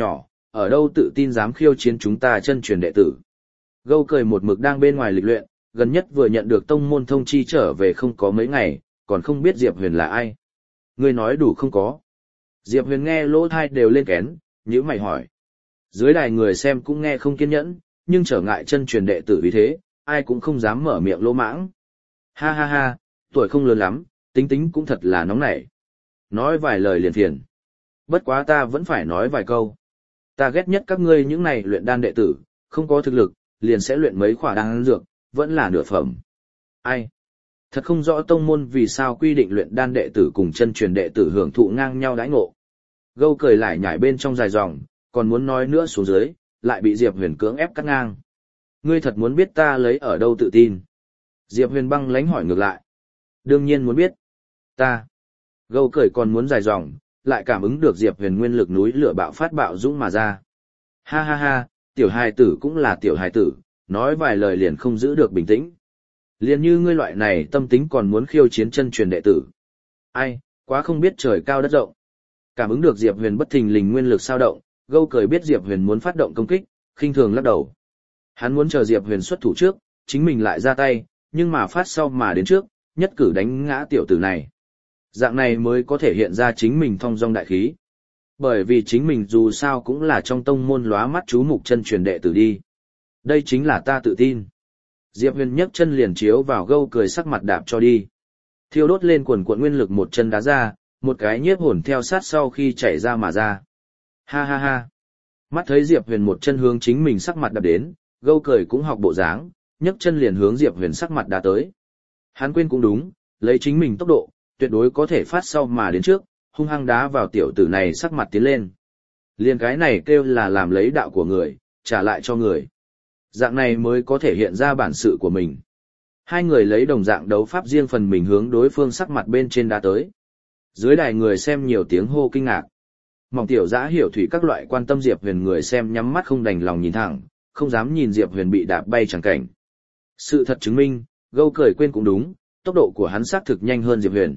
ở đâu tự tin dám khiêu chiến chúng ta chân truyền đệ tử. Gâu cười một mực đang bên ngoài lịch luyện, gần nhất vừa nhận được tông môn thông chi trở về không có mấy ngày, còn không biết Diệp Huyền là ai. Ngươi nói đủ không có. Diệp Huyền nghe lỗ thai đều lên kén, nhíu mày hỏi. Dưới đài người xem cũng nghe không kiên nhẫn, nhưng trở ngại chân truyền đệ tử vì thế, ai cũng không dám mở miệng lỗ mãng. Ha ha ha, tuổi không lớn lắm, tính tính cũng thật là nóng nảy. Nói vài lời liền phiền. Bất quá ta vẫn phải nói vài câu. Ta ghét nhất các ngươi những này luyện đan đệ tử, không có thực lực, liền sẽ luyện mấy khỏa đan dược, vẫn là nửa phẩm. Ai? Thật không rõ tông môn vì sao quy định luyện đan đệ tử cùng chân truyền đệ tử hưởng thụ ngang nhau đãi ngộ. Gâu cười lại nhảy bên trong dài dòng, còn muốn nói nữa xuống dưới, lại bị Diệp Huyền cưỡng ép cắt ngang. Ngươi thật muốn biết ta lấy ở đâu tự tin? Diệp Huyền băng lánh hỏi ngược lại. Đương nhiên muốn biết. Ta. Gâu cười còn muốn dài dòng, lại cảm ứng được Diệp Huyền nguyên lực núi lửa bạo phát bạo dũng mà ra. Ha ha ha, tiểu hài tử cũng là tiểu hài tử, nói vài lời liền không giữ được bình tĩnh. Liền như ngươi loại này tâm tính còn muốn khiêu chiến chân truyền đệ tử. Ai, quá không biết trời cao đất rộng. Cảm ứng được Diệp Huyền bất thình lình nguyên lực sao động, Gâu cười biết Diệp Huyền muốn phát động công kích, khinh thường lắc đầu. Hắn muốn chờ Diệp Huyền xuất thủ trước, chính mình lại ra tay, nhưng mà phát sau mà đến trước, nhất cử đánh ngã tiểu tử này. Dạng này mới có thể hiện ra chính mình thong dong đại khí. Bởi vì chính mình dù sao cũng là trong tông môn lóa mắt chú mục chân truyền đệ tử đi. Đây chính là ta tự tin. Diệp Huyền nhấc chân liền chiếu vào Gâu cười sắc mặt đạp cho đi. Thiêu đốt lên quần cuộn nguyên lực một chân đá ra, một cái nhiếp hồn theo sát sau khi chảy ra mà ra. Ha ha ha. Mắt thấy Diệp Huyền một chân hướng chính mình sắc mặt đạp đến, Gâu cười cũng học bộ dáng, nhấc chân liền hướng Diệp Huyền sắc mặt đá tới. Hắn quên cũng đúng, lấy chính mình tốc độ, tuyệt đối có thể phát sau mà đến trước, hung hăng đá vào tiểu tử này sắc mặt tiến lên. Liên cái này kêu là làm lấy đạo của người, trả lại cho người. Dạng này mới có thể hiện ra bản sự của mình. Hai người lấy đồng dạng đấu pháp riêng phần mình hướng đối phương sắc mặt bên trên đá tới. Dưới đài người xem nhiều tiếng hô kinh ngạc. Mỏng tiểu giã hiểu thủy các loại quan tâm Diệp Huyền người xem nhắm mắt không đành lòng nhìn thẳng, không dám nhìn Diệp Huyền bị đạp bay chẳng cảnh. Sự thật chứng minh, Gâu cười quên cũng đúng, tốc độ của hắn xác thực nhanh hơn Diệp Huyền.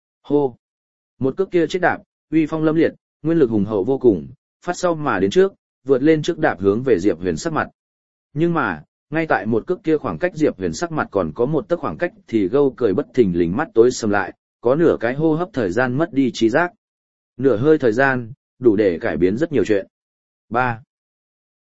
Hô! Một cước kia chết đạp, uy phong lâm liệt, nguyên lực hùng hậu vô cùng, phát sau mà đến trước, vượt lên trước đạp hướng về Diệp Huyền sắc mặt. Nhưng mà, ngay tại một cước kia khoảng cách Diệp Huyền sắc mặt còn có một tấc khoảng cách thì Gâu cười bất thình lình mắt tối sầm lại, có nửa cái hô hấp thời gian mất đi trí giác. Nửa hơi thời gian, đủ để cải biến rất nhiều chuyện. ba.